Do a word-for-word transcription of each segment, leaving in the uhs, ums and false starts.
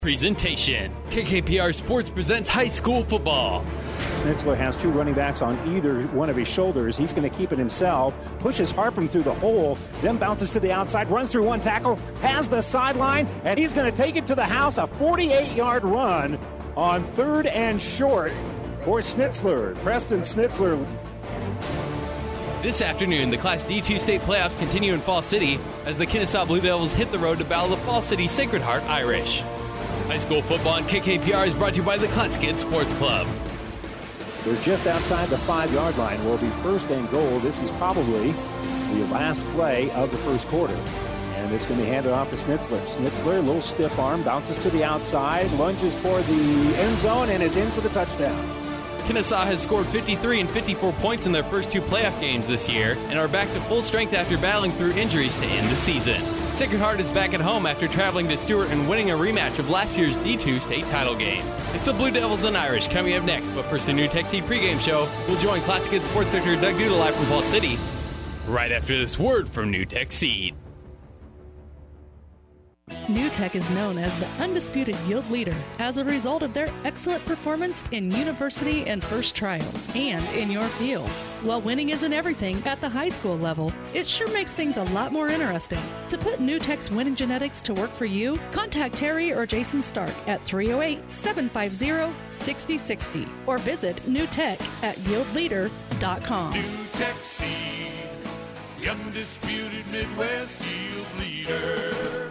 Presentation. K K P R Sports presents high school football. Schnitzler has two running backs on either one of his shoulders. He's going to keep it himself, pushes Harpham through the hole, then bounces to the outside, runs through one tackle, has the sideline, and he's going to take it to the house, a forty-eight-yard run on third and short for Schnitzler. Preston Schnitzler. This afternoon, the Class D two state playoffs continue in Fall City as the Kennesaw Blue Devils hit the road to battle the Fall City Sacred Heart Irish. High school football on K K P R is brought to you by the Clatskin Sports Club. They're just outside the five-yard line. Will be first and goal. This is probably the last play of the first quarter. And it's going to be handed off to Schnitzler. Schnitzler, a little stiff arm, bounces to the outside, lunges toward the end zone, and is in for the touchdown. Kennesaw has scored fifty-three and fifty-four points in their first two playoff games this year and are back to full strength after battling through injuries to end the season. Sacred Heart is back at home after traveling to Stewart and winning a rematch of last year's D two state title game. It's the Blue Devils and Irish coming up next, but first a New Tech Seed pregame show. We'll join Classic Sports Director Doug Duda live from Fall City right after this word from New Tech Seed. New Tech is known as the undisputed yield leader as a result of their excellent performance in university and first trials and in your fields. While winning isn't everything at the high school level, it sure makes things a lot more interesting. To put New Tech's winning genetics to work for you, contact Terry or Jason Stark at three oh eight, seven five zero, six oh six oh or visit New Tech at yield leader dot com. New Tech Seed, the undisputed Midwest yield leader.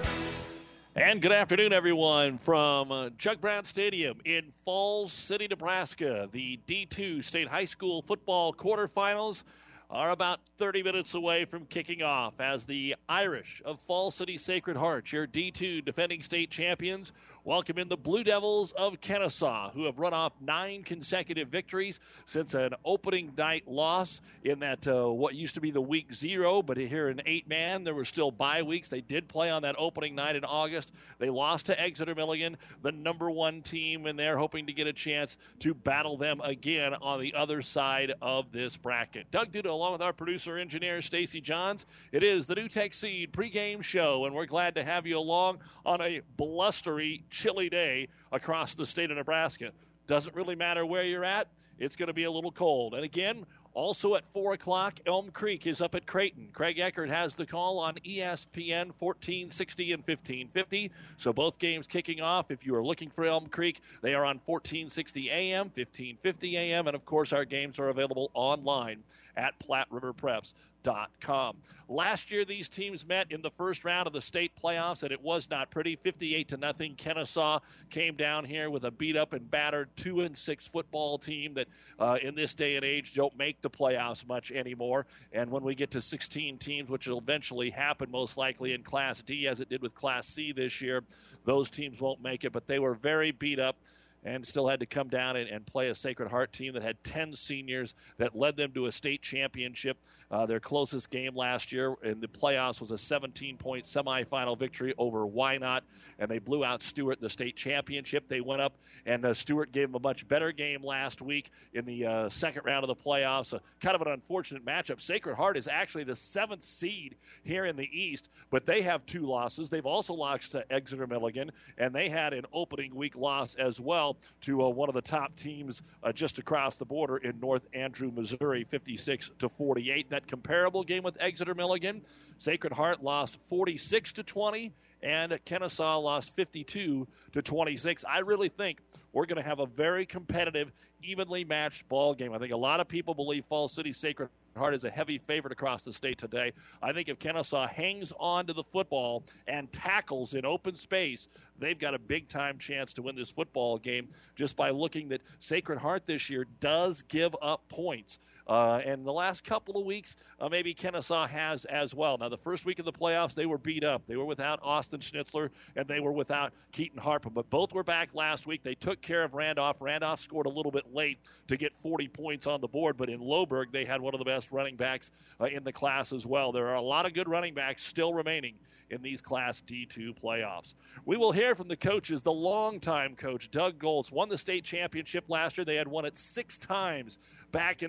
And good afternoon, everyone, from uh, Chuck Brown Stadium in Falls City, Nebraska. The D two State High School football quarterfinals are about thirty minutes away from kicking off as the Irish of Falls City Sacred Heart, your D two defending state champions, welcome in the Blue Devils of Kennesaw, who have run off nine consecutive victories since an opening night loss in that uh, what used to be the week zero, but here in eight-man, there were still bye weeks. They did play on that opening night in August. They lost to Exeter Milligan, the number one team, and they're hoping to get a chance to battle them again on the other side of this bracket. Doug Duda, along with our producer-engineer, Stacy Johns, it is the New Tech Seed pregame show, and we're glad to have you along on a blustery, chilly day across the state of Nebraska. Doesn't really matter where you're at. It's going to be a little cold. And again, also at four o'clock, Elm Creek is up at Creighton. Craig Eckert has the call on E S P N fourteen sixty and fifteen fifty. So both games kicking off. If you are looking for Elm Creek, they are on fourteen sixty A M, fifteen fifty A M. And, of course, our games are available online at Platte River Preps dot com. Last year, these teams met in the first round of the state playoffs, and it was not pretty. fifty-eight to nothing. Kennesaw came down here with a beat-up and battered two and six football team that, uh, in this day and age, don't make the playoffs much anymore. And when we get to sixteen teams, which will eventually happen most likely in Class D, as it did with Class C this year, those teams won't make it. But they were very beat up and still had to come down and, and play a Sacred Heart team that had ten seniors that led them to a state championship. Uh, their closest game last year in the playoffs was a seventeen-point semifinal victory over Wynot, and they blew out Stewart in the state championship. They went up, and uh, Stewart gave them a much better game last week in the uh, second round of the playoffs. A, kind of an unfortunate matchup. Sacred Heart is actually the seventh seed here in the East, but they have two losses. They've also lost to Exeter Milligan, and they had an opening week loss as well to uh, one of the top teams uh, just across the border in North Andrew, Missouri, fifty-six to forty-eight. That comparable game with Exeter Milligan, Sacred Heart lost forty-six to twenty, and Kennesaw lost fifty-two to twenty-six. I really think we're going to have a very competitive, evenly matched ball game. I think a lot of people believe Falls City Sacred Heart is a heavy favorite across the state today. I think if Kennesaw hangs on to the football and tackles in open space, they've got a big-time chance to win this football game just by looking that Sacred Heart this year does give up points. Uh, and the last couple of weeks, uh, maybe Kennesaw has as well. Now, the first week of the playoffs, they were beat up. They were without Austin Schnitzler, and they were without Keaton Harper. But both were back last week. They took care of Randolph. Randolph scored a little bit late to get forty points on the board. But in Lohberg, they had one of the best running backs uh, in the class as well. There are a lot of good running backs still remaining in these Class D two playoffs. We will hear from the coaches. The longtime coach, Doug Goltz, won the state championship last year. They had won it six times back in the early nineties.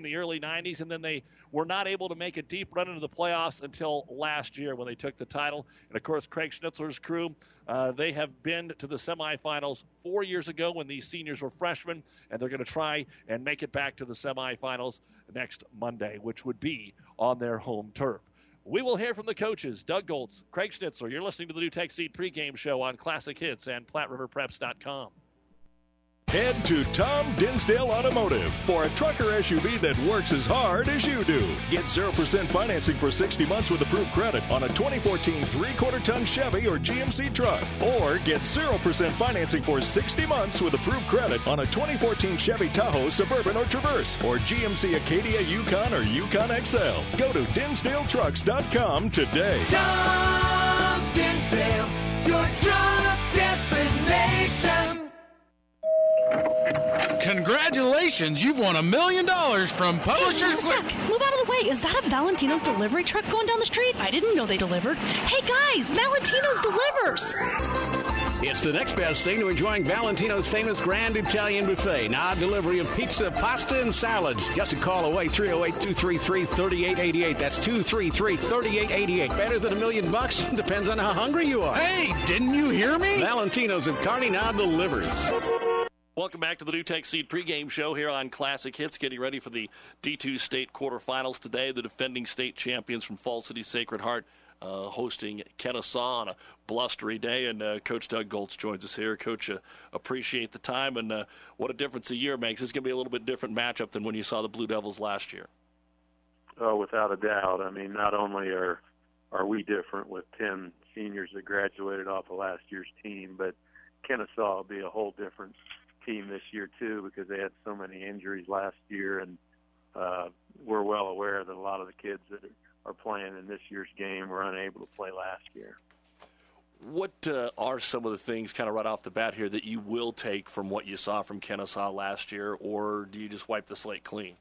nineties, and then they were not able to make a deep run into the playoffs until last year when they took the title. And, of course, Craig Schnitzler's crew, uh, they have been to the semifinals four years ago when these seniors were freshmen, and they're going to try and make it back to the semifinals next Monday, which would be on their home turf. We will hear from the coaches, Doug Goltz, Craig Schnitzler. You're listening to the NuTech Seed pregame show on Classic Hits and Platte River Preps dot com. Head to Tom Dinsdale Automotive for a truck or S U V that works as hard as you do. Get zero percent financing for sixty months with approved credit on a twenty fourteen three-quarter ton Chevy or G M C truck. Or get zero percent financing for sixty months with approved credit on a twenty fourteen Chevy Tahoe, Suburban, or Traverse, or G M C Acadia, Yukon, or Yukon X L. Go to Dinsdale Trucks dot com today. Tom Dinsdale, your truck destination. Congratulations, you've won a million dollars from Publishers Hey, Click. Move out of the way. Is that a Valentino's delivery truck going down the street? I didn't know they delivered. Hey, guys, Valentino's delivers. It's the next best thing to enjoying Valentino's famous Grand Italian Buffet. Now, delivery of pizza, pasta, and salads. Just a call away, three oh eight, two three three, three eight eight eight. That's two three three, three eight eight eight. Better than a million bucks? Depends on how hungry you are. Hey, didn't you hear me? Valentino's of Kearney now delivers. Welcome back to the NuTech Seed pregame show here on Classic Hits, getting ready for the D two state quarterfinals today. The defending state champions from Falls City Sacred Heart uh, hosting Kennesaw on a blustery day. And uh, Coach Doug Goltz joins us here. Coach, uh, appreciate the time, and uh, what a difference a year makes. It's going to be a little bit different matchup than when you saw the Blue Devils last year. Oh, without a doubt. I mean, not only are are we different with ten seniors that graduated off of last year's team, but Kennesaw will be a whole different team this year too, because they had so many injuries last year, and uh, we're well aware that a lot of the kids that are playing in this year's game were unable to play last year. What uh, are some of the things kind of right off the bat here that you will take from what you saw from Kennesaw last year, or do you just wipe the slate clean?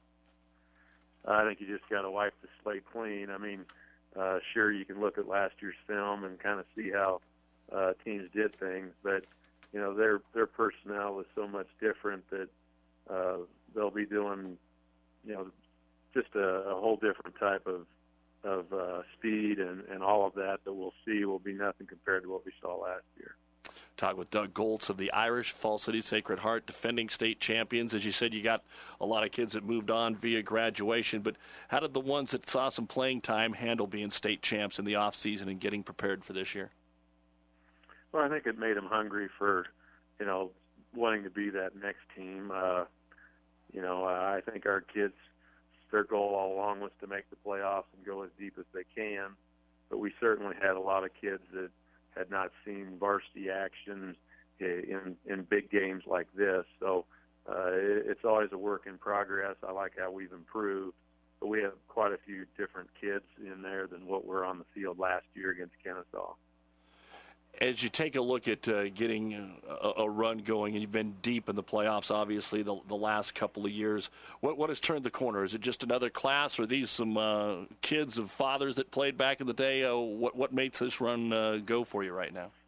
I think you just got to wipe the slate clean. I mean, uh, sure, you can look at last year's film and kind of see how uh, teams did things, but you know, their their personnel is so much different that uh, they'll be doing, you know, just a, a whole different type of of uh, speed and, and all of that that we'll see will be nothing compared to what we saw last year. Talk with Doug Goltz of the Irish Falls City Sacred Heart, defending state champions. As you said, you got a lot of kids that moved on via graduation, but how did the ones that saw some playing time handle being state champs in the off season and getting prepared for this year? Well, I think it made them hungry for, you know, wanting to be that next team. Uh, you know, uh, I think our kids, their goal all along was to make the playoffs and go as deep as they can. But we certainly had a lot of kids that had not seen varsity action in in big games like this. So uh, it, it's always a work in progress. I like how we've improved. But we have quite a few different kids in there than what were on the field last year against Kennesaw. As you take a look at uh, getting a, a run going, and you've been deep in the playoffs, obviously, the, the last couple of years, what, what has turned the corner? Is it just another class, or are these some uh, kids of fathers that played back in the day? Uh, what, what makes this run uh, go for you right now?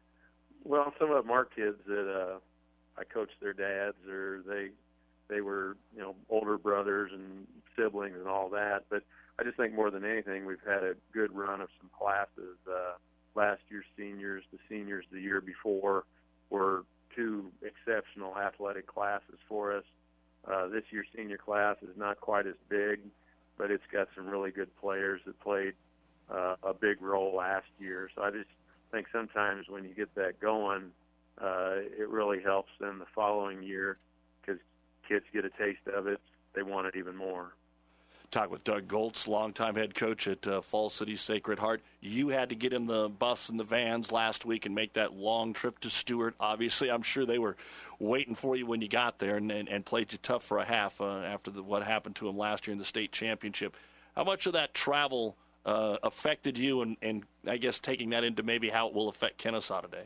Well, some of them are kids that uh, I coached their dads, or they they were, you know, older brothers and siblings and all that. But I just think more than anything, we've had a good run of some classes. Uh, Last year's seniors, the seniors the year before, were two exceptional athletic classes for us. Uh, this year's senior class is not quite as big, but it's got some really good players that played uh, a big role last year. So I just think sometimes when you get that going, uh, it really helps them the following year because kids get a taste of it. They want it even more. Talk with Doug Goltz, longtime head coach at uh, Falls City Sacred Heart. You had to get in the bus and the vans last week and make that long trip to Stewart. Obviously, I'm sure they were waiting for you when you got there and, and, and played you tough for a half uh, after the, what happened to them last year in the state championship. How much of that travel uh, affected you, and, and I guess taking that into maybe how it will affect Kennesaw today?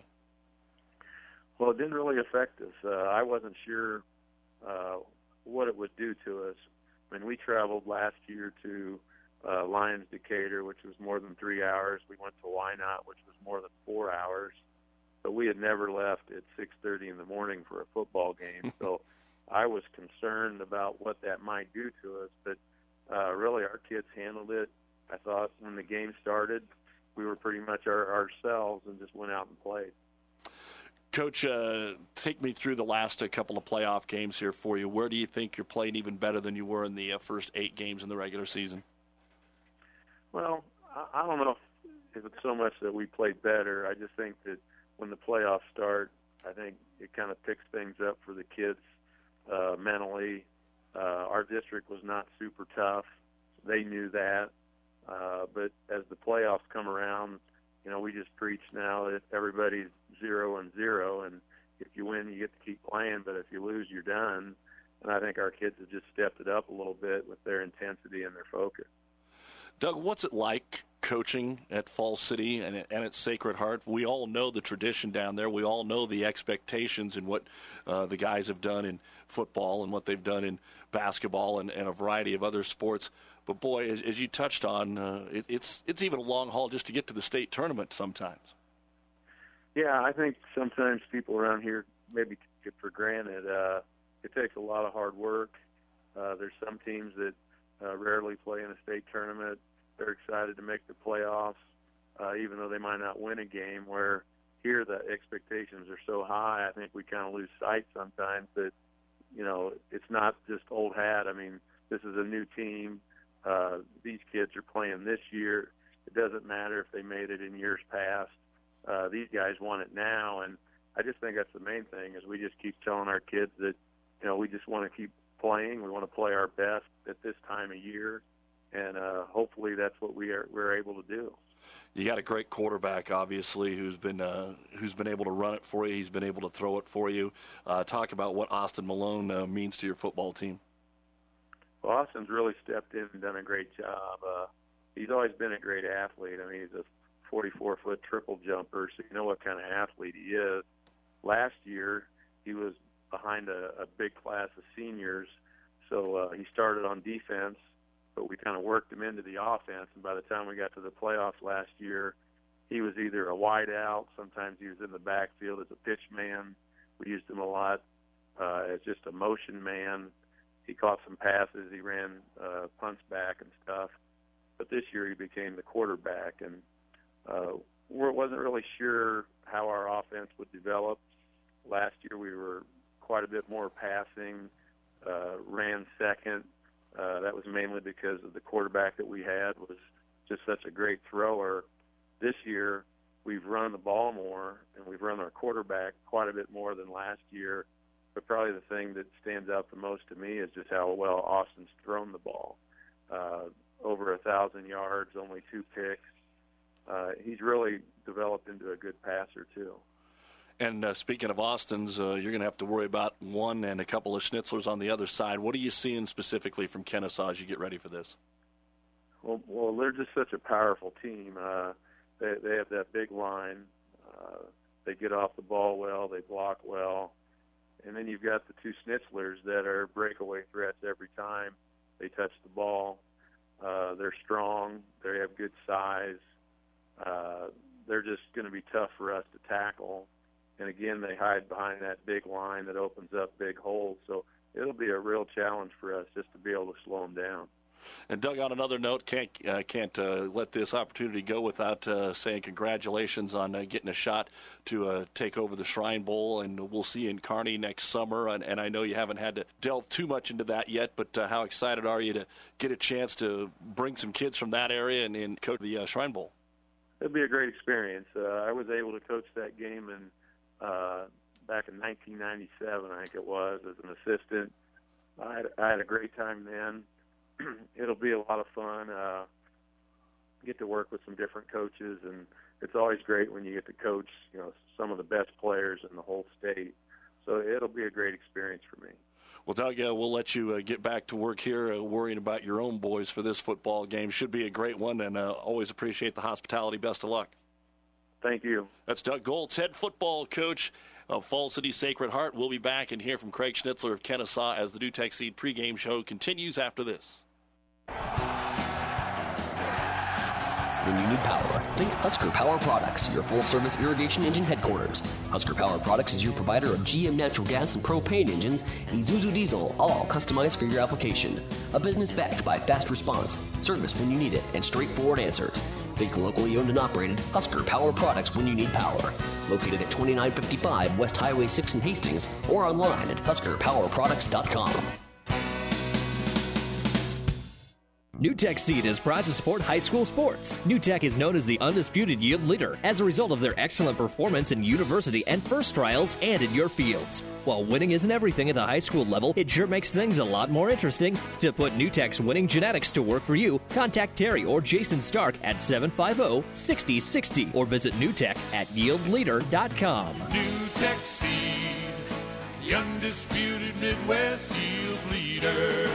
Well, it didn't really affect us. Uh, I wasn't sure uh, what it would do to us. I mean, we traveled last year to uh, Lyons Decatur, which was more than three hours. We went to Wynot, which was more than four hours. But we had never left at six thirty in the morning for a football game. So I was concerned about what that might do to us. But uh, really our kids handled it. I thought when the game started, we were pretty much our, ourselves and just went out and played. Coach, uh, take me through the last uh, couple of playoff games here for you. Where do you think you're playing even better than you were in the uh, first eight games in the regular season? Well, I, I don't know if it's so much that we played better. I just think that when the playoffs start, I think it kind of picks things up for the kids uh, mentally. Uh, our district was not super tough. They knew that. Uh, but as the playoffs come around, you know, we just preach now that everybody's zero and zero, and if you win, you get to keep playing, but if you lose, you're done. And I think our kids have just stepped it up a little bit with their intensity and their focus. Doug, what's it like coaching at Falls City and, and at Sacred Heart? We all know the tradition down there. We all know the expectations and what uh, the guys have done in football and what they've done in basketball and, and a variety of other sports. But, boy, as, as you touched on, uh, it, it's it's even a long haul just to get to the state tournament sometimes. Yeah, I think sometimes people around here maybe take it for granted. Uh, it takes a lot of hard work. Uh, there's some teams that uh, rarely play in a state tournament. They're excited to make the playoffs, uh, even though they might not win a game, where here the expectations are so high, I think we kind of lose sight sometimes that, you know, it's not just old hat. I mean, this is a new team. Uh, these kids are playing this year. It doesn't matter if they made it in years past. Uh, these guys want it now, and I just think that's the main thing is we just keep telling our kids that, you know, we just want to keep playing. We want to play our best at this time of year, and uh, hopefully that's what we are we're able to do. You got a great quarterback, obviously, who's been uh, who's been able to run it for you. He's been able to throw it for you. Uh, talk about what Austin Malone uh, means to your football team. Well, Austin's really stepped in and done a great job. Uh, he's always been a great athlete. I mean, he's a forty-four foot triple jumper, so you know what kind of athlete he is. Last year, he was behind a, a big class of seniors, so uh, he started on defense, but we kind of worked him into the offense, and by the time we got to the playoffs last year, he was either a wide out, sometimes he was in the backfield as a pitch man. We used him a lot uh, as just a motion man. He caught some passes, he ran uh, punts back and stuff, but this year he became the quarterback, and uh, we wasn't really sure how our offense would develop. Last year we were quite a bit more passing, uh, ran second. Uh, that was mainly because of the quarterback that we had was just such a great thrower. This year we've run the ball more, and we've run our quarterback quite a bit more than last year. But probably the thing that stands out the most to me is just how well Austin's thrown the ball. Uh, over a thousand yards, only two picks. Uh, he's really developed into a good passer, too. And uh, speaking of Austin's, uh, you're going to have to worry about one and a couple of Schnitzlers on the other side. What are you seeing specifically from Kennesaw as you get ready for this? Well, well they're just such a powerful team. Uh, they, they have that big line. Uh, they get off the ball well. They block well. And then you've got the two Schnitzlers that are breakaway threats every time they touch the ball. Uh, they're strong. They have good size. Uh, they're just going to be tough for us to tackle. And, again, they hide behind that big line that opens up big holes. So it'll be a real challenge for us just to be able to slow them down. And, Doug, on another note, can't uh, can't uh, let this opportunity go without uh, saying congratulations on uh, getting a shot to uh, take over the Shrine Bowl, and we'll see you in Kearney next summer. And, and I know you haven't had to delve too much into that yet, but uh, how excited are you to get a chance to bring some kids from that area and, and coach the uh, Shrine Bowl? It'll be a great experience. Uh, I was able to coach that game in, uh, back in nineteen ninety-seven, I think it was, as an assistant. I had, I had a great time then. It'll be a lot of fun. Uh, get to work with some different coaches, and it's always great when you get to coach, you know, some of the best players in the whole state. So it'll be a great experience for me. Well, Doug, uh, we'll let you uh, get back to work here, uh, worrying about your own boys for this football game. Should be a great one, and uh, always appreciate the hospitality. Best of luck. Thank you. That's Doug Goltz, head football coach of Falls City Sacred Heart. We'll be back and hear from Craig Schnitzler of Kennesaw as the NewTek Seed pregame show continues after this. when you need power. Think Husker Power Products, your full-service irrigation engine headquarters. Husker Power Products is your provider of G M natural gas and propane engines, Isuzu diesel, all customized for your application. A business backed by fast response, service when you need it, and straightforward answers. Think locally owned and operated Husker Power Products when you need power. Located at twenty-nine fifty-five West Highway six in Hastings or online at husker power products dot com. NewTek Seed is proud to support high school sports. NewTek is known as the undisputed yield leader as a result of their excellent performance in university and first trials and in your fields. While winning isn't everything at the high school level, it sure makes things a lot more interesting. To put NewTek's winning genetics to work for you, contact Terry or Jason Stark at seven five zero, six zero six zero or visit NewTek at yield leader dot com. NewTek Seed, the undisputed Midwest yield leader.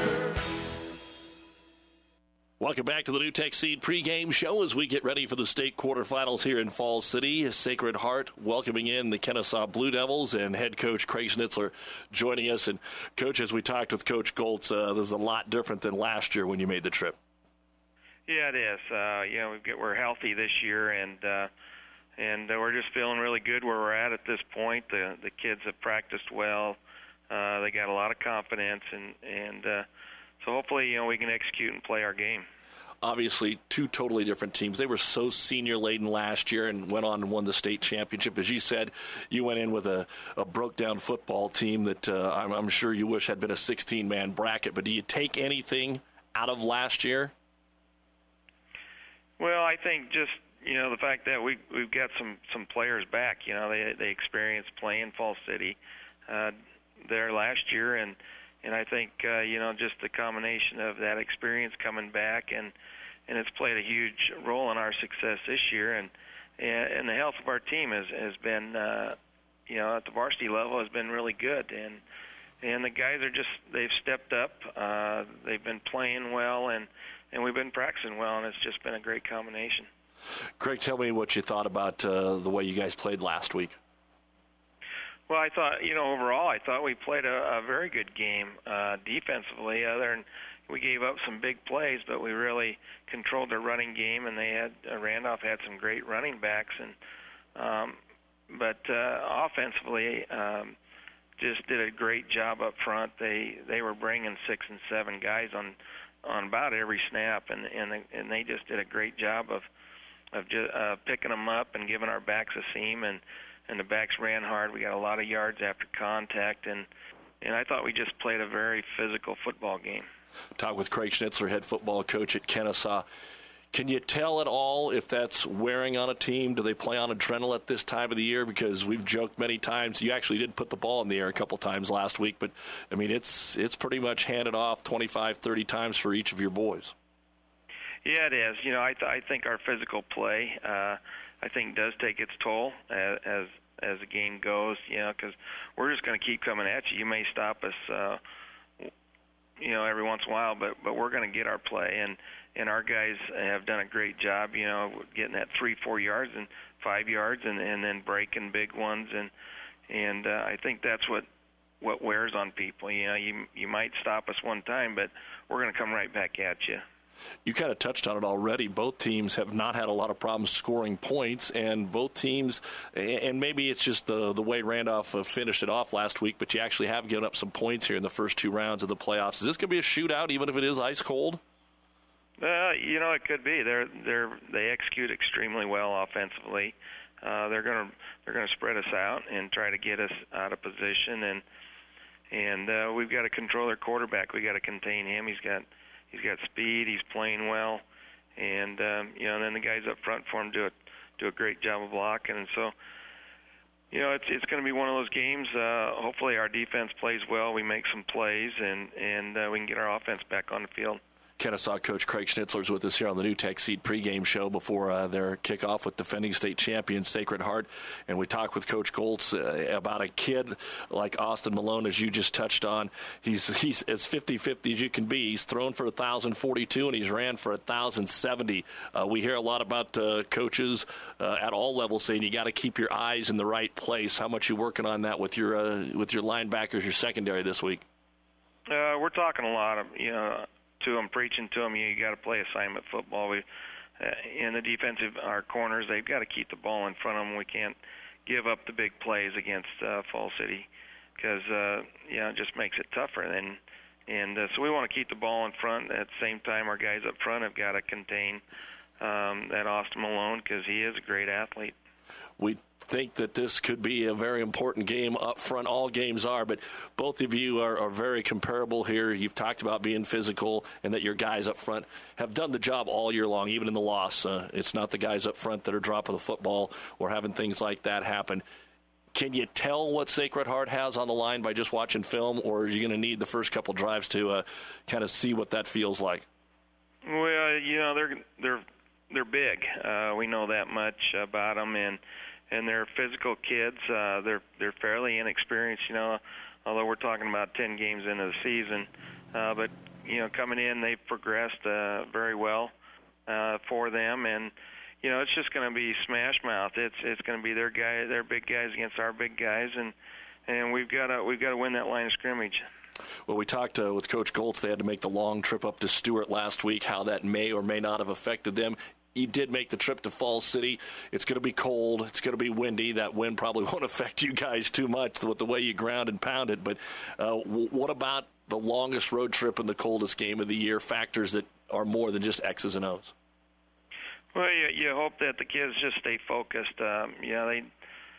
Welcome back to the NewTek Seed pregame show as we get ready for the state quarterfinals here in Falls City. Sacred Heart welcoming in the Kennesaw Blue Devils and head coach Craig Schnitzler joining us. And, Coach, as we talked with Coach Goltz, uh, this is a lot different than last year when you made the trip. Yeah, it is. Uh, you know, we've got, we're healthy this year, and uh, and uh, we're just feeling really good where we're at at this point. The the kids have practiced well. Uh, they got a lot of confidence, and and uh, so hopefully, you know, we can execute and play our game. Obviously, two totally different teams. They were so senior-laden last year and went on and won the state championship. As you said, you went in with a, a broke-down football team that uh, I'm, I'm sure you wish had been a sixteen-man bracket. But do you take anything out of last year? Well, I think just, you know, the fact that we, we've got some, some players back. You know, they they experienced playing Falls City uh, there last year, and And I think, uh, you know, just the combination of that experience coming back, and, and it's played a huge role in our success this year. And and the health of our team has, has been, uh, you know, at the varsity level has been really good. And and the guys are just, they've stepped up. Uh, they've been playing well, and, and we've been practicing well, and it's just been a great combination. Craig, tell me what you thought about uh, the way you guys played last week. Well, I thought, you know, overall, I thought we played a, a very good game uh, defensively. Other than we gave up some big plays, but we really controlled their running game, and they had uh, Randolph had some great running backs, and um, but uh, offensively, um, just did a great job up front. They they were bringing six and seven guys on on about every snap, and and and they just did a great job of of just, uh, picking them up and giving our backs a seam, and. and the backs ran hard. We got a lot of yards after contact, and and I thought we just played a very physical football game. Talk with Craig Schnitzler, head football coach at Kennesaw. Can you tell at all if that's wearing on a team? Do they play on adrenaline at this time of the year? Because we've joked many times. You actually did put the ball in the air a couple times last week, but, I mean, it's it's pretty much handed off twenty-five, thirty times for each of your boys. Yeah, it is. You know, I, th- I think our physical play, uh, I think, does take its toll as as, as the game goes. You know, because we're just going to keep coming at you. You may stop us, uh, you know, every once in a while, but but we're going to get our play, and and our guys have done a great job. You know, getting that three, four yards and five yards, and and then breaking big ones, and and uh, I think that's what what wears on people. You know, you you might stop us one time, but we're going to come right back at you. You kind of touched on it already. Both teams have not had a lot of problems scoring points, and both teams, and maybe it's just the the way Randolph finished it off last week, but you actually have given up some points here in the first two rounds of the playoffs. Is this going to be a shootout, even if it is ice cold? Uh, you know, it could be. They're they're they execute extremely well offensively. Uh, they're gonna they're gonna spread us out and try to get us out of position, and and uh, we've got to control their quarterback. We got to contain him. He's got He's got speed. He's playing well, and um, you know. And then the guys up front for him do a do a great job of blocking. And so, you know, it's it's going to be one of those games. Uh, hopefully, our defense plays well. We make some plays, and and uh, we can get our offense back on the field. Kennesaw coach Craig Schnitzler is with us here on the NewTek Seed pregame show before uh, their kickoff with defending state champion Sacred Heart. And we talked with Coach Goltz uh, about a kid like Austin Malone, as you just touched on. He's he's as fifty-fifty as you can be. He's thrown for one thousand forty-two, and he's ran for one thousand seventy. Uh, we hear a lot about uh, coaches uh, at all levels saying you got to keep your eyes in the right place. How much you working on that with your uh, with your linebackers, your secondary this week? Uh, we're talking a lot of, you know, to them, preaching to them, you, you got to play assignment football. We, uh, in the defensive, our corners, they've got to keep the ball in front of them. We can't give up the big plays against uh, Falls City because, uh, you know, it just makes it tougher. And, and uh, so we want to keep the ball in front. At the same time, our guys up front have got to contain um, that Austin Malone because he is a great athlete. We think that this could be a very important game up front. All games are, but both of you are, are very comparable here. You've talked about being physical and that your guys up front have done the job all year long, even in the loss. Uh, it's not the guys up front that are dropping the football or having things like that happen. Can you tell what Sacred Heart has on the line by just watching film, or are you going to need the first couple drives to uh, kind of see what that feels like? Well, you know, they're they're they're big. Uh, we know that much about them, and and they're physical kids. Uh, they're they're fairly inexperienced, you know, although we're talking about ten games into the season. Uh, but you know, coming in, they've progressed uh, very well uh, for them, and you know, it's just going to be smash mouth. It's it's going to be their guy, their big guys against our big guys, and and we've got to we've got to win that line of scrimmage. Well, we talked uh, with Coach Goltz. They had to make the long trip up to Stewart last week, how that may or may not have affected them. You did make the trip to Falls City. It's going to be cold. It's going to be windy. That wind probably won't affect you guys too much with the way you ground and pounded. But uh, w- what about the longest road trip and the coldest game of the year, factors that are more than just X's and O's? Well, you, you hope that the kids just stay focused. Um, you know, they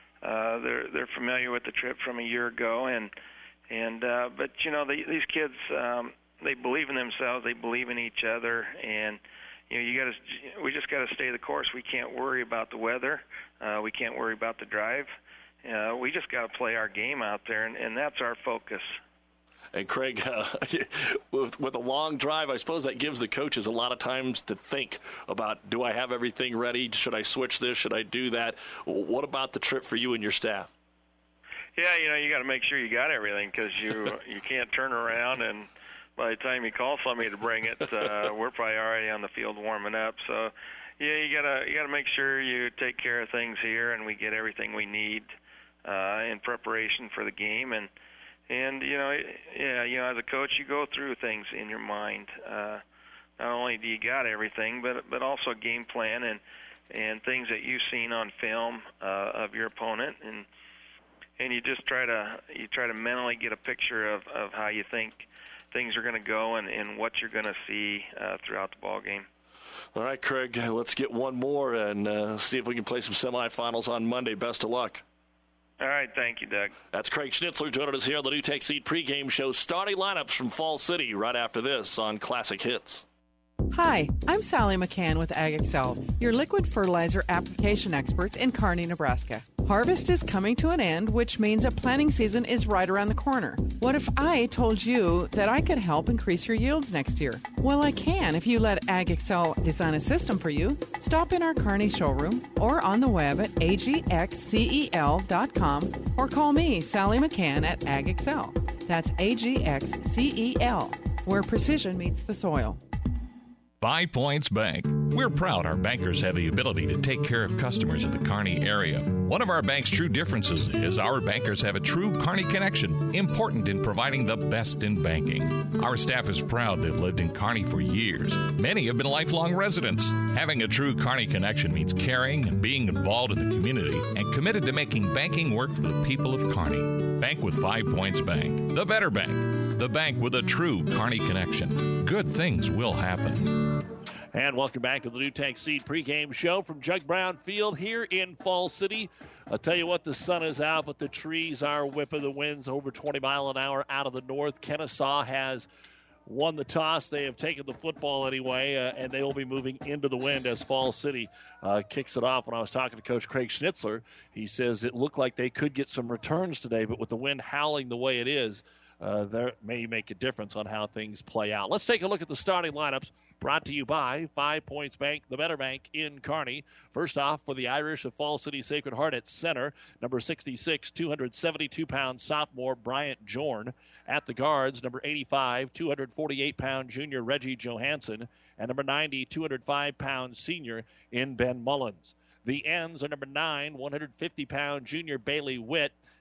uh, they're they're familiar with the trip from a year ago, and and uh, but you know, they, these kids um, they believe in themselves. They believe in each other, and you know, you got to. We just got to stay the course. We can't worry about the weather. Uh, we can't worry about the drive. Uh, we just got to play our game out there, and, and that's our focus. And Craig, uh, with, with a long drive, I suppose that gives the coaches a lot of times to think about: do I have everything ready? Should I switch this? Should I do that? What about the trip for you and your staff? Yeah, you know, you got to make sure you got everything because you you can't turn around and. By the time you call somebody to bring it, uh, we're probably already on the field warming up. So, yeah, you gotta you gotta make sure you take care of things here, and we get everything we need uh, in preparation for the game. And and you know, yeah, you know, as a coach, you go through things in your mind. Uh, not only do you got everything, but but also game plan and and things that you've seen on film uh, of your opponent, and and you just try to you try to mentally get a picture of, of how you think things are going to go and, and what you're going to see uh, throughout the ball game. All right, Craig, let's get one more and uh, see if we can play some semifinals on Monday. Best of luck. All right, thank you, Doug. That's Craig Schnitzler joining us here on the New Tech Seed pregame show. Starting lineups from Falls City right after this on Classic Hits. Hi, I'm Sally McCann with AgExcel, your liquid fertilizer application experts in Kearney, Nebraska. Harvest is coming to an end, which means that planting season is right around the corner. What if I told you that I could help increase your yields next year? Well, I can if you let AgExcel design a system for you. Stop in our Kearney showroom or on the web at A G X C E L dot com or call me, Sally McCann, at AgExcel. That's A G X C E L, where precision meets the soil. Five Points Bank. We're proud our bankers have the ability to take care of customers in the Kearney area. One of our bank's true differences is our bankers have a true Kearney connection, important in providing the best in banking. Our staff is proud they've lived in Kearney for years. Many have been lifelong residents. Having a true Kearney connection means caring and being involved in the community and committed to making banking work for the people of Kearney. Bank with Five Points Bank. The better bank. The bank with a true Kearney connection. Good things will happen. And welcome back to the New Tech Seed pregame show from Jug Brown Field here in Falls City. I'll tell you what, the sun is out, but the trees are whipping. The winds over twenty mile an hour out of the north. Kennesaw has won the toss. They have taken the football anyway, uh, and they will be moving into the wind as Falls City uh, kicks it off. When I was talking to Coach Craig Schnitzler, he says it looked like they could get some returns today, but with the wind howling the way it is, uh, that may make a difference on how things play out. Let's take a look at the starting lineups. Brought to you by Five Points Bank, the better bank in Kearney. First off, for the Irish of Falls City Sacred Heart at center, number sixty-six, two hundred seventy-two pound sophomore Bryant Jorn. At the guards, number eighty-five, two hundred forty-eight pound junior Reggie Johansson. And number ninety, two hundred five pound senior in Ben Mullins. The ends are number nine, one hundred fifty pound junior Bailey Witt.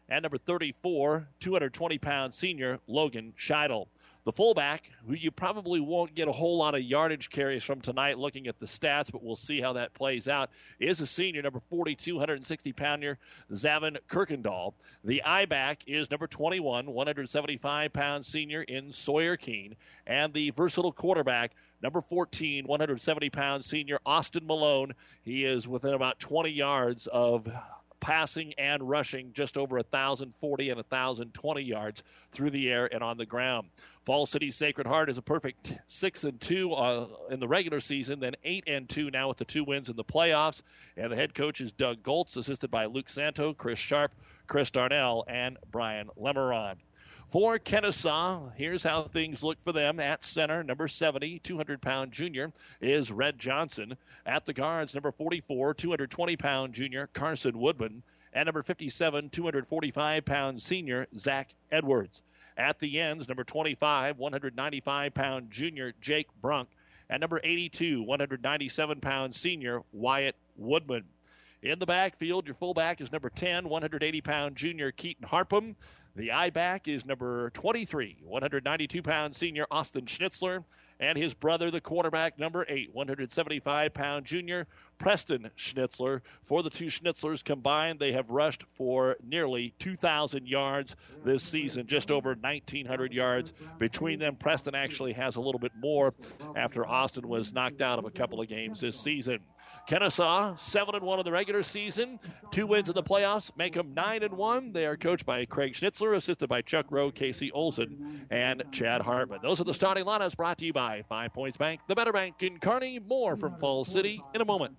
and number thirty-four, two hundred twenty pound senior Logan Scheidel. The fullback, who you probably won't get a whole lot of yardage carries from tonight looking at the stats, but we'll see how that plays out, is a senior, number forty-two, one hundred sixty pounder, Zavin Kirkendall. The I-back is number twenty-one, one hundred seventy-five pound senior in Sawyer Keene. And the versatile quarterback, number fourteen, one hundred seventy pound senior Austin Malone. He is within about twenty yards of passing and rushing, just over one thousand forty and one thousand twenty yards through the air and on the ground. Falls City Sacred Heart is a perfect six and two uh, in the regular season, then eight and two now with the two wins in the playoffs. And the head coach is Doug Goltz, assisted by Luke Santo, Chris Sharp, Chris Darnell, and Brian Lemeron. For Kennesaw, here's how things look for them. At center, number seventy, two hundred pound junior is Red Johnson. At the guards, number forty-four, two hundred twenty pound junior Carson Woodman. And number fifty-seven, two hundred forty-five pound senior Zach Edwards. At the ends, number twenty-five, one hundred ninety-five pound junior Jake Brunk. And number eighty-two, one hundred ninety-seven pound senior Wyatt Woodman. In the backfield, your fullback is number ten, one hundred eighty pound junior Keaton Harpham. The I-back is number twenty-three, one hundred ninety-two pound senior Austin Schnitzler. And his brother, the quarterback, number eight, one hundred seventy-five pound junior Preston Schnitzler. For the two Schnitzlers combined, they have rushed for nearly two thousand yards this season, just over nineteen hundred yards between them. Preston actually has a little bit more after Austin was knocked out of a couple of games this season. Kennesaw, seven and one in the regular season. Two wins in the playoffs make them nine and one. They are coached by Craig Schnitzler, assisted by Chuck Rowe, Casey Olson, and Chad Hartman. Those are the starting lineups brought to you by Five Points Bank, the Better Bank in Kearney. More from Falls City in a moment.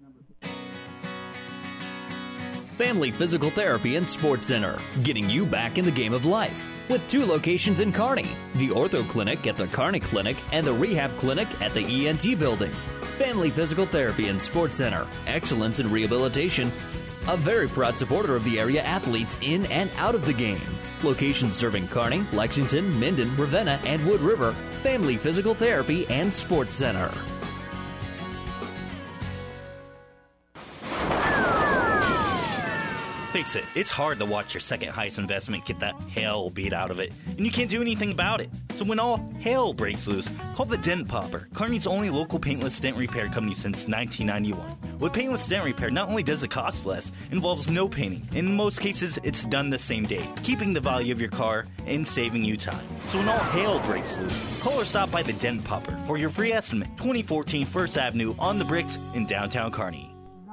Family Physical Therapy and Sports Center, getting you back in the game of life. With two locations in Kearney, the Ortho Clinic at the Kearney Clinic and the Rehab Clinic at the E N T Building. Family Physical Therapy and Sports Center, excellence in rehabilitation. A very proud supporter of the area athletes in and out of the game. Locations serving Kearney, Lexington, Minden, Ravenna, and Wood River. Family Physical Therapy and Sports Center. Face it, it's hard to watch your second highest investment get the hell beat out of it, and you can't do anything about it. So when all hell breaks loose, call the Dent Popper, Kearney's only local paintless dent repair company since nineteen ninety-one. With paintless dent repair, not only does it cost less, it involves no painting, and in most cases, it's done the same day, keeping the value of your car and saving you time. So when all hell breaks loose, call or stop by the Dent Popper for your free estimate, twenty fourteen First Avenue on the Bricks in downtown Kearney.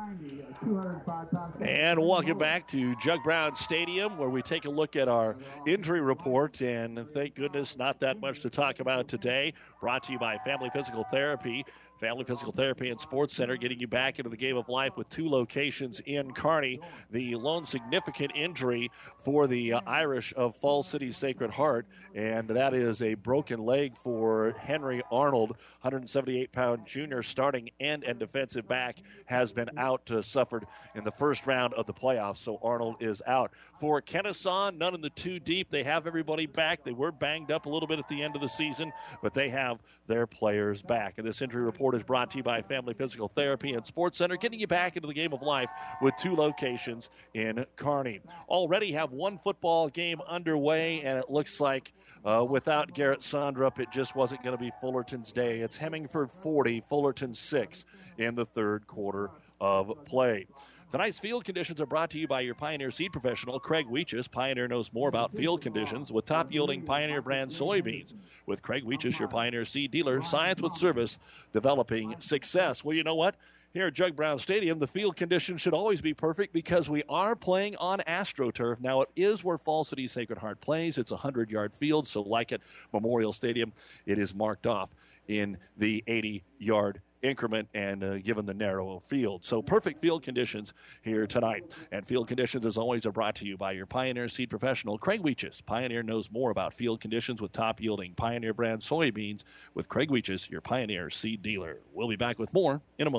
And welcome back to Jug Brown Stadium, where we take a look at our injury report. And thank goodness, not that much to talk about today. Brought to you by Family Physical Therapy. Family Physical Therapy and Sports Center, getting you back into the game of life with two locations in Kearney. The lone significant injury for the uh, Irish of Falls City Sacred Heart, and that is a broken leg for Henry Arnold, one hundred seventy-eight pound junior, starting end and defensive back, has been out, uh, suffered in the first round of the playoffs, so Arnold is out. For Kennesaw, none in the two deep. They have everybody back. They were banged up a little bit at the end of the season, but they have their players back. And this injury report is brought to you by Family Physical Therapy and Sports Center, getting you back into the game of life with two locations in Kearney. Already have one football game underway, and it looks like uh, without Garrett Sondrup, it just wasn't going to be Fullerton's day. It's Hemingford forty, Fullerton six in the third quarter of play. Tonight's field conditions are brought to you by your Pioneer seed professional, Craig Weeches. Pioneer knows more about field conditions with top-yielding Pioneer brand soybeans. With Craig Weeches, your Pioneer seed dealer, science with service, developing success. Well, you know what? Here at Jug Brown Stadium, the field conditions should always be perfect because we are playing on AstroTurf. Now, it is where Falls City Sacred Heart plays. It's a hundred-yard field, so like at Memorial Stadium, it is marked off in the eighty-yard increment and uh, given the narrow field. So perfect field conditions here tonight. And field conditions, as always, are brought to you by your Pioneer seed professional, Craig Weeches. Pioneer knows more about field conditions with top-yielding Pioneer brand soybeans with Craig Weeches, your Pioneer seed dealer. We'll be back with more in a moment.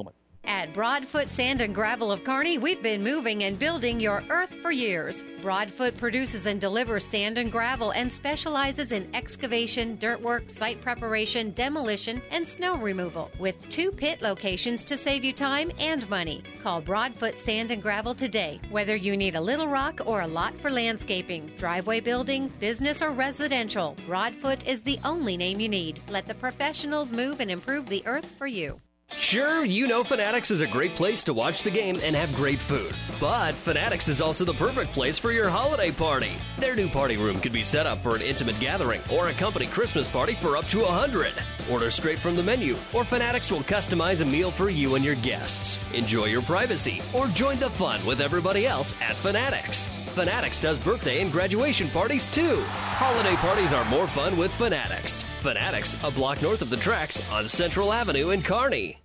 At Broadfoot Sand and Gravel of Kearney, we've been moving and building your earth for years. Broadfoot produces and delivers sand and gravel and specializes in excavation, dirt work, site preparation, demolition, and snow removal, with two pit locations to save you time and money. Call Broadfoot Sand and Gravel today, whether you need a little rock or a lot for landscaping, driveway building, business, or residential. Broadfoot is the only name you need. Let the professionals move and improve the earth for you. Sure, you know Fanatics is a great place to watch the game and have great food. But Fanatics is also the perfect place for your holiday party. Their new party room can be set up for an intimate gathering or a company Christmas party for up to one hundred. Order straight from the menu, or Fanatics will customize a meal for you and your guests. Enjoy your privacy, or join the fun with everybody else at Fanatics. Fanatics does birthday and graduation parties too. Holiday parties are more fun with Fanatics. Fanatics, a block north of the tracks on Central Avenue in Kearney.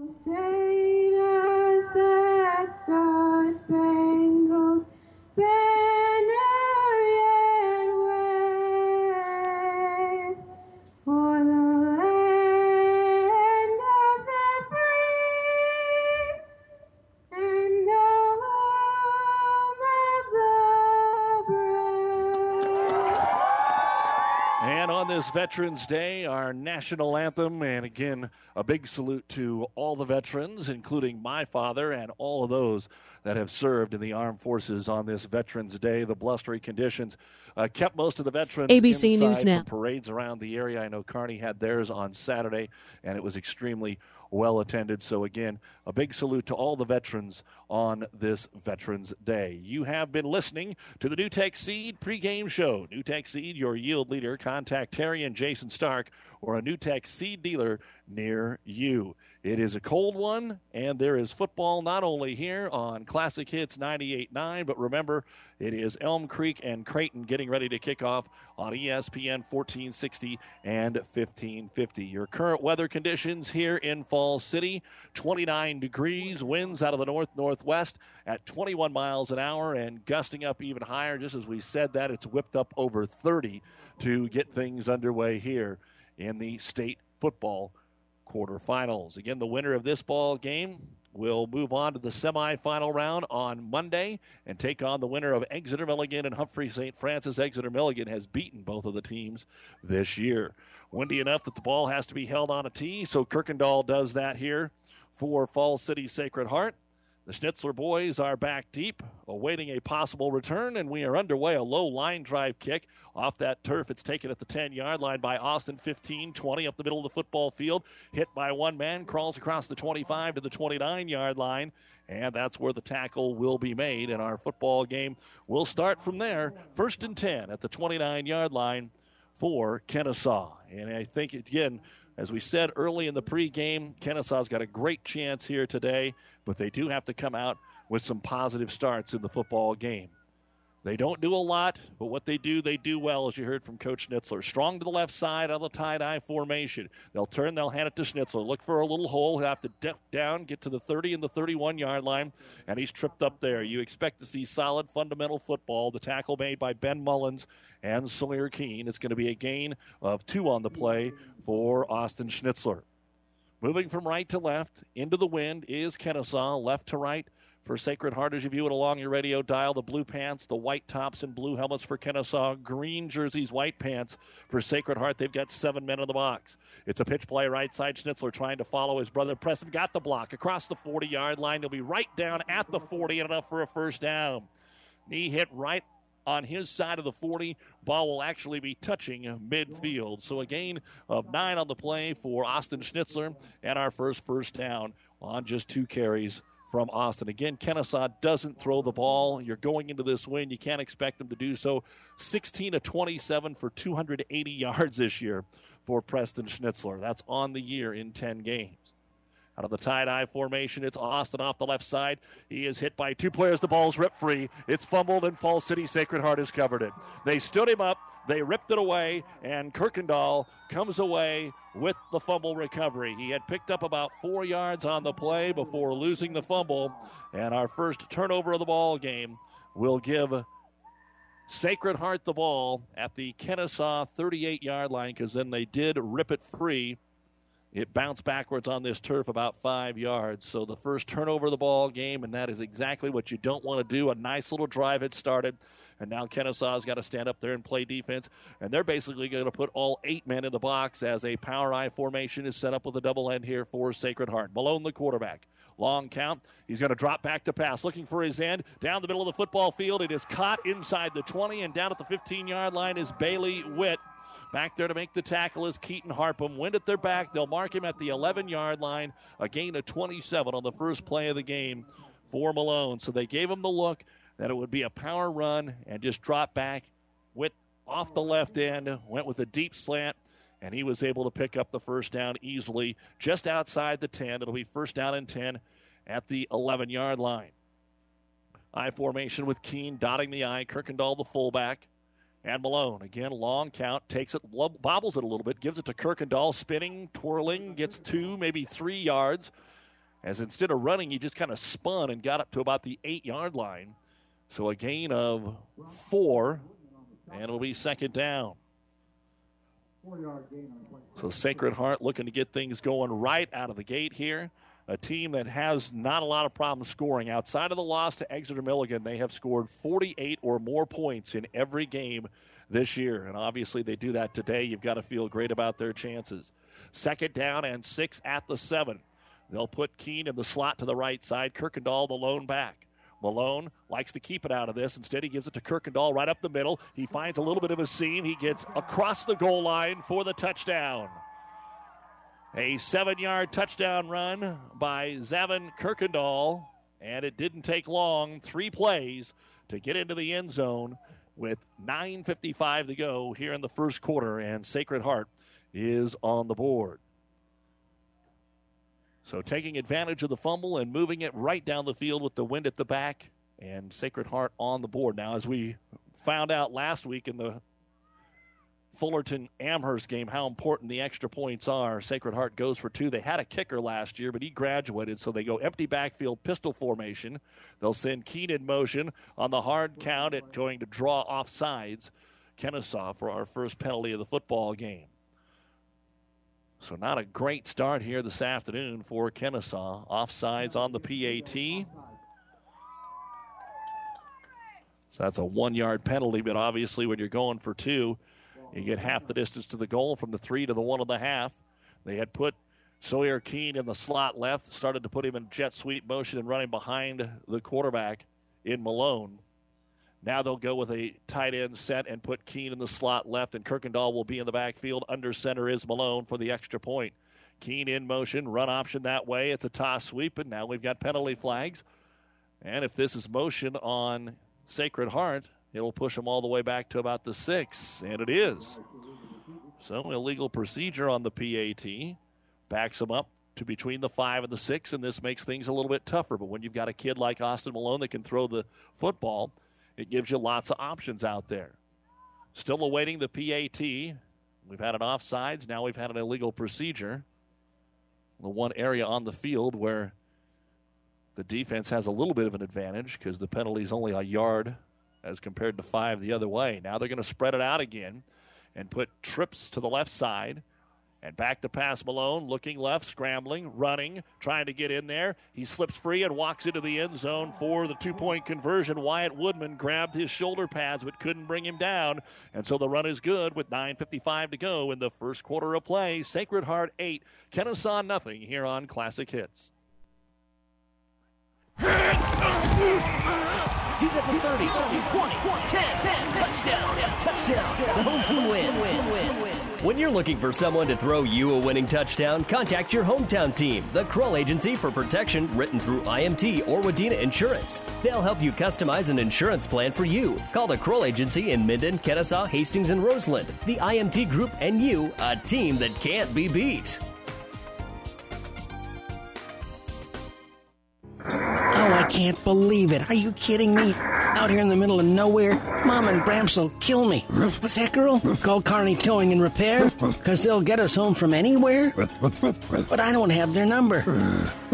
This Veterans Day, our national anthem, and again, a big salute to all the veterans, including my father and all of those that have served in the armed forces on this Veterans Day. The blustery conditions uh, kept most of the veterans A B C inside News Now. for parades around the area. I know Kearney had theirs on Saturday, and it was extremely well attended. So again, a big salute to all the veterans on this Veterans Day. You have been listening to the NewTek Seed pregame show. NewTek Seed, your yield leader. Contact Terry and Jason Stark or a NewTek Seed dealer near you. It is a cold one, and there is football not only here on Classic Hits ninety-eight point nine, but remember, it is Elm Creek and Creighton getting ready to kick off on E S P N fourteen sixty and fifteen fifty. Your current weather conditions here in Falls City, twenty-nine degrees, winds out of the north-northwest at twenty-one miles an hour and gusting up even higher. Just as we said that, it's whipped up over thirty to get things underway here in the state football quarterfinals. Again, the winner of this ball game will move on to the semifinal round on Monday and take on the winner of Exeter Milligan and Humphrey Saint Francis. Exeter Milligan has beaten both of the teams this year. Windy enough that the ball has to be held on a tee, so Kirkendall does that here for Falls City Sacred Heart. The Schnitzler boys are back deep, awaiting a possible return, and we are underway. A low line drive kick off that turf. It's taken at the ten-yard line by Austin, fifteen twenty up the middle of the football field. Hit by one man, crawls across the twenty-five to the twenty-nine-yard line, and that's where the tackle will be made, and our football game will start from there. First and ten at the twenty-nine-yard line for Kennesaw. And I think, again, as we said early in the pregame, Kennesaw's got a great chance here today, but they do have to come out with some positive starts in the football game. They don't do a lot, but what they do, they do well, as you heard from Coach Schnitzler. Strong to the left side on the tie-dye formation. They'll turn, they'll hand it to Schnitzler. Look for a little hole. He'll have to dip down, get to the thirty and the thirty-one-yard line, and he's tripped up there. You expect to see solid fundamental football. The tackle made by Ben Mullins and Samir Keene. It's going to be a gain of two on the play for Austin Schnitzler. Moving from right to left, into the wind is Kennesaw, left to right. For Sacred Heart, as you view it along your radio dial, the blue pants, the white tops and blue helmets for Kennesaw, green jerseys, white pants for Sacred Heart. They've got seven men in the box. It's a pitch play right side. Schnitzler trying to follow his brother. Preston got the block across the forty-yard line. He'll be right down at the forty and enough for a first down. Knee hit right on his side of the forty. Ball will actually be touching midfield. So a gain of nine on the play for Austin Schnitzler and our first first down on just two carries from Austin. Again, Kennesaw doesn't throw the ball. You're going into this win. You can't expect them to do so. sixteen of twenty-seven for two hundred eighty yards this year for Preston Schnitzler. That's on the year in ten games. Out of the tie-dye formation, it's Austin off the left side. He is hit by two players. The ball's ripped free. It's fumbled, and Falls City Sacred Heart has covered it. They stood him up. They ripped it away, and Kirkendall comes away with the fumble recovery. He had picked up about four yards on the play before losing the fumble, and our first turnover of the ball game will give Sacred Heart the ball at the Kennesaw thirty-eight-yard line, because then they did rip it free. It bounced backwards on this turf about five yards. So the first turnover of the ball game, and that is exactly what you don't want to do. A nice little drive had started, and now Kenesaw's got to stand up there and play defense. And they're basically going to put all eight men in the box as a power I formation is set up with a double end here for Sacred Heart. Malone, the quarterback. Long count. He's going to drop back to pass, looking for his end. Down the middle of the football field. It is caught inside the twenty, and down at the fifteen-yard line is Bailey Witt. Back there to make the tackle is Keaton Harpham. Wind at their back. They'll mark him at the eleven-yard line. A gain of twenty-seven on the first play of the game for Malone. So they gave him the look that it would be a power run and just drop back. Witt off the left end, went with a deep slant, and he was able to pick up the first down easily just outside the ten. It'll be first down and ten at the eleven-yard line. I formation with Keene dotting the I. Kirkendall, the fullback. And Malone, again, long count, takes it, bobbles it a little bit, gives it to Kirkendall, spinning, twirling, gets two, maybe three yards. As instead of running, he just kind of spun and got up to about the eight-yard line. So a gain of four, and it'll be second down. So Sacred Heart looking to get things going right out of the gate here. A team that has not a lot of problems scoring. Outside of the loss to Exeter Milligan, they have scored forty-eight or more points in every game this year. And obviously they do that today. You've got to feel great about their chances. Second down and six at the seven. They'll put Keene in the slot to the right side. Kirkendall, the lone back. Malone likes to keep it out of this. Instead, he gives it to Kirkendall right up the middle. He finds a little bit of a seam. He gets across the goal line for the touchdown. A seven-yard touchdown run by Zavin Kirkendall, and it didn't take long, three plays, to get into the end zone with nine fifty-five to go here in the first quarter, and Sacred Heart is on the board. So taking advantage of the fumble and moving it right down the field with the wind at the back, and Sacred Heart on the board. Now, as we found out last week in the Fullerton-Amherst game, how important the extra points are. Sacred Heart goes for two. They had a kicker last year, but he graduated, so they go empty backfield pistol formation. They'll send Keene in motion on the hard count at going to draw off sides. Kenesaw for our first penalty of the football game. So not a great start here this afternoon for Kenesaw. Offsides on the P A T. So that's a one-yard penalty, but obviously when you're going for two, you get half the distance to the goal from the three to the one and a half. They had put Sawyer Keene in the slot left, started to put him in jet sweep motion and running behind the quarterback in Malone. Now they'll go with a tight end set and put Keene in the slot left, and Kirkendall will be in the backfield. Under center is Malone for the extra point. Keene in motion, run option that way. It's a toss sweep, and now we've got penalty flags. And if this is motion on Sacred Heart, it'll push them all the way back to about the six, and it is. So illegal procedure on the P A T. Backs them up to between the five and the six, and this makes things a little bit tougher. But when you've got a kid like Austin Malone that can throw the football, it gives you lots of options out there. Still awaiting the P A T. We've had an offsides. Now we've had an illegal procedure. The one area on the field where the defense has a little bit of an advantage because the penalty is only a yard as compared to five the other way. Now they're going to spread it out again and put trips to the left side. And back to pass Malone, looking left, scrambling, running, trying to get in there. He slips free and walks into the end zone for the two-point conversion. Wyatt Woodman grabbed his shoulder pads but couldn't bring him down. And so the run is good with nine fifty-five to go in the first quarter of play. Sacred Heart eight, Kenesaw nothing here on Classic Hits. He's at the thirty, twenty, ten, ten, touchdown, touchdown. The home team wins. When you're looking for someone to throw you a winning touchdown, contact your hometown team, the Kroll Agency for protection written through I M T or Wadena Insurance. They'll help you customize an insurance plan for you. Call the Kroll Agency in Minden, Kenesaw, Hastings, and Roseland. The I M T Group and you, a team that can't be beat. Oh, I can't believe it. Are you kidding me? Out here in the middle of nowhere, Mom and Bramps will kill me. What's that, girl? Call Kearney Towing and Repair? Because they'll get us home from anywhere? But I don't have their number.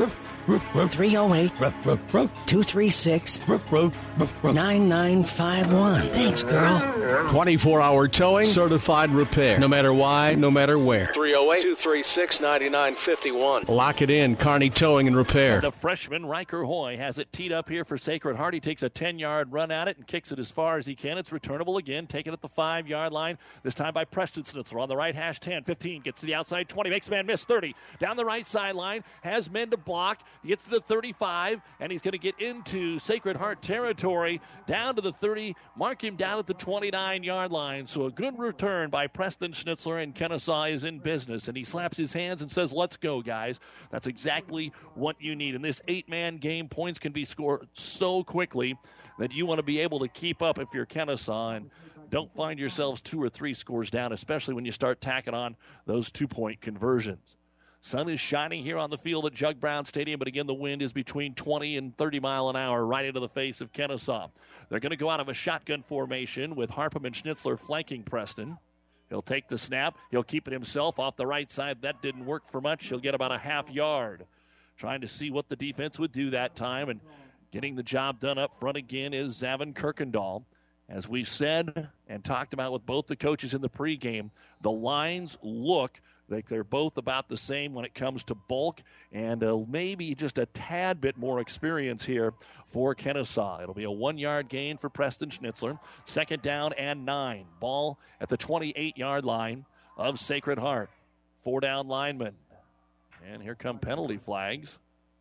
three oh eight, two three six, nine nine five one. Thanks, girl. twenty-four hour towing, certified repair. No matter why, no matter where. three oh eight, two three six, nine nine five one. Lock it in, Kearney Towing and Repair. The freshman Riker Hoy has it teed up here for Sacred Heart. He takes a ten-yard run at it and kicks it as far as he can. It's returnable again, taken at the five-yard line, this time by Preston Schnitzler on the right hash ten, fifteen, gets to the outside twenty, makes a man miss thirty, down the right sideline, has men to block, gets to the thirty-five, and he's going to get into Sacred Heart territory, down to the thirty, mark him down at the twenty-nine-yard line. So a good return by Preston Schnitzler, and Kennesaw is in business, and he slaps his hands and says, let's go, guys. That's exactly what you need. In this eight-man game, points can be scored so quickly that you want to be able to keep up if you're Kennesaw, and don't find yourselves two or three scores down, especially when you start tacking on those two-point conversions. Sun is shining here on the field at Jug Brown Stadium, but again, the wind is between twenty and thirty mile an hour right into the face of Kennesaw. They're going to go out of a shotgun formation with Harpham and Schnitzler flanking Preston. He'll take the snap. He'll keep it himself off the right side. That didn't work for much. He'll get about a half yard. Trying to see what the defense would do that time, and getting the job done up front again is Zavin Kirkendall. As we said and talked about with both the coaches in the pregame, the lines look like they're both about the same when it comes to bulk, and uh, maybe just a tad bit more experience here for Kennesaw. It'll be a one-yard gain for Preston Schnitzler. Second down and nine. Ball at the twenty-eight-yard line of Sacred Heart. Four down linemen. And here come penalty flags.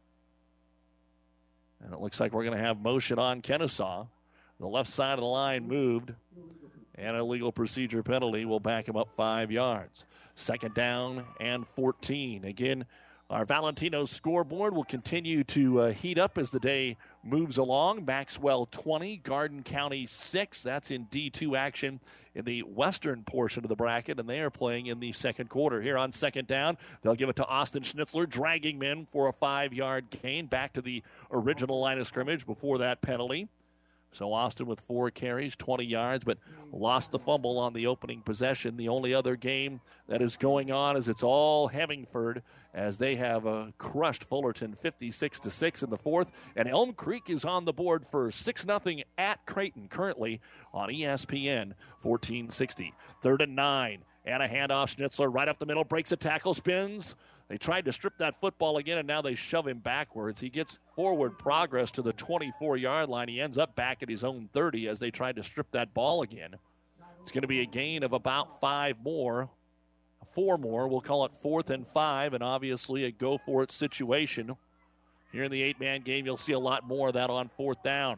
And it looks like we're going to have motion on Kennesaw. The left side of the line moved, and a legal procedure penalty will back him up five yards. Second down and fourteen. Again, our Valentino scoreboard will continue to uh, heat up as the day moves along. Maxwell twenty, Garden County six. That's in D two action in the western portion of the bracket, and they are playing in the second quarter. Here on second down, they'll give it to Austin Schnitzler, dragging men for a five-yard gain back to the original line of scrimmage before that penalty. So Austin with four carries, twenty yards, but lost the fumble on the opening possession. The only other game that is going on is it's all Hemingford as they have uh, crushed Fullerton fifty-six to six in the fourth. And Elm Creek is on the board for six nothing at Creighton currently on E S P N fourteen sixty. Third and nine. And a handoff. Schnitzler right up the middle, breaks a tackle, spins. They tried to strip that football again, and now they shove him backwards. He gets forward progress to the twenty-four-yard line. He ends up back at his own thirty as they tried to strip that ball again. It's going to be a gain of about five more, four more. We'll call it fourth and five, and obviously a go-for-it situation. Here in the eight-man game, you'll see a lot more of that on fourth down.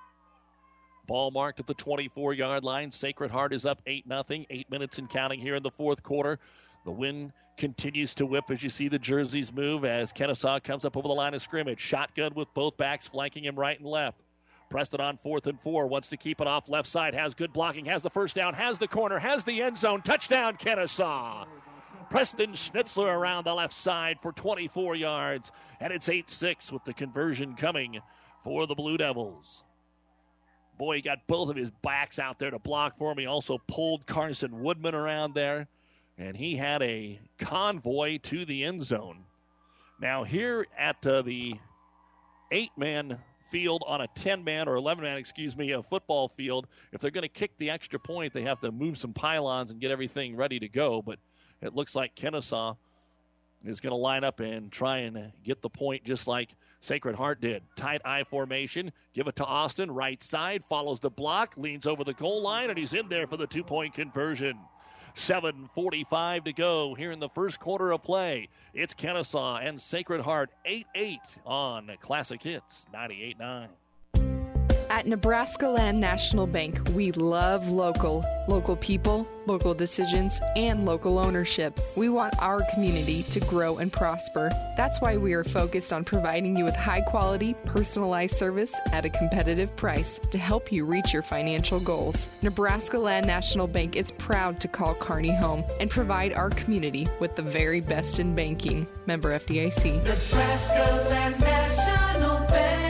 Ball marked at the twenty-four-yard line. Sacred Heart is up eight nothing. Eight minutes and counting here in the fourth quarter. The wind continues to whip as you see the jerseys move as Kennesaw comes up over the line of scrimmage. Shotgun with both backs flanking him right and left. Preston on fourth and four. Wants to keep it off left side. Has good blocking. Has the first down. Has the corner. Has the end zone. Touchdown, Kennesaw. Preston Schnitzler around the left side for twenty-four yards. And it's eight six with the conversion coming for the Blue Devils. Boy, he got both of his backs out there to block for him. He also pulled Carson Woodman around there. And he had a convoy to the end zone. Now here at uh, the eight-man field on a ten-man or eleven-man, excuse me, a football field, if they're going to kick the extra point, they have to move some pylons and get everything ready to go. But it looks like Kennesaw is going to line up and try and get the point just like Sacred Heart did. Tight I formation, give it to Austin, right side, follows the block, leans over the goal line, and he's in there for the two-point conversion. seven forty-five to go here in the first quarter of play. It's Kennesaw and Sacred Heart eight eight on Classic Hits ninety-eight nine. At Nebraska Land National Bank, we love local. Local people, local decisions, and local ownership. We want our community to grow and prosper. That's why we are focused on providing you with high-quality, personalized service at a competitive price to help you reach your financial goals. Nebraska Land National Bank is proud to call Kearney home and provide our community with the very best in banking. Member F D I C. Nebraska Land National Bank.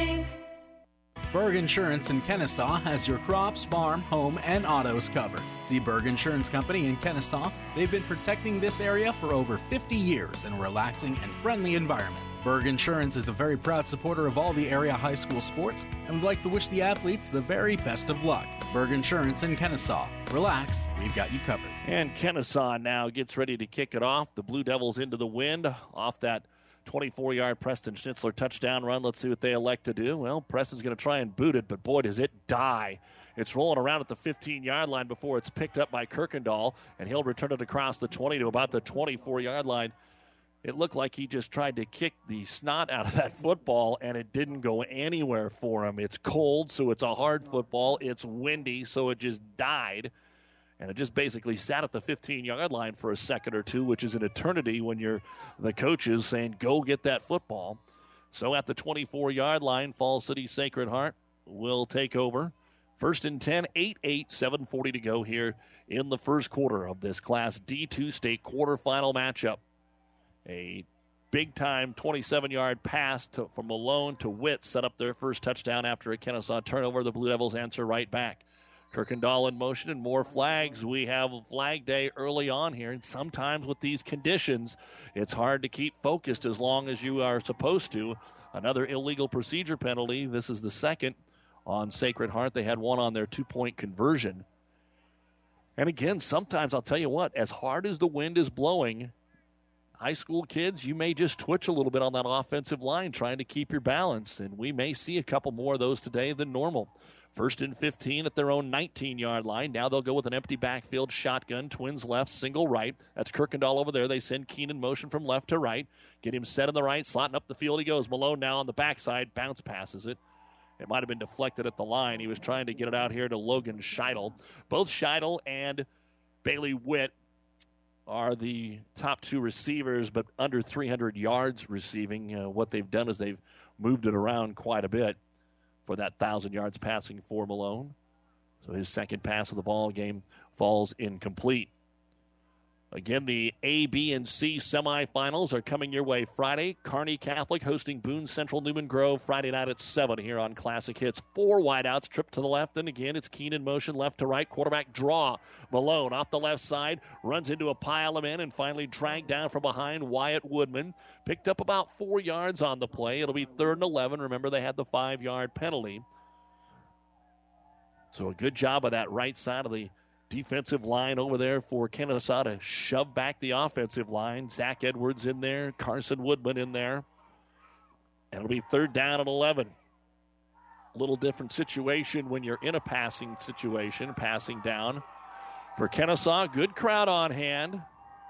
Berg Insurance in Kennesaw has your crops, farm, home, and autos covered. See Berg Insurance Company in Kennesaw. They've been protecting this area for over fifty years in a relaxing and friendly environment. Berg Insurance is a very proud supporter of all the area high school sports and would like to wish the athletes the very best of luck. Berg Insurance in Kennesaw. Relax, we've got you covered. And Kennesaw now gets ready to kick it off. The Blue Devils into the wind off that twenty-four-yard Preston Schnitzler touchdown run. Let's see what they elect to do. Well, Preston's going to try and boot it, but boy, does it die. It's rolling around at the fifteen-yard line before it's picked up by Kirkendall, and he'll return it across the twenty to about the twenty-four-yard line. It looked like he just tried to kick the snot out of that football, and it didn't go anywhere for him. It's cold, so it's a hard football. It's windy, so it just died. And it just basically sat at the fifteen-yard line for a second or two, which is an eternity when you're the coaches saying, go get that football. So at the twenty-four-yard line, Falls City Sacred Heart will take over. First and ten, eight eight, seven forty to go here in the first quarter of this Class D two state quarterfinal matchup. A big-time twenty-seven-yard pass to, from Malone to Witt set up their first touchdown after a Kennesaw turnover. The Blue Devils answer right back. Kirkendall in motion and more flags. We have Flag Day early on here, and sometimes with these conditions, it's hard to keep focused as long as you are supposed to. Another illegal procedure penalty. This is the second on Sacred Heart. They had one on their two-point conversion. And again, sometimes I'll tell you what, as hard as the wind is blowing, high school kids, you may just twitch a little bit on that offensive line trying to keep your balance, and we may see a couple more of those today than normal. First and fifteen at their own nineteen-yard line. Now they'll go with an empty backfield shotgun. Twins left, single right. That's Kirkendall over there. They send Keenan motion from left to right. Get him set in the right, slotting up the field he goes. Malone now on the backside, bounce passes it. It might have been deflected at the line. He was trying to get it out here to Logan Scheidel. Both Scheidel and Bailey Witt are the top two receivers, but under three hundred yards receiving. Uh, what they've done is they've moved it around quite a bit for that one thousand yards passing for Malone. So his second pass of the ball game falls incomplete. Again, the A, B, and C semifinals are coming your way Friday. Kearney Catholic hosting Boone Central Newman Grove Friday night at seven here on Classic Hits. Four wideouts, trip to the left, and again, it's Keenan motion left to right. Quarterback draw. Malone off the left side, runs into a pile of men, and finally dragged down from behind Wyatt Woodman. Picked up about four yards on the play. It'll be third and eleven. Remember, they had the five-yard penalty. So a good job of that right side of the defensive line over there for Kennesaw to shove back the offensive line. Zach Edwards in there, Carson Woodman in there. And it'll be third down and eleven. A little different situation when you're in a passing situation, passing down. For Kennesaw, good crowd on hand.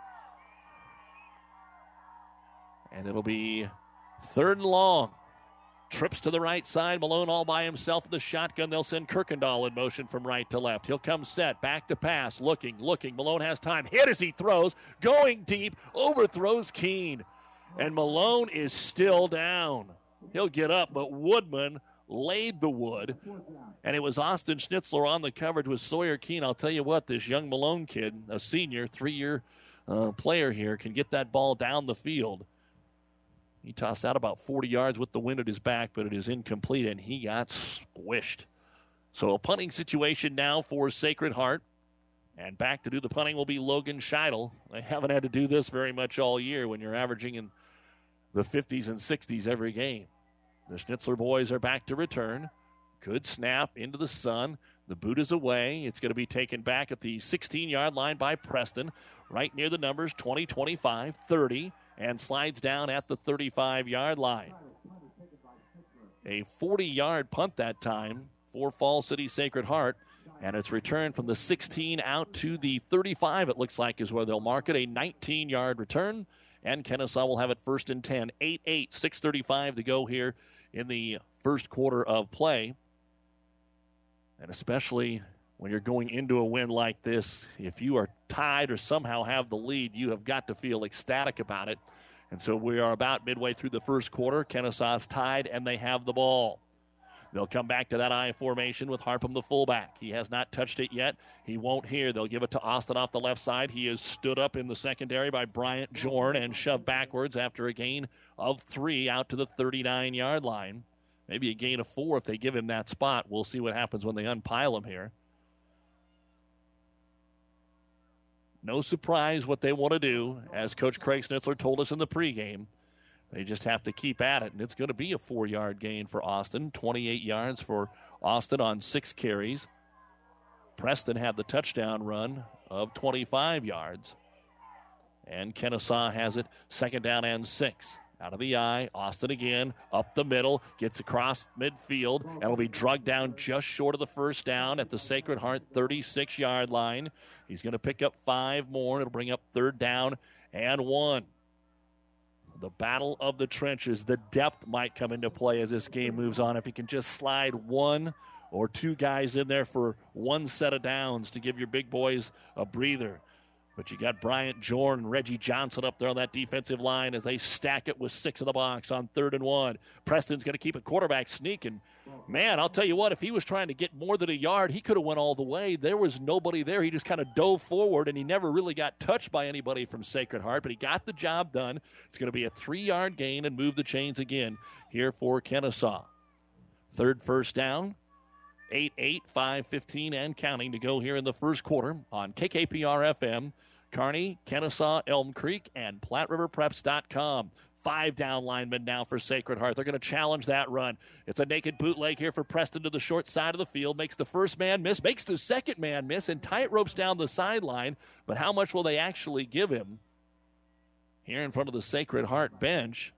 And it'll be third and long. Trips to the right side. Malone all by himself in the shotgun. They'll send Kirkendall in motion from right to left. He'll come set. Back to pass. Looking, looking. Malone has time. Hit as he throws. Going deep. Overthrows Keene. And Malone is still down. He'll get up, but Woodman laid the wood. And it was Austin Schnitzler on the coverage with Sawyer Keene. I'll tell you what, this young Malone kid, a senior, three-year uh, player here, can get that ball down the field. He tossed out about forty yards with the wind at his back, but it is incomplete, and he got squished. So a punting situation now for Sacred Heart. And back to do the punting will be Logan Scheidel. They haven't had to do this very much all year when you're averaging in the fifties and sixties every game. The Schnitzler boys are back to return. Good snap into the sun. The boot is away. It's going to be taken back at the sixteen-yard line by Preston, right near the numbers twenty, twenty-five, thirty. And slides down at the thirty-five-yard line. A forty-yard punt that time for Falls City Sacred Heart. And it's returned from the sixteen out to the thirty-five, it looks like, is where they'll mark it. A nineteen-yard return. And Kennesaw will have it first and ten. eight eight, six thirty-five to go here in the first quarter of play. And especially when you're going into a win like this, if you are tied or somehow have the lead, you have got to feel ecstatic about it. And so we are about midway through the first quarter. Kennesaw's tied, and they have the ball. They'll come back to that I formation with Harpham, the fullback. He has not touched it yet. He won't here. They'll give it to Austin off the left side. He is stood up in the secondary by Bryant Jorn and shoved backwards after a gain of three out to the thirty-nine-yard line. Maybe a gain of four if they give him that spot. We'll see what happens when they unpile him here. No surprise what they want to do, as Coach Craig Schnitzler told us in the pregame. They just have to keep at it, and it's going to be a four-yard gain for Austin. twenty-eight yards for Austin on six carries. Preston had the touchdown run of twenty-five yards. And Kenesaw has it second down and six. Out of the eye, Austin again, up the middle, gets across midfield, and will be drugged down just short of the first down at the Sacred Heart thirty-six-yard line. He's going to pick up five more. It'll bring up third down and one. The battle of the trenches. The depth might come into play as this game moves on. If you can just slide one or two guys in there for one set of downs to give your big boys a breather. But you got Bryant Jordan and Reggie Johnson up there on that defensive line as they stack it with six in the box on third and one. Preston's going to keep a quarterback sneak. And, man, I'll tell you what, if he was trying to get more than a yard, he could have went all the way. There was nobody there. He just kind of dove forward, and he never really got touched by anybody from Sacred Heart. But he got the job done. It's going to be a three-yard gain and move the chains again here for Kenesaw. Third first down. eight eight, five fifteen, and counting to go here in the first quarter on K K P R F M, Kearney, Kenesaw, Elm Creek, and Platte River Preps dot com. Five down linemen now for Sacred Heart. They're going to challenge that run. It's a naked bootleg here for Preston to the short side of the field. Makes the first man miss, makes the second man miss, and tight ropes down the sideline. But how much will they actually give him here in front of the Sacred Heart bench?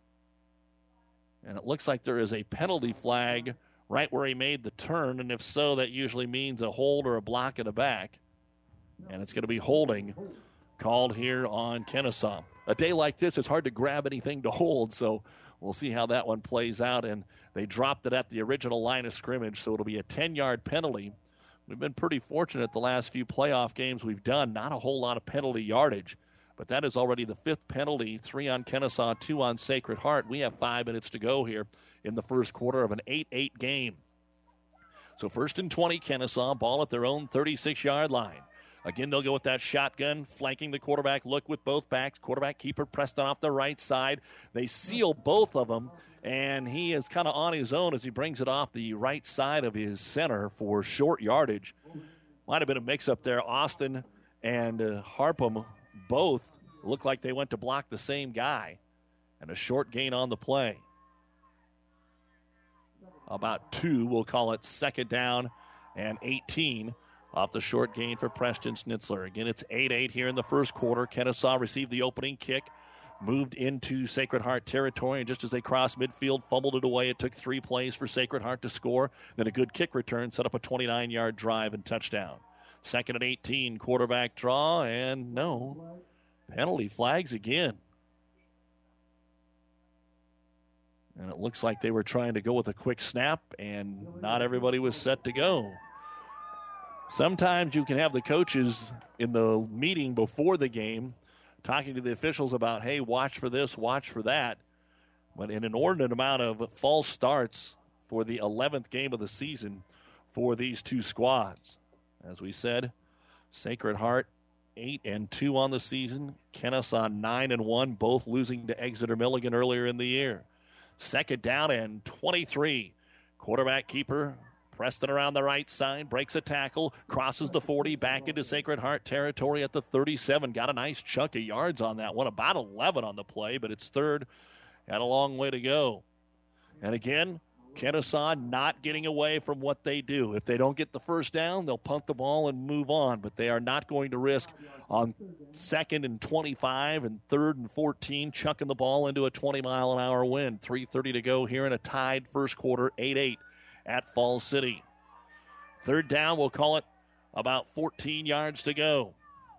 And it looks like there is a penalty flag right where he made the turn, and if so, that usually means a hold or a block in the back. And it's going to be holding called here on Kenesaw. A day like this, it's hard to grab anything to hold, so we'll see how that one plays out. And they dropped it at the original line of scrimmage, so it'll be a ten-yard penalty. We've been pretty fortunate the last few playoff games we've done. Not a whole lot of penalty yardage, but that is already the fifth penalty, three on Kenesaw, two on Sacred Heart. We have five minutes to go here in the first quarter of an eight eight game. So first and twenty, Kenesaw, ball at their own thirty-six-yard line. Again, they'll go with that shotgun, flanking the quarterback look with both backs. Quarterback keeper Preston off the right side. They seal both of them, and he is kind of on his own as he brings it off the right side of his center for short yardage. Might have been a mix-up there. Austin and uh, Harpham both look like they went to block the same guy, and a short gain on the play. About two, we'll call it second down and eighteen off the short gain for Preston Schnitzler. Again, it's eight eight here in the first quarter. Kenesaw received the opening kick, moved into Sacred Heart territory, and just as they crossed midfield, fumbled it away. It took three plays for Sacred Heart to score. Then a good kick return set up a twenty-nine-yard drive and touchdown. Second and eighteen, quarterback draw, and no, penalty flags again. And it looks like they were trying to go with a quick snap, and not everybody was set to go. Sometimes you can have the coaches in the meeting before the game talking to the officials about, hey, watch for this, watch for that. But an inordinate amount of false starts for the eleventh game of the season for these two squads. As we said, Sacred Heart eight and two on the season. Kenesaw nine and one, both losing to Exeter Milligan earlier in the year. Second down and twenty-three. Quarterback keeper Preston around the right side, breaks a tackle, crosses the forty, back into Sacred Heart territory at the thirty-seven. Got a nice chunk of yards on that one, about eleven on the play, but it's third. Got a long way to go. And again, Kenesaw not getting away from what they do. If they don't get the first down, they'll punt the ball and move on, but they are not going to risk on second and twenty-five and third and fourteen, chucking the ball into a twenty-mile-an-hour wind. three thirty to go here in a tied first quarter, eight eight. At Falls City. Third down, we'll call it about fourteen yards to go.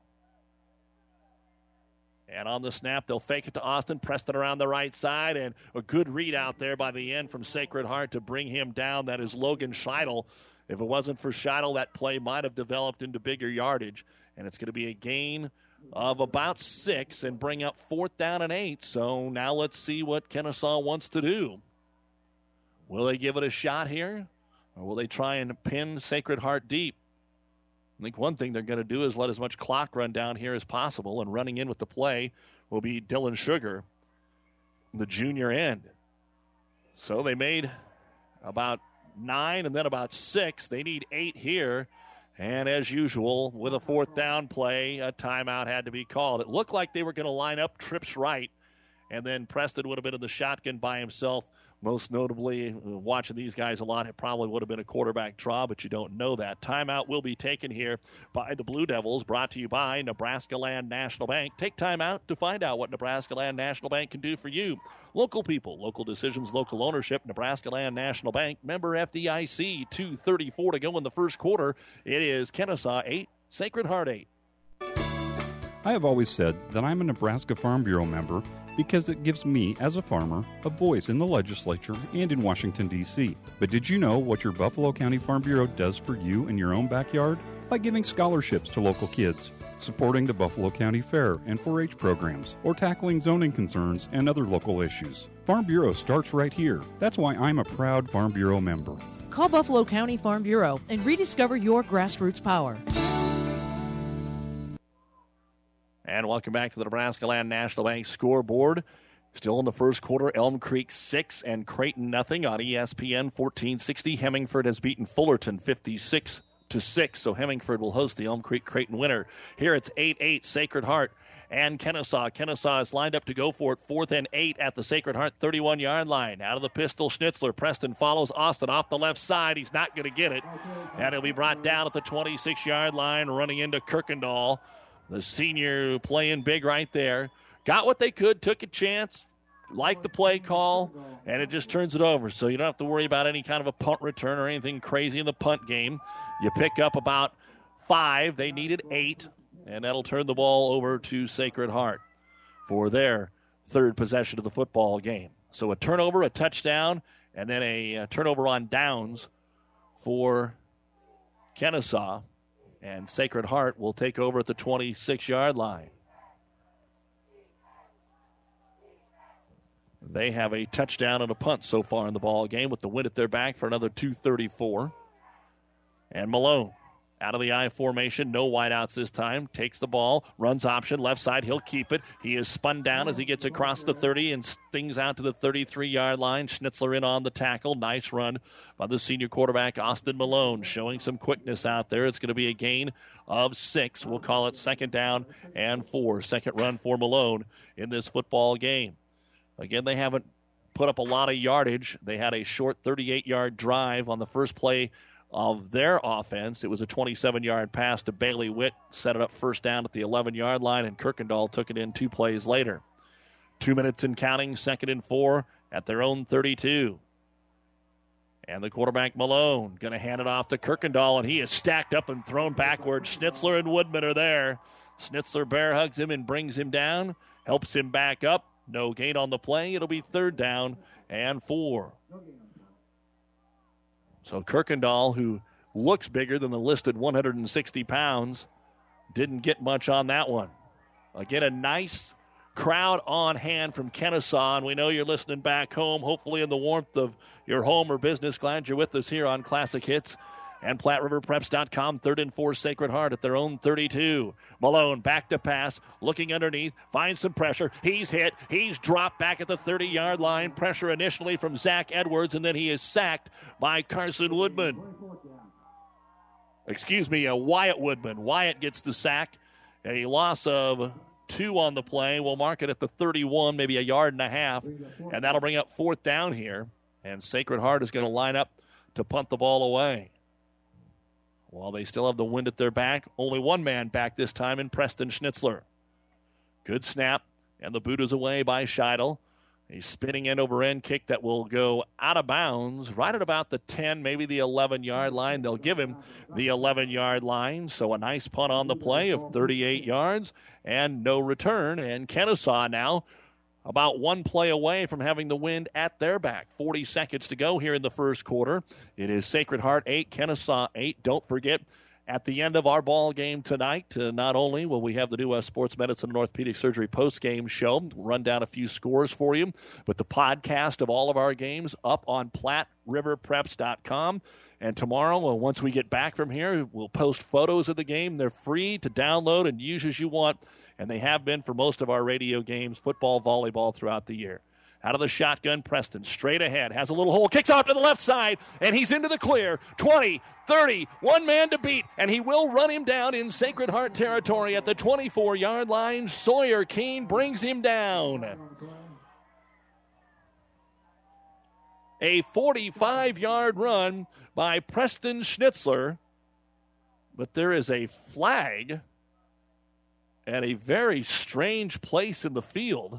And on the snap, they'll fake it to Austin. Preston around the right side, and a good read out there by the end from Sacred Heart to bring him down. That is Logan Scheidel. If it wasn't for Scheidel, that play might have developed into bigger yardage. And it's going to be a gain of about six and bring up fourth down and eight. So now let's see what Kenesaw wants to do. Will they give it a shot here, or will they try and pin Sacred Heart deep? I think one thing they're going to do is let as much clock run down here as possible, and running in with the play will be Dylan Sugar, the junior end. So they made about nine and then about six. They need eight here, and as usual, with a fourth down play, a timeout had to be called. It looked like they were going to line up trips right And then Preston would have been in the shotgun by himself. Most notably, uh, watching these guys a lot, it probably would have been a quarterback draw, but you don't know that. Timeout will be taken here by the Blue Devils, brought to you by Nebraska Land National Bank. Take time out to find out what Nebraska Land National Bank can do for you. Local people, local decisions, local ownership. Nebraska Land National Bank, member F D I C. two thirty-four to go in the first quarter. It is Kennesaw eight, Sacred Heart eight. I have always said that I'm a Nebraska Farm Bureau member because it gives me, as a farmer, a voice in the legislature and in Washington, D C But did you know what your Buffalo County Farm Bureau does for you in your own backyard? By giving scholarships to local kids, supporting the Buffalo County Fair and four H programs, or tackling zoning concerns and other local issues. Farm Bureau starts right here. That's why I'm a proud Farm Bureau member. Call Buffalo County Farm Bureau and rediscover your grassroots power. And welcome back to the Nebraska Land National Bank scoreboard. Still in the first quarter, Elm Creek six and Creighton nothing on E S P N fourteen sixty. Hemingford has beaten Fullerton fifty-six to six, so Hemingford will host the Elm Creek Creighton winner. Here it's eight eight Sacred Heart and Kennesaw. Kennesaw is lined up to go for it. Fourth and eight at the Sacred Heart thirty-one-yard line. Out of the pistol, Schnitzler. Preston follows Austin off the left side. He's not going to get it. And he'll be brought down at the twenty-six-yard line, running into Kirkendall. The senior playing big right there. Got what they could, took a chance, liked the play call, and it just turns it over. So you don't have to worry about any kind of a punt return or anything crazy in the punt game. You pick up about five. They needed eight, and that'll turn the ball over to Sacred Heart for their third possession of the football game. So a turnover, a touchdown, and then a, a turnover on downs for Kennesaw. And Sacred Heart will take over at the twenty-six-yard line. They have a touchdown and a punt so far in the ball game with the wind at their back for another two thirty-four. And Malone out of the I formation, no wideouts this time, takes the ball, runs option, left side, he'll keep it. He is spun down as he gets across the thirty and stings out to the thirty-three-yard line. Schnitzler in on the tackle. Nice run by the senior quarterback, Austin Malone, showing some quickness out there. It's going to be a gain of six. We'll call it second down and four. Second run for Malone in this football game. Again, they haven't put up a lot of yardage. They had a short thirty-eight-yard drive on the first play of their offense. It was a twenty-seven-yard pass to Bailey Witt, set it up first down at the eleven-yard line, and Kirkendall took it in two plays later. Two minutes and counting, second and four at their own thirty-two. And the quarterback, Malone, going to hand it off to Kirkendall, and he is stacked up and thrown backward. Schnitzler and Woodman are there. Schnitzler bear hugs him and brings him down, helps him back up. No gain on the play. It'll be third down and four. So Kirkendall, who looks bigger than the listed one hundred sixty pounds, didn't get much on that one. Again, a nice crowd on hand from Kennesaw, and we know you're listening back home, hopefully in the warmth of your home or business. Glad you're with us here on Classic Hits and Platte River Preps dot com. Third and four, Sacred Heart at their own thirty-two. Malone back to pass, looking underneath, finds some pressure. He's hit. He's dropped back at the thirty-yard line. Pressure initially from Zach Edwards, and then he is sacked by Carson Woodman. Excuse me, uh, Wyatt Woodman. Wyatt gets the sack. A loss of two on the play. We'll mark it at the thirty-one, maybe a yard and a half, and that'll bring up fourth down here. And Sacred Heart is going to line up to punt the ball away. While they still have the wind at their back, only one man back this time in Preston Schnitzler. Good snap, and the boot is away by Scheidel. A spinning end-over-end kick that will go out of bounds right at about the ten, maybe the eleven-yard line. They'll give him the eleven-yard line, so a nice punt on the play of thirty-eight yards and no return. And Kennesaw now about one play away from having the wind at their back. forty seconds to go here in the first quarter. It is Sacred Heart eight, Kennesaw eight. Don't forget, at the end of our ball game tonight, uh, not only will we have the new uh, Sports Medicine and Orthopedic Surgery post-game show, we'll run down a few scores for you, but the podcast of all of our games up on Platte River Preps dot com. And tomorrow, well, once we get back from here, we'll post photos of the game. They're free to download and use as you want, and they have been for most of our radio games, football, volleyball, throughout the year. Out of the shotgun, Preston, straight ahead, has a little hole, kicks off to the left side, and he's into the clear. twenty, thirty, one man to beat, and he will run him down in Sacred Heart territory at the twenty-four-yard line. Sawyer Keene brings him down. A forty-five-yard run by Preston Schnitzler. But there is a flag at a very strange place in the field.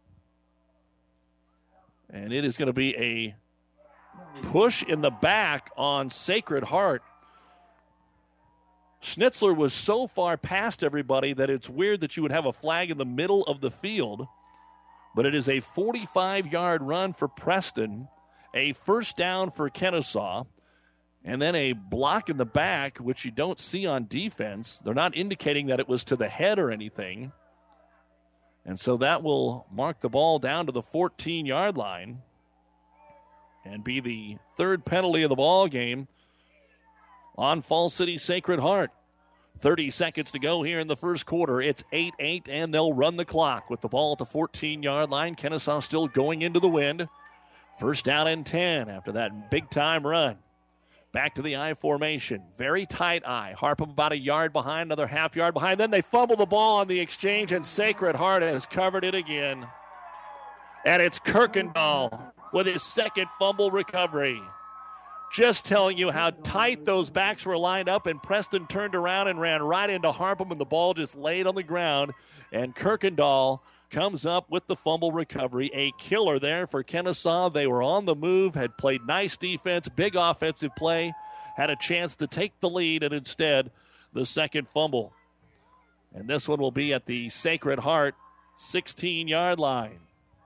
And it is going to be a push in the back on Sacred Heart. Schnitzler was so far past everybody that it's weird that you would have a flag in the middle of the field. But it is a forty-five-yard run for Preston, a first down for Kennesaw, and then a block in the back, which you don't see on defense. They're not indicating that it was to the head or anything. And so that will mark the ball down to the fourteen-yard line and be the third penalty of the ball game on Falls City Sacred Heart. thirty seconds to go here in the first quarter. It's eight eight, and they'll run the clock with the ball at the fourteen-yard line. Kennesaw still going into the wind. First down and ten after that big-time run. Back to the I formation. Very tight I. Harpham about a yard behind, another half yard behind. Then they fumble the ball on the exchange, and Sacred Heart has covered it again. And it's Kirkendall with his second fumble recovery. Just telling you how tight those backs were lined up, and Preston turned around and ran right into Harpham, and the ball just laid on the ground. And Kirkendall comes up with the fumble recovery. A killer there for Kennesaw. They were on the move, had played nice defense, big offensive play, had a chance to take the lead, and instead the second fumble. And this one will be at the Sacred Heart sixteen-yard line.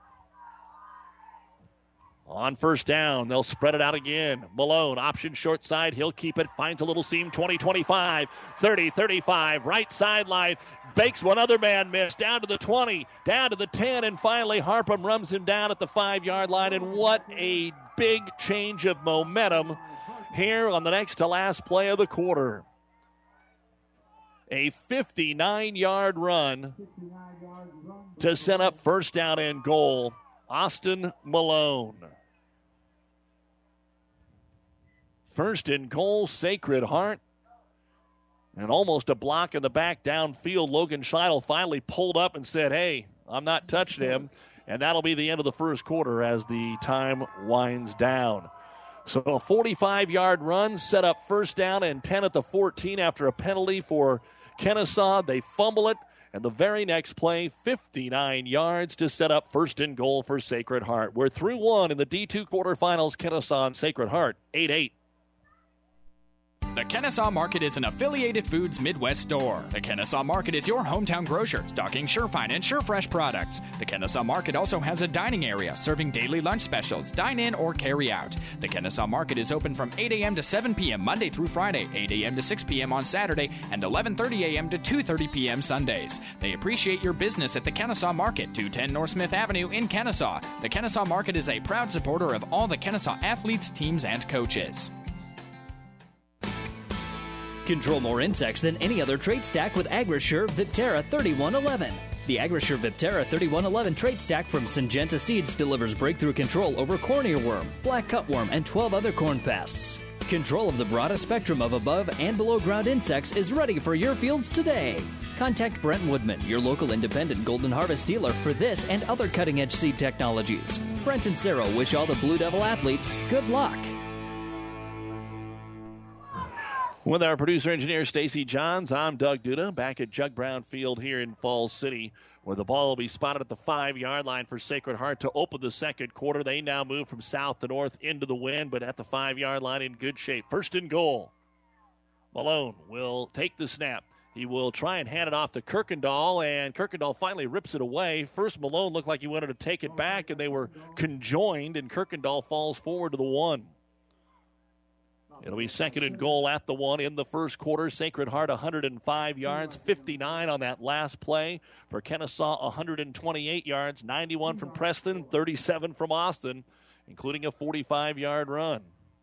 On first down, they'll spread it out again. Malone, option short side. He'll keep it. Finds a little seam. twenty, twenty-five, thirty, thirty-five. Right sideline. Bakes one other man miss. Down to the twenty. Down to the ten. And finally, Harpham runs him down at the five-yard line. And what a big change of momentum here on the next to last play of the quarter. A fifty-nine-yard run to set up first down and goal. Austin Malone. First and goal, Sacred Heart. And almost a block in the back downfield. Logan Scheidel finally pulled up and said, hey, I'm not touching him. And that'll be the end of the first quarter as the time winds down. So a forty-five-yard run set up first down and ten at the fourteen after a penalty for Kennesaw. They fumble it. And the very next play, fifty-nine yards to set up first and goal for Sacred Heart. We're through one in the D two quarterfinals. Kennesaw and Sacred Heart, eight eight. The Kennesaw Market is an affiliated Foods Midwest store. The Kennesaw Market is your hometown grocer, stocking SureFine and SureFresh products. The Kennesaw Market also has a dining area, serving daily lunch specials, dine-in or carry-out. The Kennesaw Market is open from eight a.m. to seven p.m. Monday through Friday, eight a.m. to six p.m. on Saturday, and eleven thirty a.m. to two thirty p.m. Sundays. They appreciate your business at the Kennesaw Market, two ten North Smith Avenue in Kennesaw. The Kennesaw Market is a proud supporter of all the Kennesaw athletes, teams, and coaches. Control more insects than any other trait stack with AgriSure Viptera thirty-one eleven. The AgriSure Viptera thirty-one eleven trait stack from Syngenta Seeds delivers breakthrough control over corn earworm, black cutworm, and twelve other corn pests. Control of the broadest spectrum of above and below ground insects is ready for your fields today. Contact Brent Woodman, your local independent Golden Harvest dealer, for this and other cutting-edge seed technologies. Brent and Sarah wish all the Blue Devil athletes good luck. With our producer-engineer Stacy Johns, I'm Doug Duda, back at Jug Brown Field here in Falls City, where the ball will be spotted at the five-yard line for Sacred Heart to open the second quarter. They now move from south to north into the wind, but at the five-yard line in good shape. First and goal. Malone will take the snap. He will try and hand it off to Kirkendall, and Kirkendall finally rips it away. First, Malone looked like he wanted to take it back, and they were conjoined, and Kirkendall falls forward to the one. It'll be second and goal at the one in the first quarter. Sacred Heart one hundred five yards, fifty-nine on that last play. For Kennesaw, one hundred twenty-eight yards, ninety-one from Preston, thirty-seven from Austin, including a forty-five-yard run.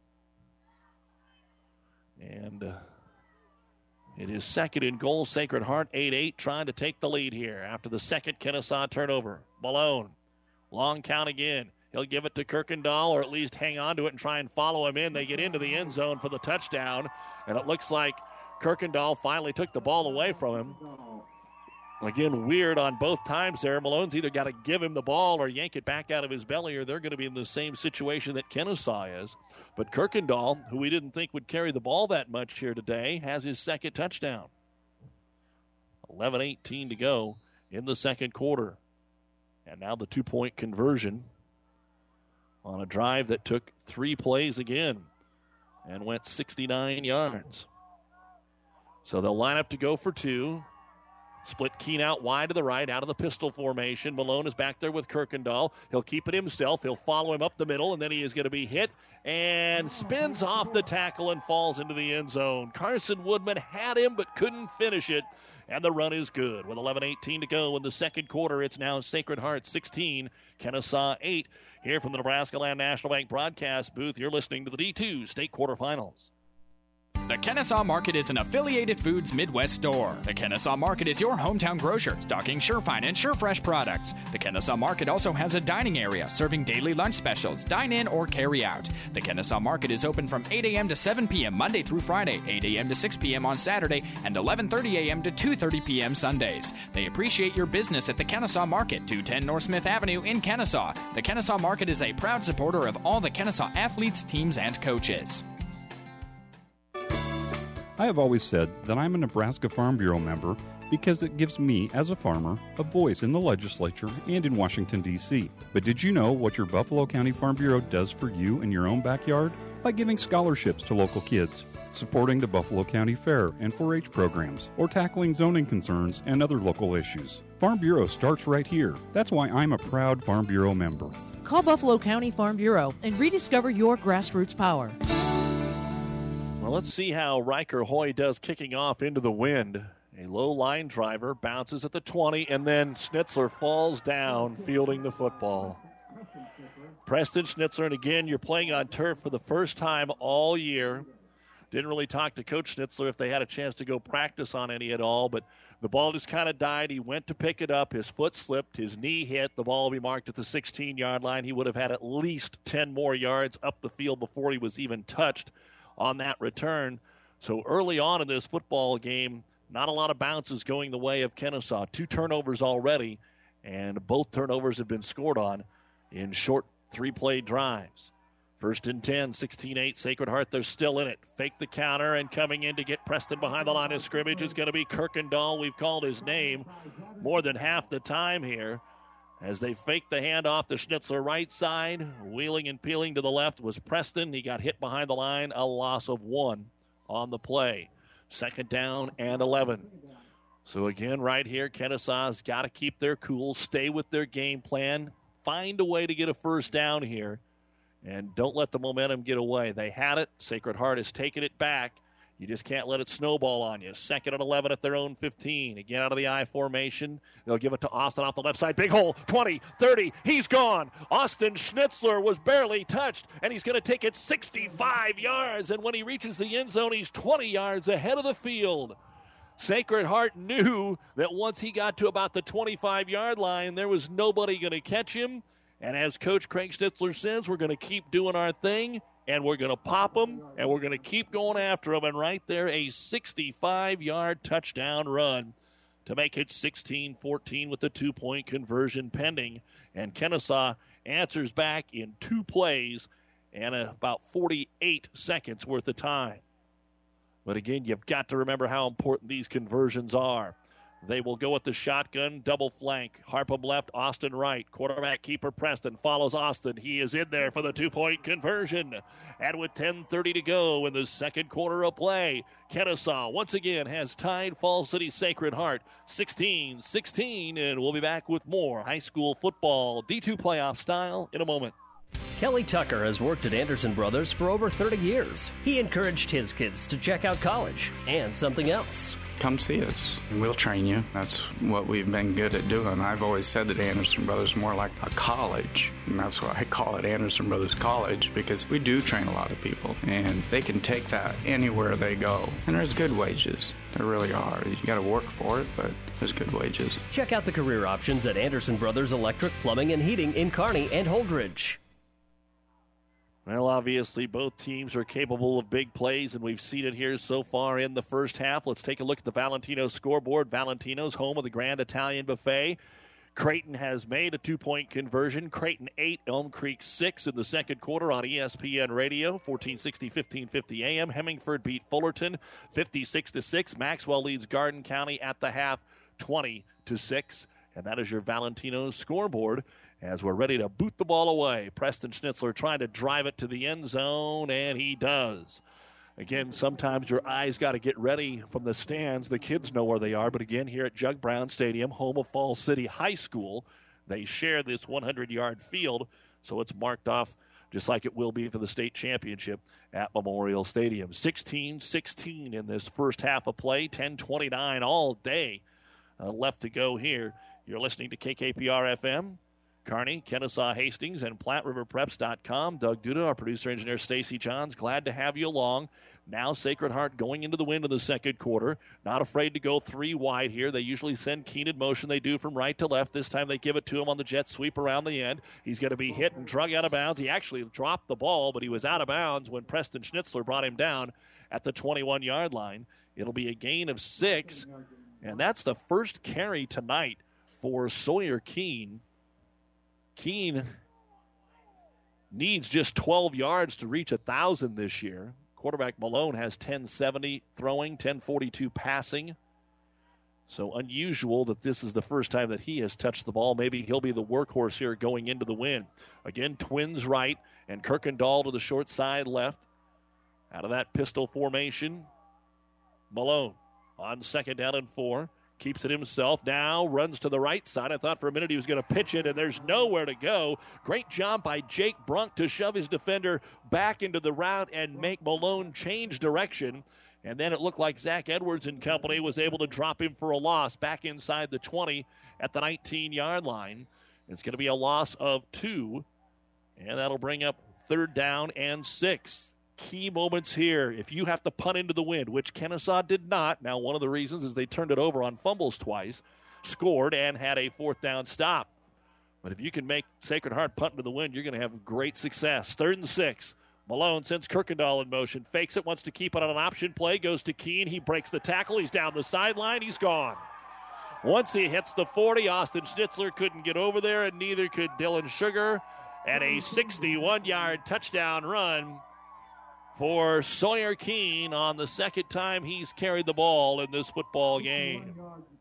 And uh, it is second and goal. Sacred Heart eight eight, trying to take the lead here after the second Kennesaw turnover. Malone, long count again. He'll give it to Kirkendall, or at least hang on to it and try and follow him in. They get into the end zone for the touchdown, and it looks like Kirkendall finally took the ball away from him. Again, weird on both times there. Malone's either got to give him the ball or yank it back out of his belly, or they're going to be in the same situation that Kennesaw is. But Kirkendall, who we didn't think would carry the ball that much here today, has his second touchdown. eleven eighteen to go in the second quarter. And now the two-point conversion on a drive that took three plays again and went sixty-nine yards. So they'll line up to go for two. Split Keene out wide to the right, out of the pistol formation. Malone is back there with Kirkendall. He'll keep it himself. He'll follow him up the middle, and then he is going to be hit and spins off the tackle and falls into the end zone. Carson Woodman had him but couldn't finish it, and the run is good. With eleven eighteen to go in the second quarter, it's now Sacred Heart sixteen, Kennesaw eight. Here from the Nebraska Land National Bank broadcast booth, you're listening to the D two State Quarterfinals. The Kennesaw Market is an affiliated Foods Midwest store. The Kennesaw Market is your hometown grocer, stocking SureFine and SureFresh products. The Kennesaw Market also has a dining area, serving daily lunch specials, dine-in or carry-out. The Kennesaw Market is open from eight a.m. to seven p.m. Monday through Friday, eight a.m. to six p.m. on Saturday, and eleven thirty a.m. to two thirty p.m. Sundays. They appreciate your business at the Kennesaw Market, two ten North Smith Avenue in Kennesaw. The Kennesaw Market is a proud supporter of all the Kennesaw athletes, teams, and coaches. I have always said that I'm a Nebraska Farm Bureau member because it gives me, as a farmer, a voice in the legislature and in Washington, D C But did you know what your Buffalo County Farm Bureau does for you in your own backyard? By giving scholarships to local kids, supporting the Buffalo County Fair and four H programs, or tackling zoning concerns and other local issues. Farm Bureau starts right here. That's why I'm a proud Farm Bureau member. Call Buffalo County Farm Bureau and rediscover your grassroots power. Well, let's see how Riker Hoy does kicking off into the wind. A low line driver bounces at the twenty, and then Schnitzler falls down fielding the football. Preston Schnitzler, and again, you're playing on turf for the first time all year. Didn't really talk to Coach Schnitzler if they had a chance to go practice on any at all, but the ball just kind of died. He went to pick it up. His foot slipped. His knee hit. The ball will be marked at the sixteen-yard line. He would have had at least ten more yards up the field before he was even touched on that return. So early on in this football game, not a lot of bounces going the way of Kennesaw. Two turnovers already, and both turnovers have been scored on in short three-play drives. First and ten, sixteen eight, Sacred Heart, they're still in it. Fake the counter, and coming in to get Preston behind the line of scrimmage is going to be Kirkendall. We've called his name more than half the time here. As they fake the handoff to Schnitzler right side, wheeling and peeling to the left was Preston. He got hit behind the line, a loss of one on the play. Second down and eleven. So again, right here, Kennesaw's got to keep their cool, stay with their game plan, find a way to get a first down here, and don't let the momentum get away. They had it. Sacred Heart has taken it back. You just can't let it snowball on you. Second and eleven at their own fifteen. Again, out of the I formation. They'll give it to Austin off the left side. Big hole, twenty, thirty. He's gone. Austin Schnitzler was barely touched, and he's going to take it sixty-five yards. And when he reaches the end zone, he's twenty yards ahead of the field. Sacred Heart knew that once he got to about the twenty-five-yard line, there was nobody going to catch him. And as Coach Craig Schnitzler says, we're going to keep doing our thing. And we're going to pop them, and we're going to keep going after them. And right there, a sixty-five-yard touchdown run to make it sixteen fourteen with the two-point conversion pending. And Kennesaw answers back in two plays and about forty-eight seconds worth of time. But again, you've got to remember how important these conversions are. They will go with the shotgun, double flank. Harpham left, Austin right. Quarterback keeper Preston follows Austin. He is in there for the two-point conversion. And with ten thirty to go in the second quarter of play, Kennesaw once again has tied Falls City Sacred Heart sixteen sixteen. And we'll be back with more high school football D two playoff style in a moment. Kelly Tucker has worked at Anderson Brothers for over thirty years. He encouraged his kids to check out college and something else. Come see us, and we'll train you. That's what we've been good at doing. I've always said that Anderson Brothers is more like a college, and that's why I call it Anderson Brothers College, because we do train a lot of people, and they can take that anywhere they go. And there's good wages. There really are. You got to work for it, but there's good wages. Check out the career options at Anderson Brothers Electric, Plumbing, and Heating in Kearney and Holdridge. Well, obviously, both teams are capable of big plays, and we've seen it here so far in the first half. Let's take a look at the Valentino scoreboard. Valentino's home of the Grand Italian Buffet. Creighton has made a two-point conversion. Creighton eight, Elm Creek six in the second quarter on E S P N Radio, fourteen sixty, fifteen fifty A M. Hemingford beat Fullerton fifty-six to six. Maxwell leads Garden County at the half twenty to six. And that is your Valentino scoreboard as we're ready to boot the ball away. Preston Schnitzler trying to drive it to the end zone, and he does. Again, sometimes your eyes got to get ready from the stands. The kids know where they are, but again, here at Jug Brown Stadium, home of Falls City High School, they share this hundred-yard field, so it's marked off just like it will be for the state championship at Memorial Stadium. sixteen sixteen in this first half of play, ten twenty-nine all day uh, left to go here. You're listening to K K P R F M. Kearney, Kennesaw, Hastings, and Platte River Preps dot com. Doug Duda, our producer-engineer Stacy Johns, glad to have you along. Now Sacred Heart going into the wind in the second quarter. Not afraid to go three wide here. They usually send Keene in motion. They do from right to left. This time they give it to him on the jet sweep around the end. He's going to be hit and drug out of bounds. He actually dropped the ball, but he was out of bounds when Preston Schnitzler brought him down at the twenty-one-yard line. It'll be a gain of six, and that's the first carry tonight for Sawyer Keene. Keene needs just twelve yards to reach one thousand this year. Quarterback Malone has ten seventy throwing, ten forty-two passing. So unusual that this is the first time that he has touched the ball. Maybe he'll be the workhorse here going into the win. Again, twins right and Kirkendall to the short side left. Out of that pistol formation, Malone on second down and four. Keeps it himself, now runs to the right side. I thought for a minute he was going to pitch it, and there's nowhere to go. Great job by Jake Brunk to shove his defender back into the route and make Malone change direction. And then it looked like Zach Edwards and company was able to drop him for a loss back inside the twenty at the nineteen-yard line. It's going to be a loss of two, and that'll bring up third down and six. Key moments here. If you have to punt into the wind, which Kennesaw did not. Now, one of the reasons is they turned it over on fumbles twice, scored, and had a fourth down stop. But if you can make Sacred Heart punt into the wind, you're going to have great success. Third and six. Malone sends Kirkendall in motion. Fakes it, wants to keep it on an option play. Goes to Keene. He breaks the tackle. He's down the sideline. He's gone. Once he hits the forty, Austin Schnitzler couldn't get over there, and neither could Dylan Sugar. And a sixty-one-yard touchdown run for Sawyer Keene on the second time he's carried the ball in this football game.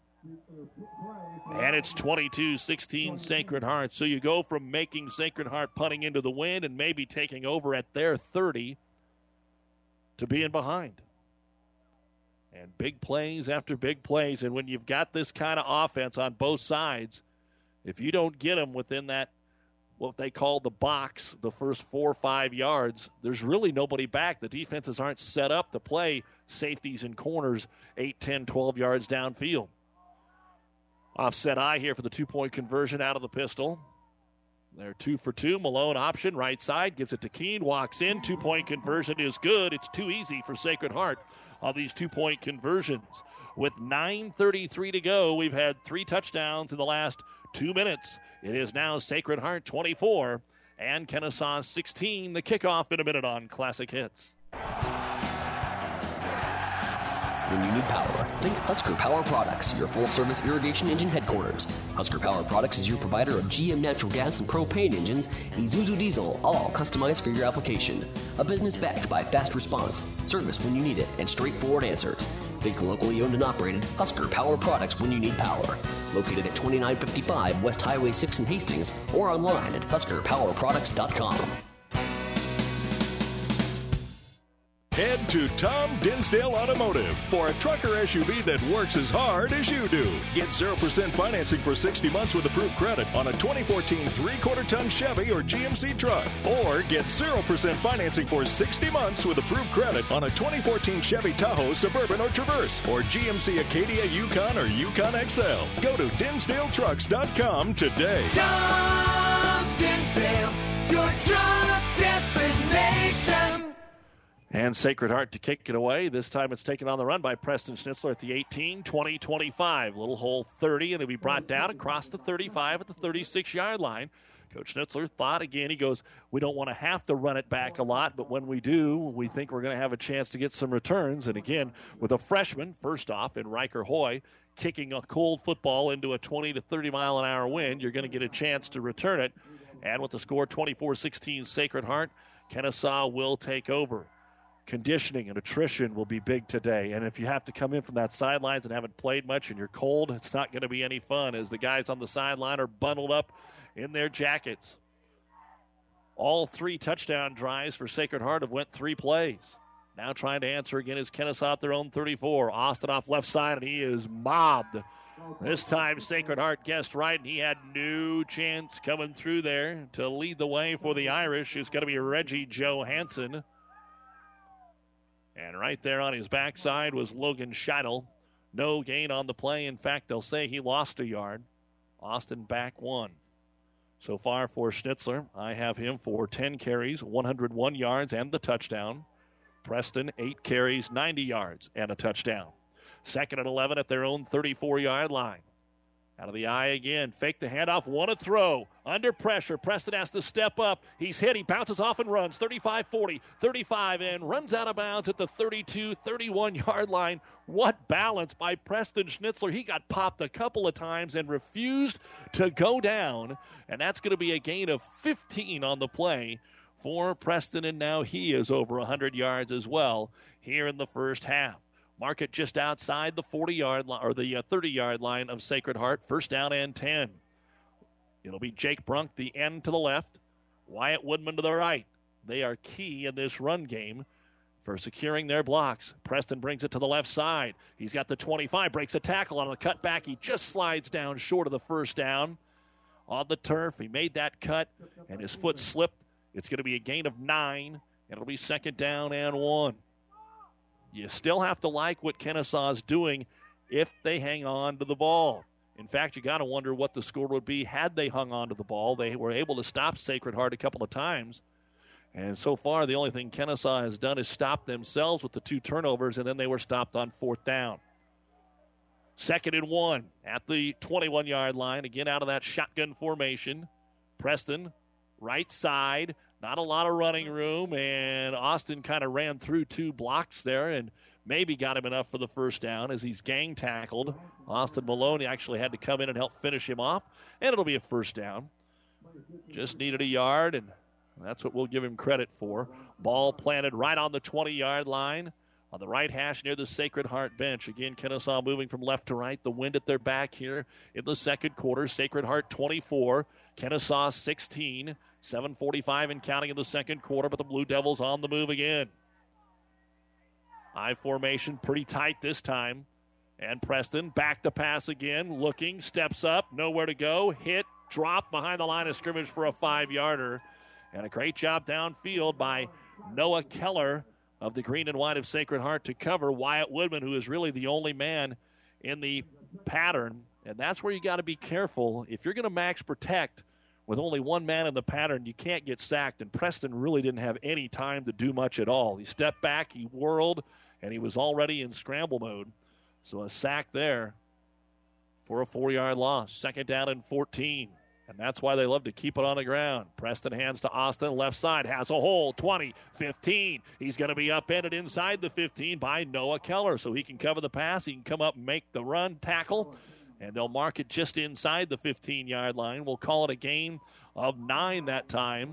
And it's twenty-two sixteen Sacred Heart. So you go from making Sacred Heart punting into the wind and maybe taking over at their thirty to being behind. And big plays after big plays. And when you've got this kind of offense on both sides, if you don't get them within that, what they call the box, the first four or five yards, there's really nobody back. The defenses aren't set up to play safeties and corners eight, ten, twelve yards downfield. Offset eye here for the two-point conversion out of the pistol. They're two for two. Malone option, right side, gives it to Keene, walks in. Two-point conversion is good. It's too easy for Sacred Heart on these two-point conversions. With nine thirty-three to go, we've had three touchdowns in the last two minutes. It is now Sacred Heart twenty-four and Kennesaw sixteen. The kickoff in a minute on Classic Hits. When you need power, think Husker Power Products, your full-service irrigation engine headquarters. Husker Power Products is your provider of G M natural gas and propane engines and Isuzu diesel, all customized for your application. A business backed by fast response, service when you need it, and straightforward answers. Think locally owned and operated Husker Power Products when you need power. Located at twenty-nine fifty-five West Highway six in Hastings or online at husker power products dot com. Head to Tom Dinsdale Automotive for a truck or S U V that works as hard as you do. Get zero percent financing for sixty months with approved credit on a twenty fourteen three-quarter ton Chevy or G M C truck. Or get zero percent financing for sixty months with approved credit on a twenty fourteen Chevy Tahoe, Suburban, or Traverse, or G M C Acadia, Yukon, or Yukon X L. Go to Dinsdale Trucks dot com today. Tom Dinsdale, your truck destination. And Sacred Heart to kick it away. This time it's taken on the run by Preston Schnitzler at the eighteen, twenty, twenty-five. Little hole thirty, and it'll be brought down across the thirty-five at the thirty-six-yard line. Coach Schnitzler thought again, he goes, we don't want to have to run it back a lot, but when we do, we think we're going to have a chance to get some returns. And again, with a freshman, first off, in Riker Hoy, kicking a cold football into a twenty to thirty mile an hour wind, you're going to get a chance to return it. And with the score twenty-four sixteen Sacred Heart, Kennesaw will take over. Conditioning and attrition will be big today. And if you have to come in from that sidelines and haven't played much and you're cold, it's not going to be any fun as the guys on the sideline are bundled up in their jackets. All three touchdown drives for Sacred Heart have went three plays. Now trying to answer again is Kennesaw at their own thirty-four. Austin off left side, and he is mobbed. This time Sacred Heart guessed right, and he had no chance coming through there to lead the way for the Irish. It's going to be Reggie Johansson. And right there on his backside was Logan Scheidel. No gain on the play. In fact, they'll say he lost a yard. Austin back one. So far for Schnitzler, I have him for ten carries, one hundred one yards, and the touchdown. Preston, eight carries, ninety yards, and a touchdown. Second and eleven at their own thirty-four-yard line. Out of the eye again. Fake the handoff. Want to throw. Under pressure. Preston has to step up. He's hit. He bounces off and runs. thirty-five forty, thirty-five, and runs out of bounds at the thirty-two, thirty-one-yard line. What balance by Preston Schnitzler. He got popped a couple of times and refused to go down. And that's going to be a gain of fifteen on the play for Preston. And now he is over one hundred yards as well here in the first half. Mark it just outside the forty-yard line or the thirty-yard line of Sacred Heart. First down and ten. It'll be Jake Brunk, the end to the left. Wyatt Woodman to the right. They are key in this run game for securing their blocks. Preston brings it to the left side. He's got the twenty-five, breaks a tackle on the cutback. He just slides down short of the first down on the turf. He made that cut, and his foot slipped. It's going to be a gain of nine, and it'll be second down and one. You still have to like what Kennesaw's doing if they hang on to the ball. In fact, you got to wonder what the score would be had they hung on to the ball. They were able to stop Sacred Heart a couple of times. And so far, the only thing Kennesaw has done is stop themselves with the two turnovers, and then they were stopped on fourth down. Second and one at the twenty-one-yard line. Again, out of that shotgun formation. Preston, right side. Not a lot of running room, and Austin kind of ran through two blocks there and maybe got him enough for the first down as he's gang tackled. Austin Maloney actually had to come in and help finish him off, and it'll be a first down. Just needed a yard, and that's what we'll give him credit for. Ball planted right on the twenty-yard line on the right hash near the Sacred Heart bench. Again, Kennesaw moving from left to right. The wind at their back here in the second quarter. Sacred Heart twenty-four, Kennesaw sixteen. seven forty-five and counting in the second quarter, but the Blue Devils on the move again. I formation pretty tight this time. And Preston back to pass again, looking, steps up, nowhere to go, hit, drop behind the line of scrimmage for a five-yarder. And a great job downfield by Noah Keller of the green and white of Sacred Heart to cover Wyatt Woodman, who is really the only man in the pattern. And that's where you got to be careful. If you're going to max protect with only one man in the pattern, you can't get sacked. And Preston really didn't have any time to do much at all. He stepped back, he whirled, and he was already in scramble mode. So a sack there for a four-yard loss. Second down and fourteen. And that's why they love to keep it on the ground. Preston hands to Austin. Left side has a hole. twenty, fifteen. He's going to be upended inside the fifteen by Noah Keller. So he can cover the pass. He can come up and make the run, tackle. And they'll mark it just inside the fifteen-yard line. We'll call it a gain of nine that time.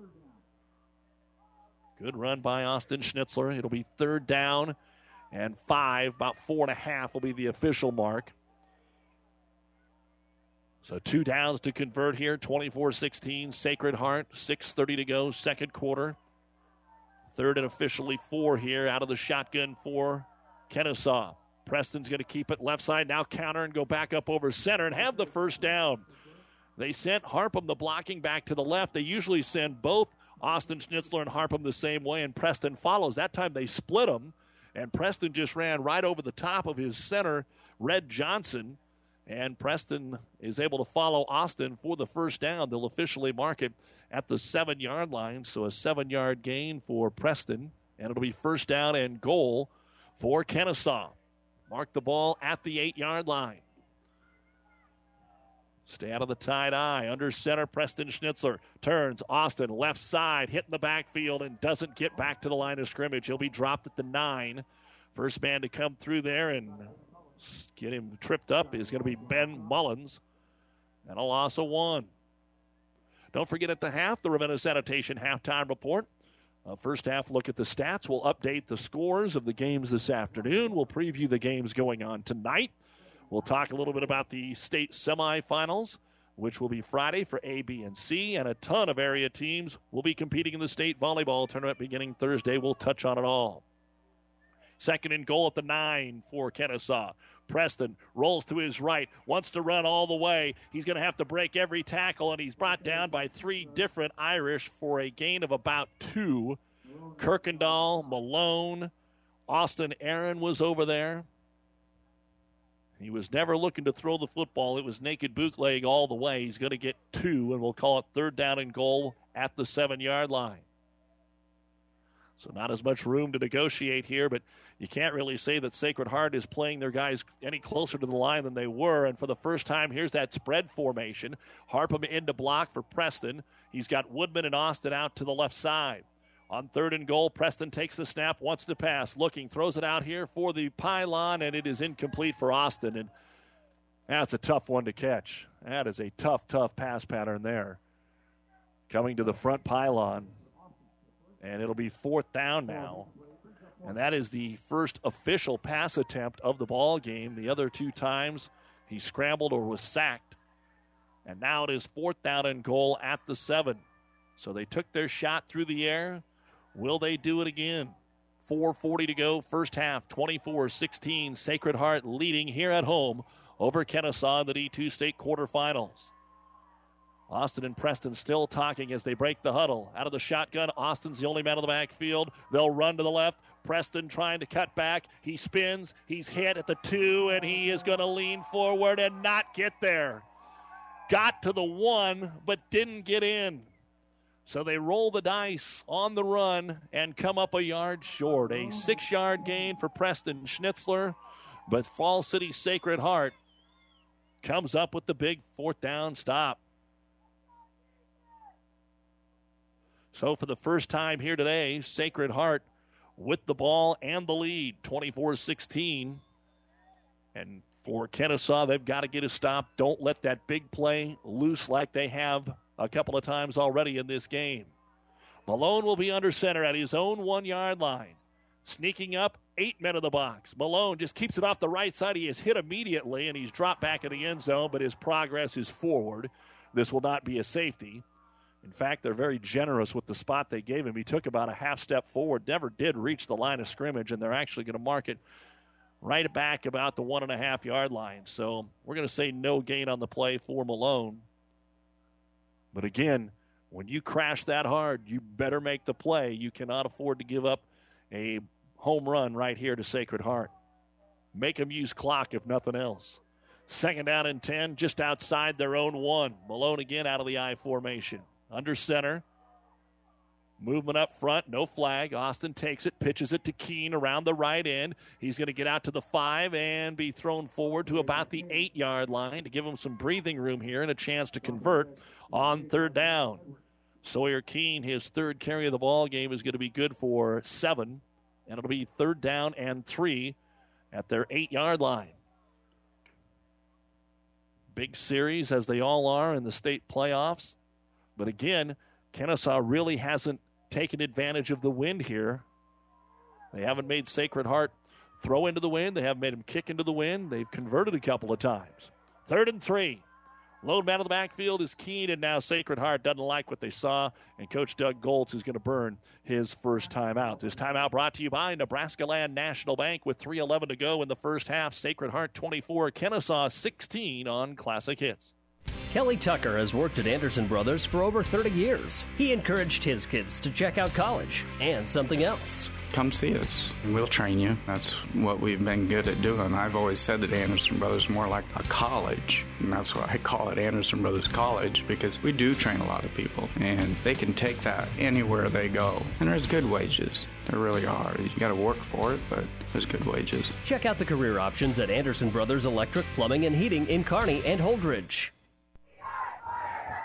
Good run by Austin Schnitzler. It'll be third down and five. About four and a half will be the official mark. So two downs to convert here, twenty-four sixteen, Sacred Heart, six thirty to go, second quarter. Third and officially four here out of the shotgun for Kennesaw. Preston's going to keep it left side, now counter and go back up over center and have the first down. They sent Harpham the blocking back to the left. They usually send both Austin Schnitzler and Harpham the same way, and Preston follows. That time they split them, and Preston just ran right over the top of his center, Red Johnson. And Preston is able to follow Austin for the first down. They'll officially mark it at the seven-yard line. So a seven-yard gain for Preston. And it'll be first down and goal for Kennesaw. Mark the ball at the eight-yard line. Stay out of the tight eye. Under center, Preston Schnitzler turns. Austin, left side, hit in the backfield and doesn't get back to the line of scrimmage. He'll be dropped at the nine. First man to come through there and get him tripped up is going to be Ben Mullins. And a loss of one. Don't forget at the half, the Ravenna Sanitation halftime report. Uh, first half look at the stats. We'll update the scores of the games this afternoon. We'll preview the games going on tonight. We'll talk a little bit about the state semifinals, which will be Friday for A, B, and C, and a ton of area teams will be competing in the state volleyball tournament beginning Thursday. We'll touch on it all. Second and goal at the nine for Kennesaw. Preston rolls to his right, wants to run all the way. He's going to have to break every tackle, and he's brought down by three different Irish for a gain of about two. Kirkendall, Malone, Austin Aaron was over there. He was never looking to throw the football. It was naked bootleg all the way. He's going to get two, and we'll call it third down and goal at the seven-yard line. So not as much room to negotiate here, but you can't really say that Sacred Heart is playing their guys any closer to the line than they were. And for the first time, here's that spread formation. Harpham into block for Preston. He's got Woodman and Austin out to the left side. On third and goal, Preston takes the snap, wants to pass, looking, throws it out here for the pylon, and it is incomplete for Austin. And that's a tough one to catch. That is a tough, tough pass pattern there. Coming to the front pylon, and it'll be fourth down now. And that is the first official pass attempt of the ball game. The other two times he scrambled or was sacked. And now it is fourth down and goal at the seven. So they took their shot through the air. Will they do it again? four forty to go, first half, twenty-four sixteen. Sacred Heart leading here at home over Kennesaw in the D two state quarterfinals. Austin and Preston still talking as they break the huddle. Out of the shotgun, Austin's the only man on the backfield. They'll run to the left. Preston trying to cut back. He spins. He's hit at the two, and he is going to lean forward and not get there. Got to the one, but didn't get in. So they roll the dice on the run and come up a yard short. A six-yard gain for Preston Schnitzler, but Falls City Sacred Heart comes up with the big fourth down stop. So for the first time here today, Sacred Heart with the ball and the lead, twenty-four sixteen. And for Kennesaw, they've got to get a stop. Don't let that big play loose like they have a couple of times already in this game. Malone will be under center at his own one-yard line. Sneaking up, eight men in the box. Malone just keeps it off the right side. He is hit immediately, and he's dropped back in the end zone, but his progress is forward. This will not be a safety. In fact, they're very generous with the spot they gave him. He took about a half step forward, never did reach the line of scrimmage, and they're actually going to mark it right back about the one and a half yard line. So we're going to say no gain on the play for Malone. But again, when you crash that hard, you better make the play. You cannot afford to give up a home run right here to Sacred Heart. Make them use clock if nothing else. Second down and ten, just outside their own one. Malone again out of the I formation. Under center. Movement up front, no flag. Austin takes it, pitches it to Keene around the right end. He's going to get out to the five and be thrown forward to about the eight-yard line to give him some breathing room here and a chance to convert on third down. Sawyer Keene, his third carry of the ball game, is going to be good for seven, and it'll be third down and three at their eight-yard line. Big series, as they all are in the state playoffs. But again, Kennesaw really hasn't taken advantage of the wind here. They haven't made Sacred Heart throw into the wind. They haven't made him kick into the wind. They've converted a couple of times. Third and three. Lone man of the backfield is Keene, and now Sacred Heart doesn't like what they saw, and Coach Doug Goltz is going to burn his first timeout. This timeout brought to you by Nebraska Land National Bank with three eleven to go in the first half. Sacred Heart twenty-four, Kennesaw sixteen on Classic Hits. Kelly Tucker has worked at Anderson Brothers for over thirty years. He encouraged his kids to check out college and something else. Come see us. We'll train you. That's what we've been good at doing. I've always said that Anderson Brothers is more like a college, and that's why I call it Anderson Brothers College, because we do train a lot of people, and they can take that anywhere they go. And there's good wages. There really are. You got to work for it, but there's good wages. Check out the career options at Anderson Brothers Electric, Plumbing, and Heating in Kearney and Holdridge.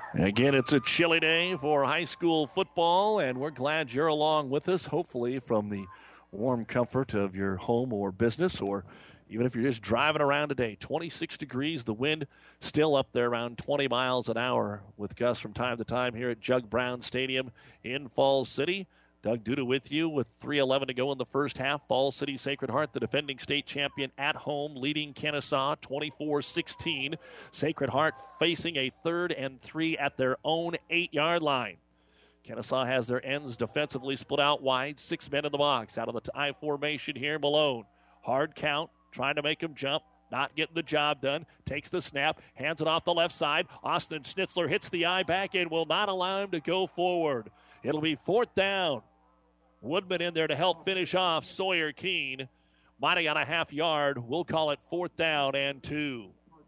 Again, it's a chilly day for high school football, and we're glad you're along with us, hopefully from the warm comfort of your home or business, or even if you're just driving around today. twenty-six degrees, the wind still up there around twenty miles an hour with gusts from time to time here at Jug Brown Stadium in Falls City. Doug Duda with you with three eleven to go in the first half. Falls City Sacred Heart, the defending state champion at home, leading Kennesaw twenty-four sixteen. Sacred Heart facing a third and three at their own eight-yard line. Kennesaw has their ends defensively split out wide. Six men in the box. Out of the I formation here, Malone. Hard count, trying to make him jump. Not getting the job done. Takes the snap, hands it off the left side. Austin Schnitzler hits the eye back and will not allow him to go forward. It'll be fourth down. Woodman in there to help finish off Sawyer Keene. Mighty on a half yard. We'll call it fourth down and two.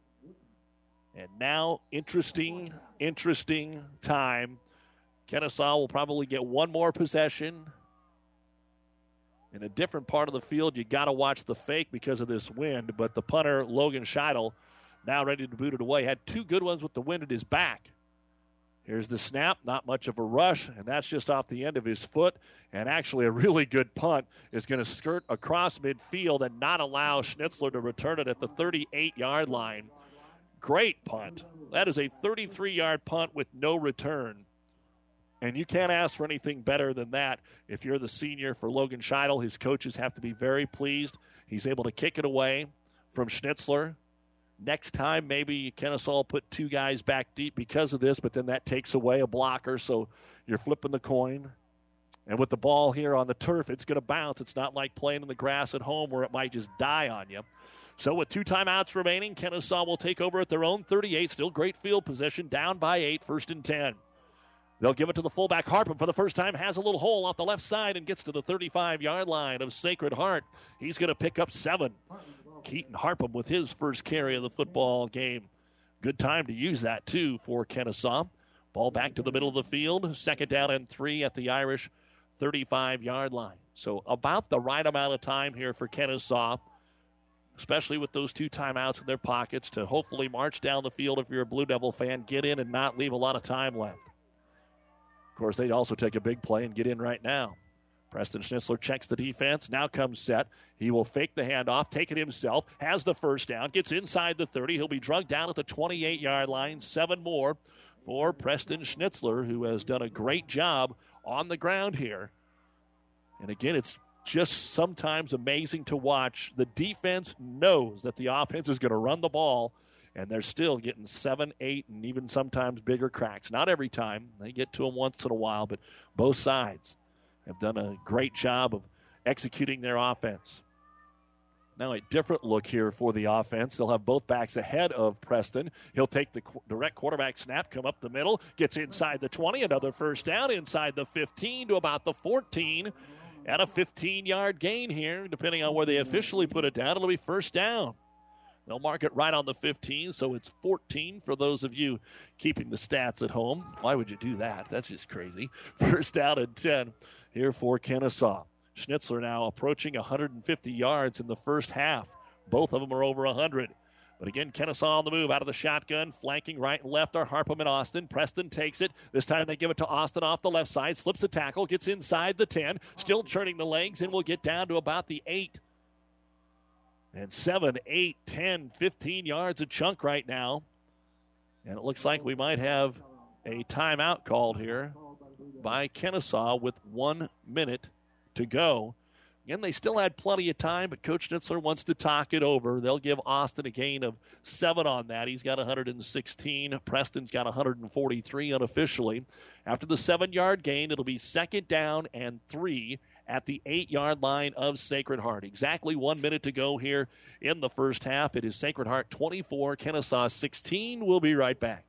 And now, interesting, interesting time. Kennesaw will probably get one more possession. In a different part of the field, you got to watch the fake because of this wind. But the punter, Logan Scheidel, now ready to boot it away. Had two good ones with the wind at his back. Here's the snap, not much of a rush, and that's just off the end of his foot. And actually a really good punt is going to skirt across midfield and not allow Schnitzler to return it at the thirty-eight-yard line. Great punt. That is a thirty-three-yard punt with no return. And you can't ask for anything better than that if you're the senior for Logan Scheidel. His coaches have to be very pleased. He's able to kick it away from Schnitzler. Next time, maybe Kennesaw will put two guys back deep because of this, but then that takes away a blocker, so you're flipping the coin. And with the ball here on the turf, it's going to bounce. It's not like playing in the grass at home where it might just die on you. So with two timeouts remaining, Kennesaw will take over at their own thirty-eight. Still great field position, down by eight, first and ten. They'll give it to the fullback. Harpham for the first time has a little hole off the left side and gets to the thirty-five-yard line of Sacred Heart. He's going to pick up seven. Keaton Harpham with his first carry of the football game. Good time to use that, too, for Kennesaw. Ball back to the middle of the field. Second down and three at the Irish thirty-five-yard line. So about the right amount of time here for Kennesaw, especially with those two timeouts in their pockets, to hopefully march down the field if you're a Blue Devil fan, get in and not leave a lot of time left. Of course, they'd also take a big play and get in right now. Preston Schnitzler checks the defense, now comes set. He will fake the handoff, take it himself, has the first down, gets inside the thirty. He'll be drugged down at the twenty-eight-yard line. Seven more for Preston Schnitzler, who has done a great job on the ground here. And again, it's just sometimes amazing to watch. The defense knows that the offense is going to run the ball, and they're still getting seven, eight, and even sometimes bigger cracks. Not every time. They get to them once in a while, but both sides have done a great job of executing their offense. Now a different look here for the offense. They'll have both backs ahead of Preston. He'll take the qu- direct quarterback snap, come up the middle, gets inside the twenty, another first down, inside the fifteen to about the fourteen, and a fifteen-yard gain here, depending on where they officially put it down. It'll be first down. They'll mark it right on the fifteen, so it's fourteen for those of you keeping the stats at home. Why would you do that? That's just crazy. First down and ten here for Kennesaw. Schnitzler now approaching one hundred fifty yards in the first half. Both of them are over one hundred. But again, Kennesaw on the move out of the shotgun, flanking right and left are Harpham and Austin. Preston takes it. This time they give it to Austin off the left side, slips a tackle, gets inside the ten, still churning the legs, and will get down to about the eight. And seven, eight, ten, fifteen yards a chunk right now. And it looks like we might have a timeout called here by Kennesaw with one minute to go. Again, they still had plenty of time, but Coach Schnitzler wants to talk it over. They'll give Austin a gain of seven on that. He's got one hundred sixteen. Preston's got one hundred forty-three unofficially. After the seven-yard gain, it'll be second down and three at the eight-yard line of Sacred Heart. Exactly one minute to go here in the first half. It is Sacred Heart twenty-four, Kennesaw sixteen. We'll be right back.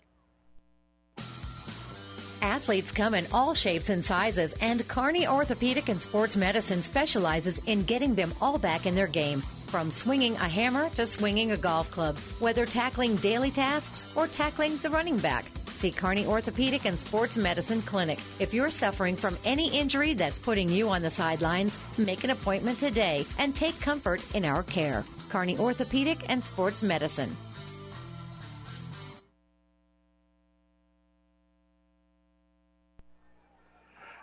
Athletes come in all shapes and sizes, and Kearney Orthopedic and Sports Medicine specializes in getting them all back in their game. From swinging a hammer to swinging a golf club, whether tackling daily tasks or tackling the running back. See Kearney Orthopedic and Sports Medicine Clinic. If you're suffering from any injury that's putting you on the sidelines, make an appointment today and take comfort in our care. Kearney Orthopedic and Sports Medicine.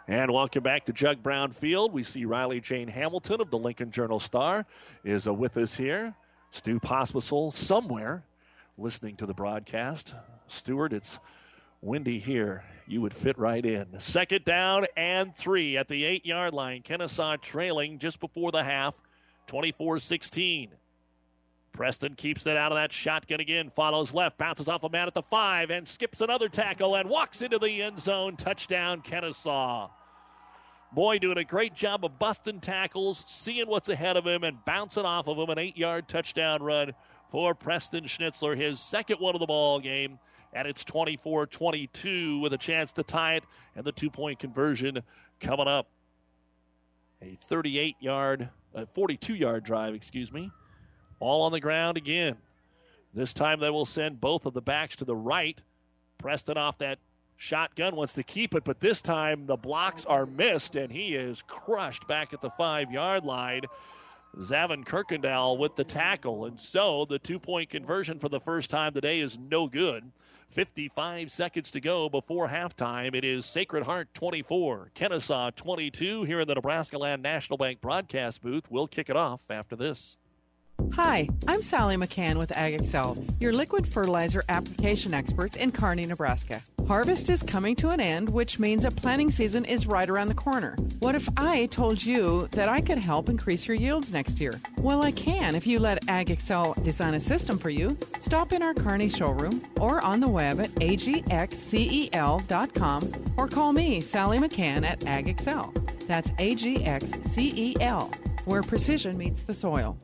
And welcome back to Jug Brown Field. We see Riley Jane Hamilton of the Lincoln Journal-Star is uh, with us here. Stu Pospisil somewhere listening to the broadcast. Stuart, it's windy here. You would fit right in. Second down and three at the eight-yard line. Kennesaw trailing just before the half, twenty-four sixteen. Preston keeps it out of that shotgun again. Follows left, bounces off a man at the five, and skips another tackle and walks into the end zone. Touchdown, Kennesaw. Boy, doing a great job of busting tackles, seeing what's ahead of him, and bouncing off of him. An eight-yard touchdown run for Preston Schnitzler, his second one of the ball game. And it's twenty-four twenty-two with a chance to tie it, and the two-point conversion coming up. A thirty-eight-yard, a forty-two-yard drive, excuse me. All on the ground again. This time they will send both of the backs to the right. Preston off that shotgun wants to keep it, but this time the blocks are missed, and he is crushed back at the five-yard line. Zavin Kirkendall with the tackle, and so the two-point conversion for the first time today is no good. fifty-five seconds to go before halftime. It is Sacred Heart twenty-four, Kennesaw twenty-two here in the Nebraska Land National Bank broadcast booth. We'll kick it off after this. Hi, I'm Sally McCann with AgExcel, your liquid fertilizer application experts in Kearney, Nebraska. Harvest is coming to an end, which means that planting season is right around the corner. What if I told you that I could help increase your yields next year? Well, I can if you let AgExcel design a system for you. Stop in our Kearney showroom or on the web at A G X C E L dot com or call me, Sally McCann, at AgExcel. That's A G X C E L, where precision meets the soil.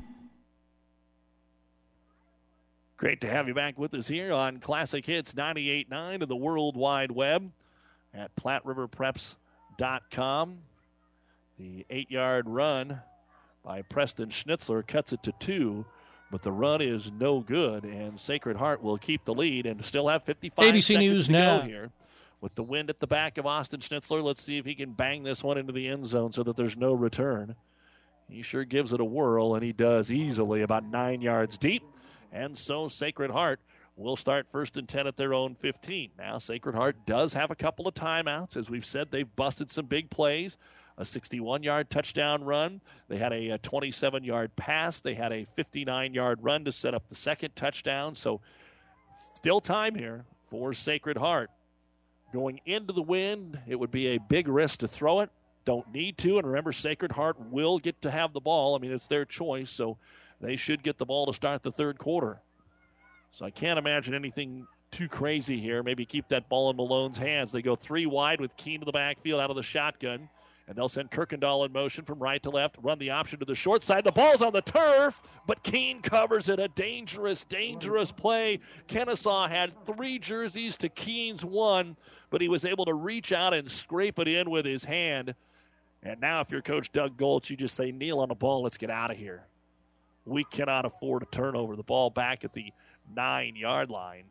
Great to have you back with us here on Classic Hits ninety-eight point nine and the World Wide Web at Platte River Preps dot com. The eight-yard run by Preston Schnitzler cuts it to two, but the run is no good, and Sacred Heart will keep the lead and still have fifty-five A B C seconds News to now. go here. With the wind at the back of Austin Schnitzler, let's see if he can bang this one into the end zone so that there's no return. He sure gives it a whirl, and he does easily, about nine yards deep. And so Sacred Heart will start first and ten at their own fifteen. Now, Sacred Heart does have a couple of timeouts. As we've said, they've busted some big plays. A sixty-one-yard touchdown run. They had a twenty-seven-yard pass. They had a fifty-nine-yard run to set up the second touchdown. So still time here for Sacred Heart. Going into the wind, it would be a big risk to throw it. Don't need to. And remember, Sacred Heart will get to have the ball. I mean, it's their choice, so they should get the ball to start the third quarter. So I can't imagine anything too crazy here. Maybe keep that ball in Malone's hands. They go three wide with Keene to the backfield out of the shotgun. And they'll send Kirkendall in motion from right to left, run the option to the short side. The ball's on the turf, but Keene covers it. A dangerous, dangerous play. Kennesaw had three jerseys to Keene's one, but he was able to reach out and scrape it in with his hand. And now if you're Coach Doug Goltz, you just say, kneel on the ball, let's get out of here. We cannot afford a turnover. The ball back at the nine-yard line.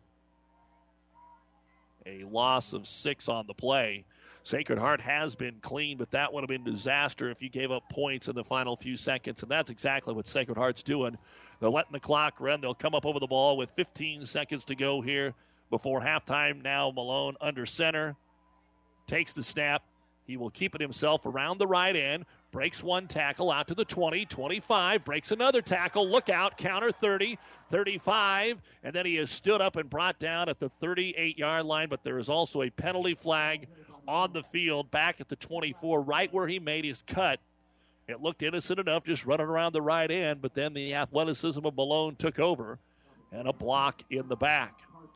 A loss of six on the play. Sacred Heart has been clean, but that would have been disaster if you gave up points in the final few seconds, and that's exactly what Sacred Heart's doing. They're letting the clock run. They'll come up over the ball with fifteen seconds to go here before halftime. Now Malone under center, takes the snap. He will keep it himself around the right end. Breaks one tackle out to the twenty, twenty-five. Breaks another tackle. Look out. Counter thirty, thirty-five. And then he is stood up and brought down at the thirty-eight-yard line. But there is also a penalty flag on the field back at the twenty-four, right where he made his cut. It looked innocent enough just running around the right end. But then the athleticism of Malone took over. And a block in the back.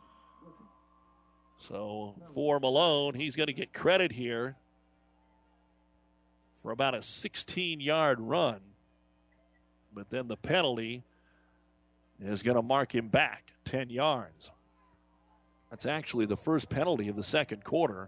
So for Malone, he's going to get credit here for about a sixteen-yard run. But then the penalty is going to mark him back ten yards. That's actually the first penalty of the second quarter.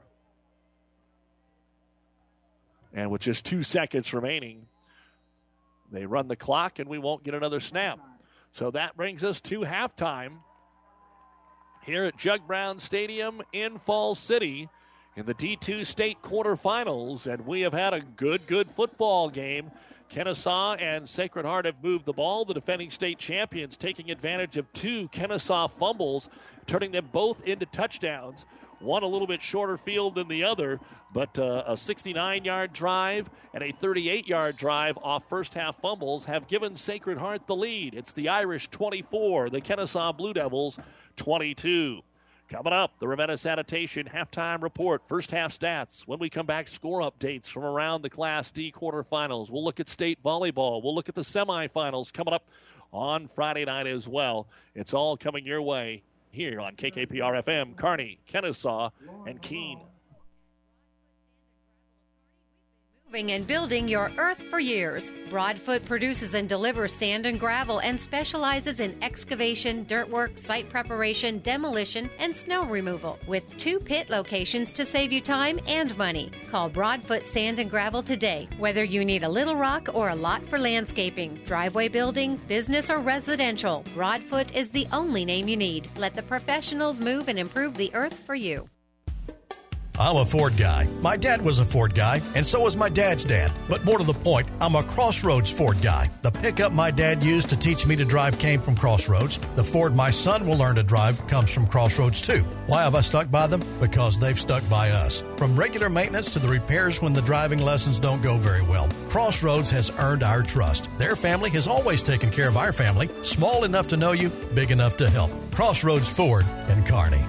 And with just two seconds remaining, they run the clock and we won't get another snap. So that brings us to halftime here at Jug Brown Stadium in Falls City. in the D two state quarterfinals, and we have had a good, good football game. Kennesaw and Sacred Heart have moved the ball. The defending state champions taking advantage of two Kennesaw fumbles, turning them both into touchdowns. One a little bit shorter field than the other, but uh, a sixty-nine-yard drive and a thirty-eight-yard drive off first-half fumbles have given Sacred Heart the lead. It's the Irish twenty-four, the Kennesaw Blue Devils twenty-two. Coming up, the Ravenna Sanitation halftime report, first half stats. When we come back, score updates from around the Class D quarterfinals. We'll look at state volleyball. We'll look at the semifinals coming up on Friday night as well. It's all coming your way here on K K P R F M, Kearney, Kennesaw, and Keene. Moving and building your earth for years. Broadfoot produces and delivers sand and gravel and specializes in excavation, dirt work, site preparation, demolition, and snow removal, with two pit locations to save you time and money. Call Broadfoot Sand and Gravel today, whether you need a little rock or a lot for landscaping, driveway building, business, or residential. Broadfoot is the only name you need. Let the professionals move and improve the earth for you. I'm a Ford guy. My dad was a Ford guy, and so was my dad's dad. But more to the point, I'm a Crossroads Ford guy. The pickup my dad used to teach me to drive came from Crossroads. The Ford my son will learn to drive comes from Crossroads too. Why have I stuck by them? Because they've stuck by us. From regular maintenance to the repairs when the driving lessons don't go very well, Crossroads has earned our trust. Their family has always taken care of our family, small enough to know you, big enough to help. Crossroads Ford in Kearney.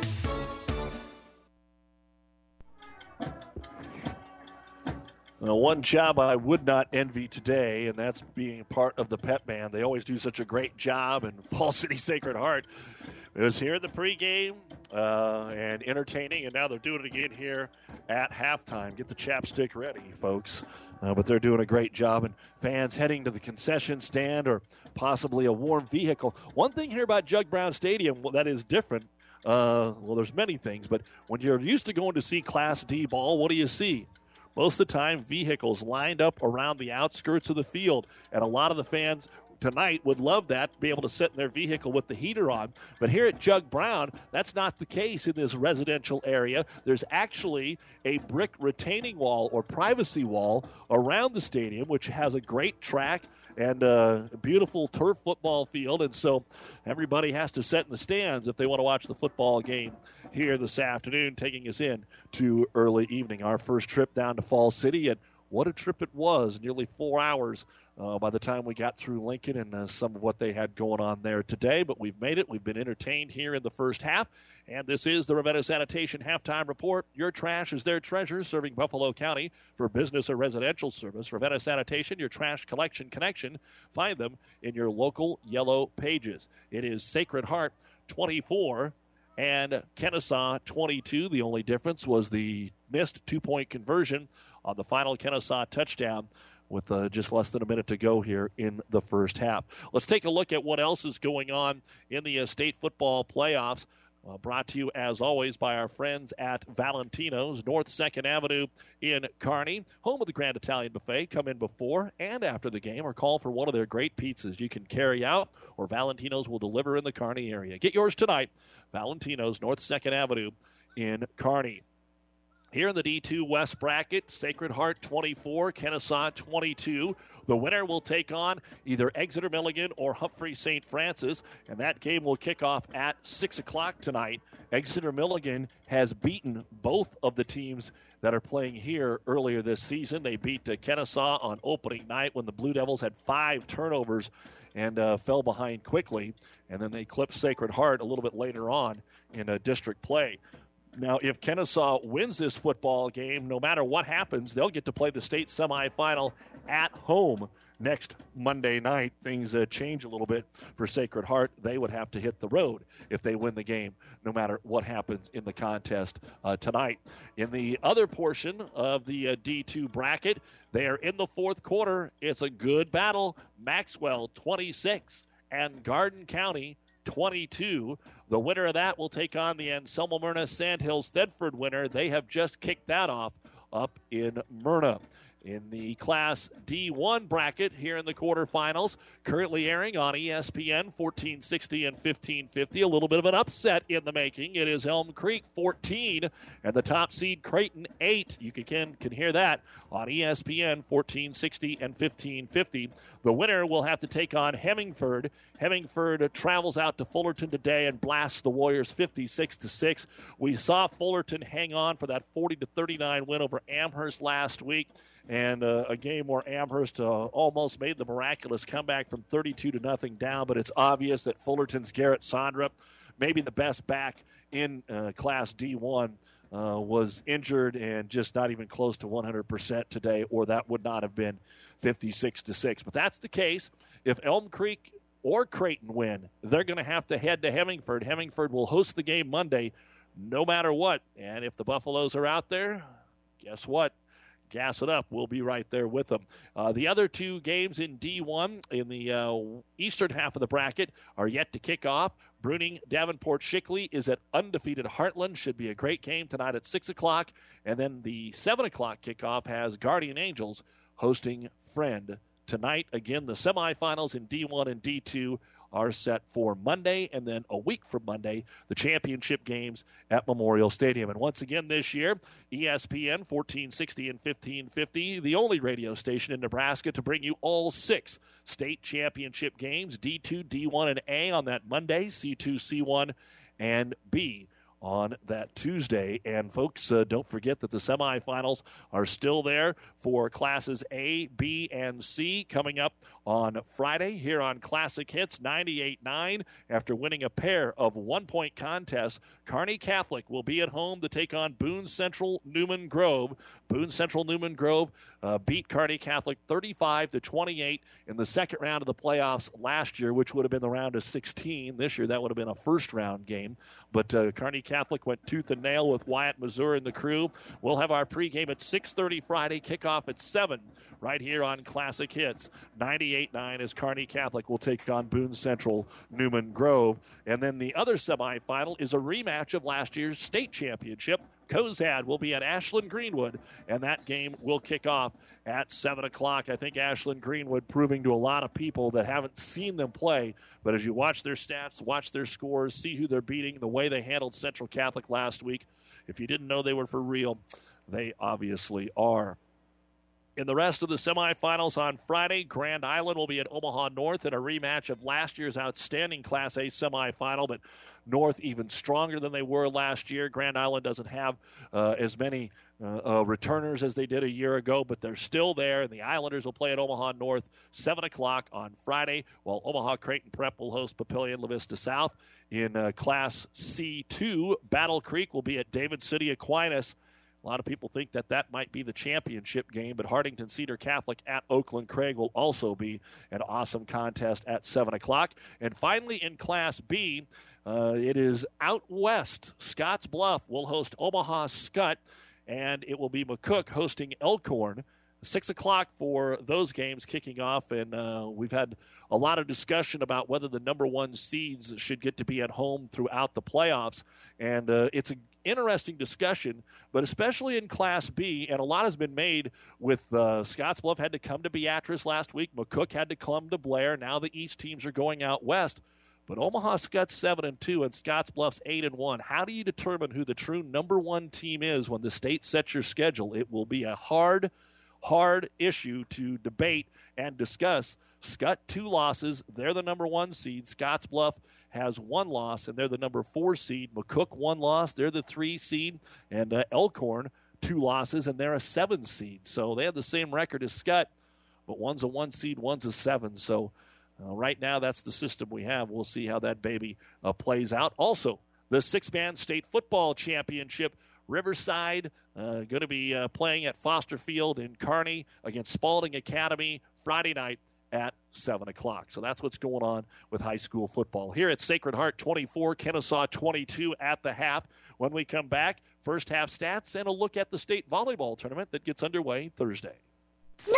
Well, one job I would not envy today, and that's being part of the Pep Band. They always do such a great job in Fall City Sacred Heart. It was here in the pregame uh, and entertaining, and now they're doing it again here at halftime. Get the chapstick ready, folks. Uh, but they're doing a great job, and fans heading to the concession stand or possibly a warm vehicle. One thing here about Jug Brown Stadium that is different, uh, well, there's many things, but when you're used to going to see Class D ball, what do you see? Most of the time, vehicles lined up around the outskirts of the field, and a lot of the fans tonight would love that, to be able to sit in their vehicle with the heater on. But here at Jug Brown, that's not the case in this residential area. There's actually a brick retaining wall or privacy wall around the stadium, which has a great track and a beautiful turf football field. And so everybody has to sit in the stands if they want to watch the football game here this afternoon, taking us in to early evening. Our first trip down to Falls City, and what a trip it was. Nearly four hours uh, by the time we got through Lincoln and uh, some of what they had going on there today. But we've made it. We've been entertained here in the first half. And this is the Ravenna Sanitation Halftime Report. Your trash is their treasure, serving Buffalo County for business or residential service. Ravenna Sanitation, your trash collection connection. Find them in your local yellow pages. It is Sacred Heart twenty-four and Kennesaw twenty-two. The only difference was the missed two-point conversion on the final Kennesaw touchdown with uh, just less than a minute to go here in the first half. Let's take a look at what else is going on in the uh, state football playoffs. Uh, brought to you, as always, by our friends at Valentino's, North second Avenue in Kearney, home of the Grand Italian Buffet. Come in before and after the game or call for one of their great pizzas you can carry out, or Valentino's will deliver in the Kearney area. Get yours tonight, Valentino's, North second Avenue in Kearney. Here in the D two West bracket, Sacred Heart twenty-four, Kennesaw twenty-two. The winner will take on either Exeter Milligan or Humphrey Saint Francis, and that game will kick off at six o'clock tonight. Exeter Milligan has beaten both of the teams that are playing here earlier this season. They beat uh, Kennesaw on opening night when the Blue Devils had five turnovers and uh, fell behind quickly, and then they clipped Sacred Heart a little bit later on in uh, district play. Now, if Kennesaw wins this football game, no matter what happens, they'll get to play the state semifinal at home next Monday night. Things uh, change a little bit for Sacred Heart. They would have to hit the road if they win the game, no matter what happens in the contest uh, tonight. In the other portion of the uh, D two bracket, they are in the fourth quarter. It's a good battle. Maxwell twenty-six and Garden County twenty-two. The winner of that will take on the Anselmo Myrna Sandhills Thedford winner. They have just kicked that off up in Myrna. in the Class D one bracket here in the quarterfinals. Currently airing on E S P N, fourteen sixty and fifteen fifty. A little bit of an upset in the making. It is Elm Creek fourteen and the top seed Creighton eight. You can, can hear that on E S P N, fourteen sixty and fifteen fifty. The winner will have to take on Hemingford. Hemingford travels out to Fullerton today and blasts the Warriors fifty-six to six. We saw Fullerton hang on for that forty to thirty-nine win over Amherst last week. And uh, a game where Amherst uh, almost made the miraculous comeback from thirty-two to nothing down. But it's obvious that Fullerton's Garrett Sondra, maybe the best back in uh, Class D one, uh, was injured and just not even close to one hundred percent today, or that would not have been fifty-six to six. But that's the case. If Elm Creek or Creighton win, they're going to have to head to Hemingford. Hemingford will host the game Monday no matter what. And if the Buffaloes are out there, guess what? Gas it up. We'll be right there with them. Uh, the other two games in D one in the uh, eastern half of the bracket are yet to kick off. Bruning Davenport Shickley is at undefeated Heartland. Should be a great game tonight at six o'clock. And then the seven o'clock kickoff has Guardian Angels hosting Friend tonight. Again, the semifinals in D one and D two are set for Monday, and then a week from Monday, the championship games at Memorial Stadium. And once again this year, E S P N fourteen sixty and fifteen fifty, the only radio station in Nebraska to bring you all six state championship games, D two, D one, and A on that Monday, C two, C one, and B on that Tuesday. And folks, uh, don't forget that the semifinals are still there for classes A, B, and C coming up on Friday here on Classic Hits ninety-eight nine. After winning a pair of one-point contests, Kearney Catholic will be at home to take on Boone Central Newman Grove. Boone Central Newman Grove uh, beat Kearney Catholic thirty-five to twenty-eight in the second round of the playoffs last year, which would have been the round of sixteen. This year, that would have been a first-round game. But uh, Kearney Catholic went tooth and nail with Wyatt Mazur and the crew. We'll have our pregame at six thirty Friday, kickoff at seven right here on Classic Hits ninety-eight nine as Kearney Catholic will take on Boone Central Newman Grove. And then the other semifinal is a rematch of last year's state championship. Cozad will be at Ashland Greenwood, and that game will kick off at seven o'clock. I think Ashland Greenwood proving to a lot of people that haven't seen them play, but as you watch their stats, watch their scores, see who they're beating, the way they handled Central Catholic last week, if you didn't know they were for real, they obviously are. In the rest of the semifinals on Friday, Grand Island will be at Omaha North in a rematch of last year's outstanding Class A semifinal, but North even stronger than they were last year. Grand Island doesn't have uh, as many uh, uh, returners as they did a year ago, but they're still there, and the Islanders will play at Omaha North seven o'clock on Friday, while Omaha Creighton Prep will host Papillion La Vista South. In uh, Class C two, Battle Creek will be at David City Aquinas. A lot of people think that that might be the championship game, but Hartington Cedar Catholic at Oakland Craig will also be an awesome contest at seven o'clock. And finally, in Class B, uh, it is out west. Scotts Bluff will host Omaha Skutt, and it will be McCook hosting Elkhorn. Six o'clock for those games kicking off, and uh, we've had a lot of discussion about whether the number one seeds should get to be at home throughout the playoffs, and uh, it's an interesting discussion, but especially in Class B, and a lot has been made with uh, Scotts Bluff had to come to Beatrice last week, McCook had to come to Blair, now the East teams are going out west. But Omaha Skutt's seven and two and Scotts Bluff's eight and one. How do you determine who the true number one team is when the state sets your schedule? It will be a hard hard issue to debate and discuss. Skutt, two losses. They're the number one seed. Scotts Bluff has one loss, and they're the number four seed. McCook, one loss. They're the three seed. And uh, Elkhorn, two losses, and they're a seven seed. So they have the same record as Skutt, but one's a one seed, one's a seven. So uh, right now, that's the system we have. We'll see how that baby uh, plays out. Also, the six-man state football championship, Riverside uh, going to be uh, playing at Foster Field in Kearney against Spalding Academy Friday night at seven o'clock. So that's what's going on with high school football. Here at Sacred Heart, twenty-four, Kennesaw twenty-two at the half. When we come back, first half stats and a look at the state volleyball tournament that gets underway Thursday. No,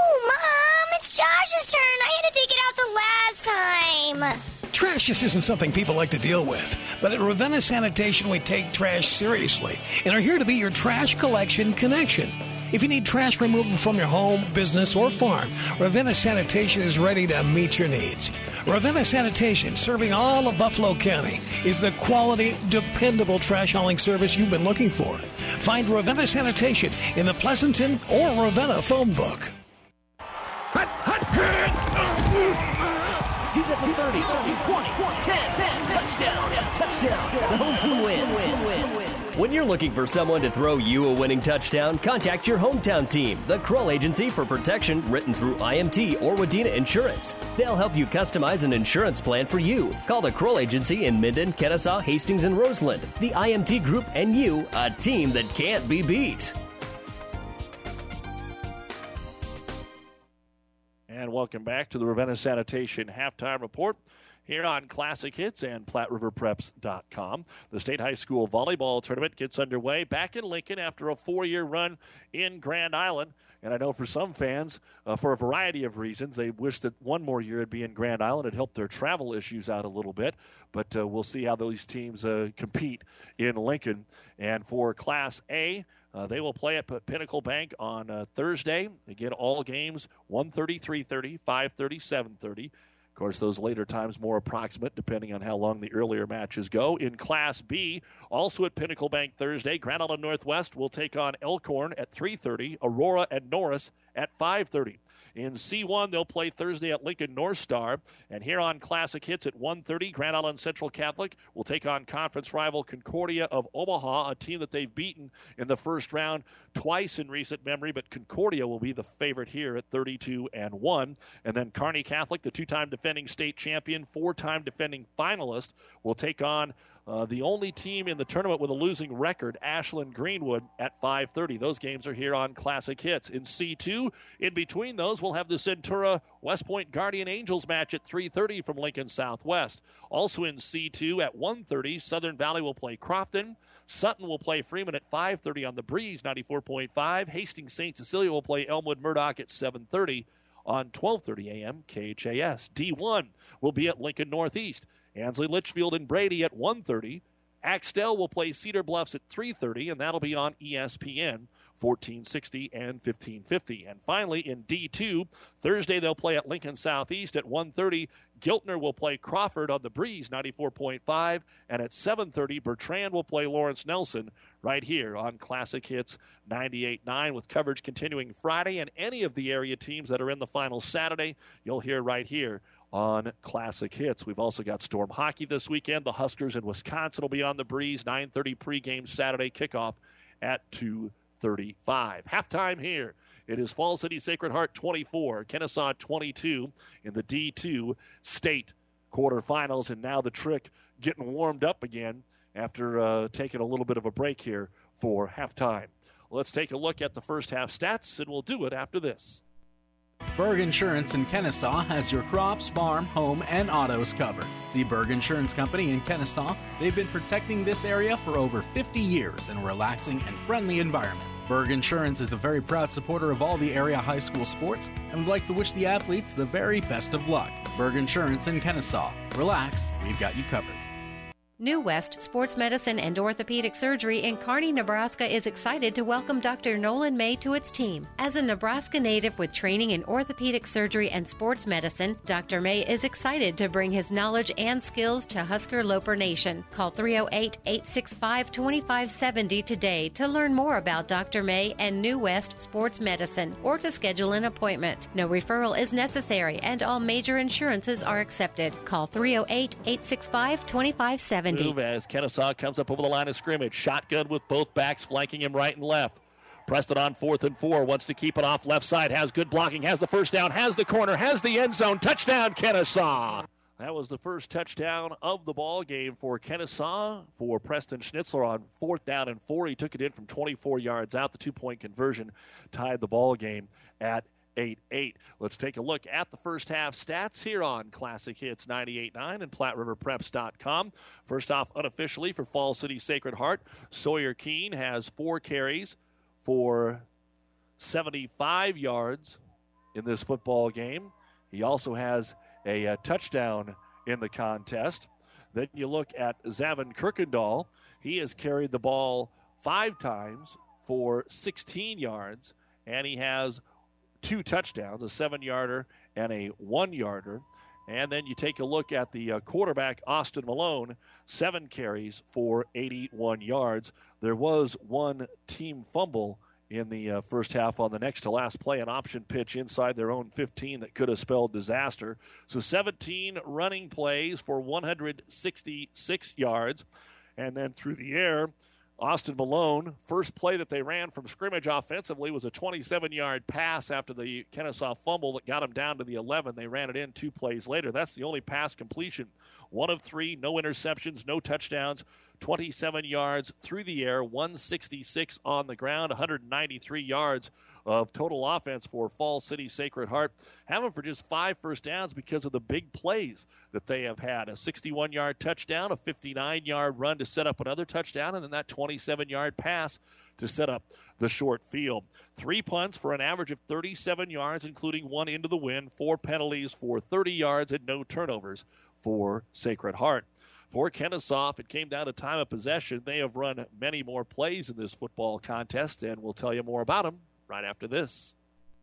Mom, it's Josh's turn. I had to take it out the last time. Trash just isn't something people like to deal with. But at Ravenna Sanitation, we take trash seriously and are here to be your trash collection connection. If you need trash removal from your home, business, or farm, Ravenna Sanitation is ready to meet your needs. Ravenna Sanitation, serving all of Buffalo County, is the quality, dependable trash hauling service you've been looking for. Find Ravenna Sanitation in the Pleasanton or Ravenna phone book. He's at the thirty, twenty, ten, ten, touchdown, touchdown. The home team wins. When you're looking for someone to throw you a winning touchdown, contact your hometown team, the Kroll Agency for Protection, written through I M T or Wadena Insurance. They'll help you customize an insurance plan for you. Call the Kroll Agency in Minden, Kennesaw, Hastings, and Roseland. The I M T Group and you, a team that can't be beat. And welcome back to the Ravenna Sanitation Halftime Report here on Classic Hits and Platte River Preps dot com. The State High School Volleyball Tournament gets underway back in Lincoln after a four-year run in Grand Island. And I know for some fans, uh, for a variety of reasons, they wish that one more year would be in Grand Island. It helped their travel issues out a little bit. But uh, we'll see how those teams uh, compete in Lincoln. And for Class A, Uh, they will play at Pinnacle Bank on uh, Thursday. Again, all games one thirty, three thirty, five thirty, seven thirty. Of course, those later times more approximate depending on how long the earlier matches go. In Class B, also at Pinnacle Bank Thursday, Grand Island Northwest will take on Elkhorn at three thirty, Aurora and Norris at five thirty. In C one, they'll play Thursday at Lincoln North Star. And here on Classic Hits at one thirty, Grand Island Central Catholic will take on conference rival Concordia of Omaha, a team that they've beaten in the first round twice in recent memory. But Concordia will be the favorite here at thirty-two and one. And then Kearney Catholic, the two-time defending state champion, four-time defending finalist, will take on Uh, the only team in the tournament with a losing record, Ashland Greenwood, at five thirty. Those games are here on Classic Hits. In C two, in between those, we'll have the Centura West Point Guardian Angels match at three thirty from Lincoln Southwest. Also in C two at one thirty, Southern Valley will play Crofton. Sutton will play Freeman at five thirty on the Breeze ninety-four point five. Hastings Saint Cecilia will play Elmwood Murdoch at seven thirty on twelve thirty a.m. K H A S. D one will be at Lincoln Northeast. Ansley Litchfield and Brady at one thirty. Axtell will play Cedar Bluffs at three thirty, and that'll be on E S P N fourteen sixty and fifteen fifty. And finally, in D two, Thursday they'll play at Lincoln Southeast at one thirty. Giltner will play Crawford on the Breeze ninety-four point five, and at seven thirty, Bertrand will play Lawrence Nelson right here on Classic Hits ninety-eight point nine, with coverage continuing Friday. And any of the area teams that are in the final Saturday, you'll hear right here on Classic Hits. We've also got Storm Hockey this weekend. The Huskers in Wisconsin will be on the Breeze. nine thirty pregame Saturday, kickoff at two thirty-five. Halftime here. It is Falls City Sacred Heart twenty-four, Kennesaw twenty-two in the D two state quarterfinals. And now the Trick getting warmed up again after uh, taking a little bit of a break here for halftime. Let's take a look at the first half stats, and we'll do it after this. Berg Insurance in Kennesaw has your crops, farm, home, and autos covered. See Berg Insurance Company in Kennesaw. They've been protecting this area for over fifty years in a relaxing and friendly environment. Berg Insurance is a very proud supporter of all the area high school sports and would like to wish the athletes the very best of luck. Berg Insurance in Kennesaw. Relax, we've got you covered. New West Sports Medicine and Orthopedic Surgery in Kearney, Nebraska is excited to welcome Doctor Nolan May to its team. As a Nebraska native with training in orthopedic surgery and sports medicine, Doctor May is excited to bring his knowledge and skills to Husker Loper Nation. Call three oh eight, eight six five, two five seven oh today to learn more about Doctor May and New West Sports Medicine or to schedule an appointment. No referral is necessary and all major insurances are accepted. Call three oh eight, eight six five, two five seven oh. Move as Kennesaw comes up over the line of scrimmage. Shotgun with both backs flanking him right and left. Preston on fourth and four. Wants to keep it off left side. Has good blocking. Has the first down. Has the corner. Has the end zone. Touchdown, Kennesaw. That was the first touchdown of the ball game for Kennesaw for Preston Schnitzler on fourth down and four. He took it in from twenty-four yards out. The two-point conversion tied the ball game at eight eight. Let's take a look at the first half stats here on Classic Hits ninety-eight point nine and Platte River Preps dot com. First off, unofficially for Falls City Sacred Heart, Sawyer Keene has four carries for seventy-five yards in this football game. He also has a, a touchdown in the contest. Then you look at Zavin Kirkendall. He has carried the ball five times for sixteen yards and he has two touchdowns, a seven-yarder and a one-yarder. And then you take a look at the uh, quarterback, Austin Malone, seven carries for eighty-one yards. There was one team fumble in the uh, first half on the next to last play, an option pitch inside their own fifteen that could have spelled disaster. So seventeen running plays for one hundred sixty-six yards. And then through the air, Austin Malone, first play that they ran from scrimmage offensively was a twenty-seven-yard pass after the Kennesaw fumble that got them down to the eleven. They ran it in two plays later. That's the only pass completion. One of three, no interceptions, no touchdowns, twenty-seven yards through the air, one sixty-six on the ground, one hundred ninety-three yards of total offense for Falls City Sacred Heart. Have them for just five first downs because of the big plays that they have had. A sixty-one-yard touchdown, a fifty-nine-yard run to set up another touchdown, and then that twenty-seven-yard pass to set up the short field. Three punts for an average of thirty-seven yards, including one into the wind, four penalties for thirty yards, and no turnovers for Sacred Heart. For Kennesaw, if it came down to time of possession, they have run many more plays in this football contest, and we'll tell you more about them right after this.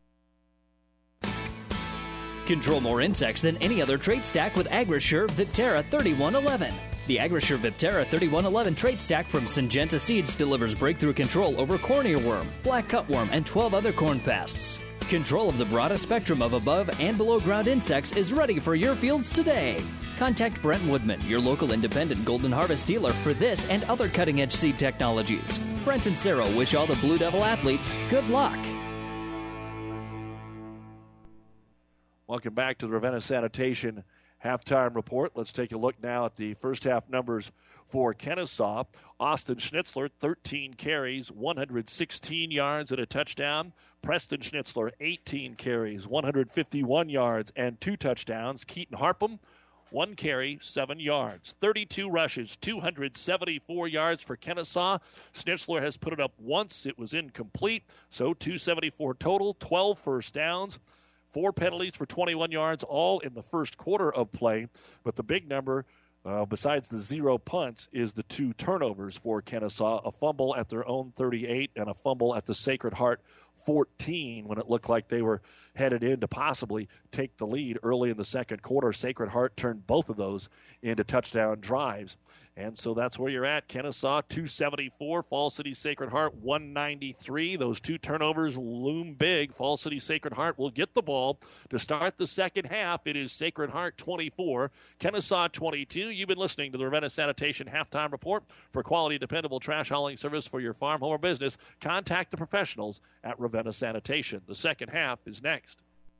Control more insects than any other trait stack with AgriSure Viptera thirty-one eleven. The AgriSure Viptera thirty-one eleven trait stack from Syngenta Seeds delivers breakthrough control over corn earworm, black cutworm, and twelve other corn pests. Control of the broadest spectrum of above and below ground insects is ready for your fields today. Contact Brent Woodman, your local independent Golden Harvest dealer, for this and other cutting-edge seed technologies. Brent and Sarah wish all the Blue Devil athletes good luck. Welcome back to the Ravenna Sanitation halftime report. Let's take a look now at the first half numbers for Kennesaw. Austin Schnitzler, thirteen carries, one hundred sixteen yards and a touchdown. Preston Schnitzler, eighteen carries, one hundred fifty-one yards and two touchdowns. Keaton Harpham, one carry, seven yards. thirty-two rushes, two hundred seventy-four yards for Kennesaw. Schnitzler has put it up once. It was incomplete, so two hundred seventy-four total, twelve first downs. Four penalties for twenty-one yards, all in the first quarter of play. But the big number, uh, besides the zero punts, is the two turnovers for Kennesaw. A fumble at their own thirty-eight and a fumble at the Sacred Heart fourteen when it looked like they were headed in to possibly take the lead early in the second quarter. Sacred Heart turned both of those into touchdown drives. And so that's where you're at. Kennesaw, two seventy-four. Falls City Sacred Heart, one ninety-three. Those two turnovers loom big. Falls City Sacred Heart will get the ball to start the second half. It is Sacred Heart twenty-four, Kennesaw twenty-two. You've been listening to the Ravenna Sanitation Halftime Report. For quality, dependable trash hauling service for your farm, home, or business, contact the professionals at Ravenna Sanitation. The second half is next.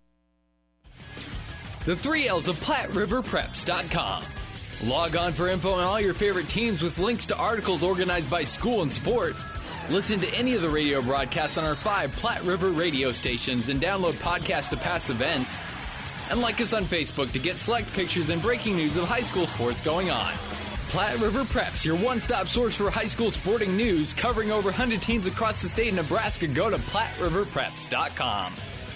The three L's of Platte River Preps dot com. Log on for info on all your favorite teams with links to articles organized by school and sport. Listen to any of the radio broadcasts on our five Platte River radio stations and download podcasts to past events. And like us on Facebook to get select pictures and breaking news of high school sports going on. Platte River Preps, your one-stop source for high school sporting news, covering over one hundred teams across the state of Nebraska. Go to Platte River Preps dot com.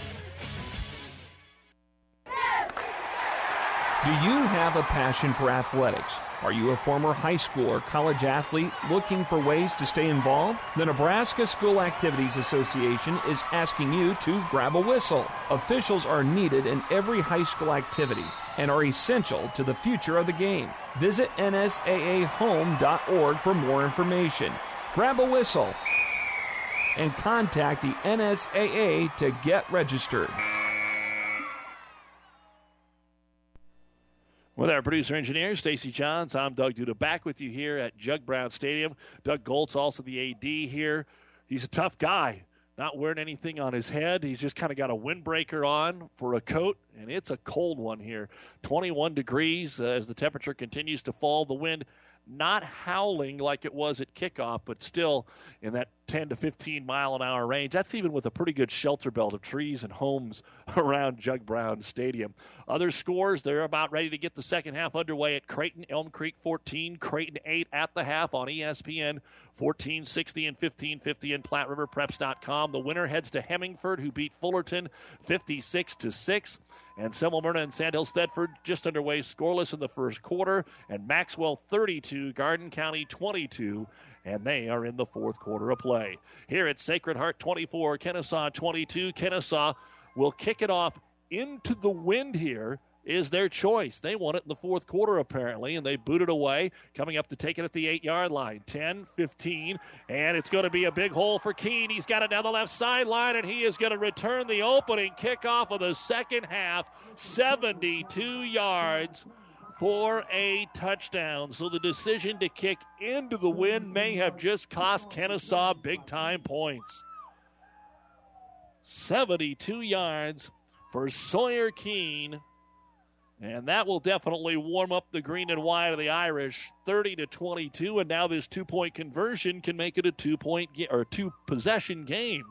Do you have a passion for athletics? Are you a former high school or college athlete looking for ways to stay involved? The Nebraska School Activities Association is asking you to grab a whistle. Officials are needed in every high school activity and are essential to the future of the game. Visit N S A A home dot org for more information. Grab a whistle and contact the N S A A to get registered. With our producer-engineer, Stacy Johns, I'm Doug Duda, back with you here at Jug Brown Stadium. Doug Goltz, also the A D here. He's a tough guy, not wearing anything on his head. He's just kind of got a windbreaker on for a coat, and it's a cold one here. twenty-one degrees uh, as the temperature continues to fall. The wind not howling like it was at kickoff, but still in that ten to fifteen mile an hour range. That's even with a pretty good shelter belt of trees and homes around Jug Brown Stadium. Other scores, they're about ready to get the second half underway at Creighton. Elm Creek fourteen, Creighton eight at the half on E S P N fourteen sixty and fifteen fifty in Platte River Preps dot com. The winner heads to Hemingford, who beat Fullerton fifty-six to six. And Semmelmyrna and Sandhill Stedford just underway scoreless in the first quarter. And Maxwell thirty-two, Garden County twenty-two. And they are in the fourth quarter of play. Here at Sacred Heart twenty-four, Kennesaw twenty-two. Kennesaw will kick it off into the wind here. Is their choice. They won it in the fourth quarter, apparently, and they booted away, coming up to take it at the eight-yard line. ten, fifteen, and it's going to be a big hole for Keene. He's got it down the left sideline, and he is going to return the opening kickoff of the second half, seventy-two yards for a touchdown. So the decision to kick into the wind may have just cost Kennesaw big-time points. seventy-two yards for Sawyer Keene. And that will definitely warm up the green and white of the Irish, thirty to twenty-two. And now this two-point conversion can make it a two-point ga- or two-possession game.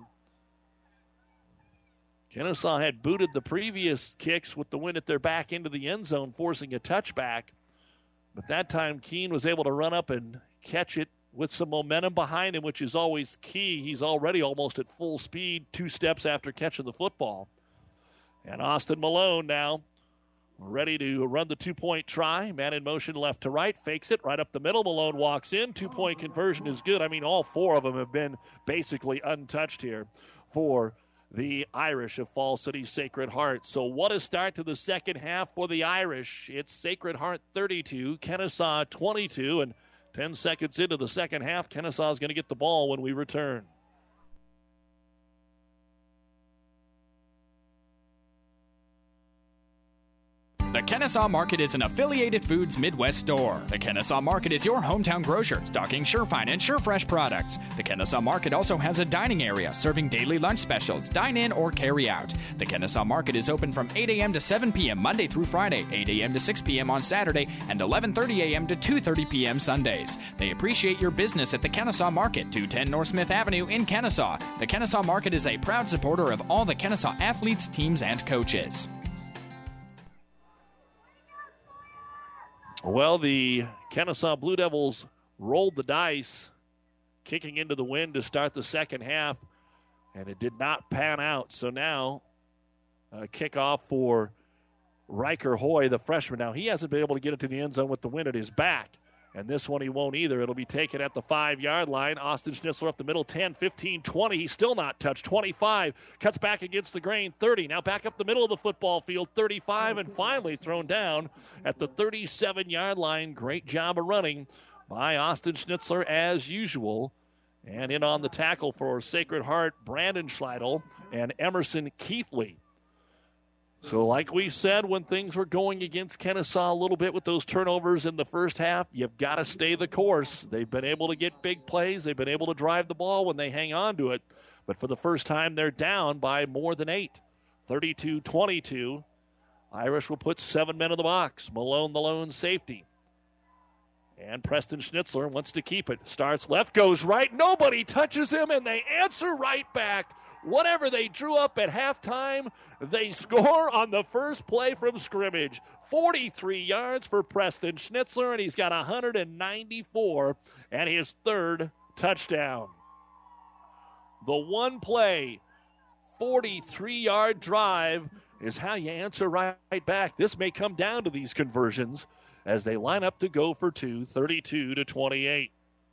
Kennesaw had booted the previous kicks with the wind at their back into the end zone, forcing a touchback. But that time, Keene was able to run up and catch it with some momentum behind him, which is always key. He's already almost at full speed, two steps after catching the football. And Austin Malone now ready to run the two-point try. Man in motion left to right. Fakes it right up the middle. Malone walks in. Two-point conversion is good. I mean, all four of them have been basically untouched here for the Irish of Falls City Sacred Heart. So what a start to the second half for the Irish. It's Sacred Heart thirty-two, Kennesaw twenty-two, and ten seconds into the second half, Kennesaw is going to get the ball when we return. The Kennesaw Market is an affiliated Foods Midwest store. The Kennesaw Market is your hometown grocer, stocking SureFine and SureFresh products. The Kennesaw Market also has a dining area, serving daily lunch specials, dine in or carry out. The Kennesaw Market is open from eight a.m. to seven p.m. Monday through Friday, eight a.m. to six p.m. on Saturday, and eleven thirty a.m. to two thirty p.m. Sundays. They appreciate your business at the Kennesaw Market, two ten North Smith Avenue in Kennesaw. The Kennesaw Market is a proud supporter of all the Kennesaw athletes, teams, and coaches. Well, the Kennesaw Blue Devils rolled the dice, kicking into the wind to start the second half, and it did not pan out. So now, a kickoff for Riker Hoy, the freshman. Now, he hasn't been able to get into the end zone with the wind at his back, and this one he won't either. It'll be taken at the five-yard line. Austin Schnitzler up the middle, ten, fifteen, twenty. He's still not touched. twenty-five, cuts back against the grain, thirty. Now back up the middle of the football field, thirty-five, and finally thrown down at the thirty-seven-yard line. Great job of running by Austin Schnitzler as usual. And in on the tackle for Sacred Heart, Brandon Schleidel and Emerson Keithley. So like we said, when things were going against Kennesaw a little bit with those turnovers in the first half, you've got to stay the course. They've been able to get big plays. They've been able to drive the ball when they hang on to it. But for the first time, they're down by more than eight. thirty-two twenty-two. Irish will put seven men in the box. Malone, the lone safety. And Preston Schnitzler wants to keep it. Starts left, goes right. Nobody touches him, and they answer right back. Whatever they drew up at halftime, they score on the first play from scrimmage. forty-three yards for Preston Schnitzler, and he's got one hundred ninety-four and his third touchdown. The one play, forty-three-yard drive is how you answer right back. This may come down to these conversions as they line up to go for two, thirty-two to twenty-eight.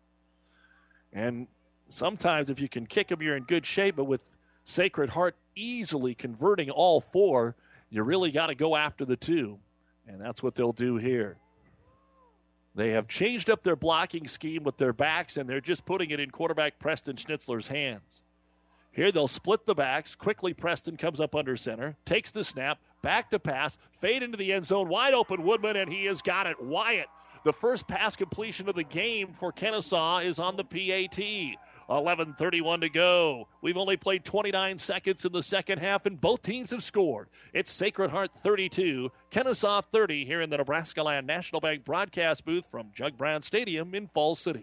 And sometimes if you can kick them, you're in good shape, but with Sacred Heart easily converting all four, you really got to go after the two, and that's what they'll do here. They have changed up their blocking scheme with their backs, and they're just putting it in quarterback Preston Schnitzler's hands. Here they'll split the backs. Quickly, Preston comes up under center, takes the snap, back to pass, fade into the end zone, wide open Woodman, and he has got it. Wyatt, the first pass completion of the game for Kennesaw is on the P A T. eleven thirty-one to go. We've only played twenty-nine seconds in the second half, and both teams have scored. It's Sacred Heart thirty-two, Kennesaw thirty here in the Nebraska Land National Bank broadcast booth from Jug Brown Stadium in Falls City.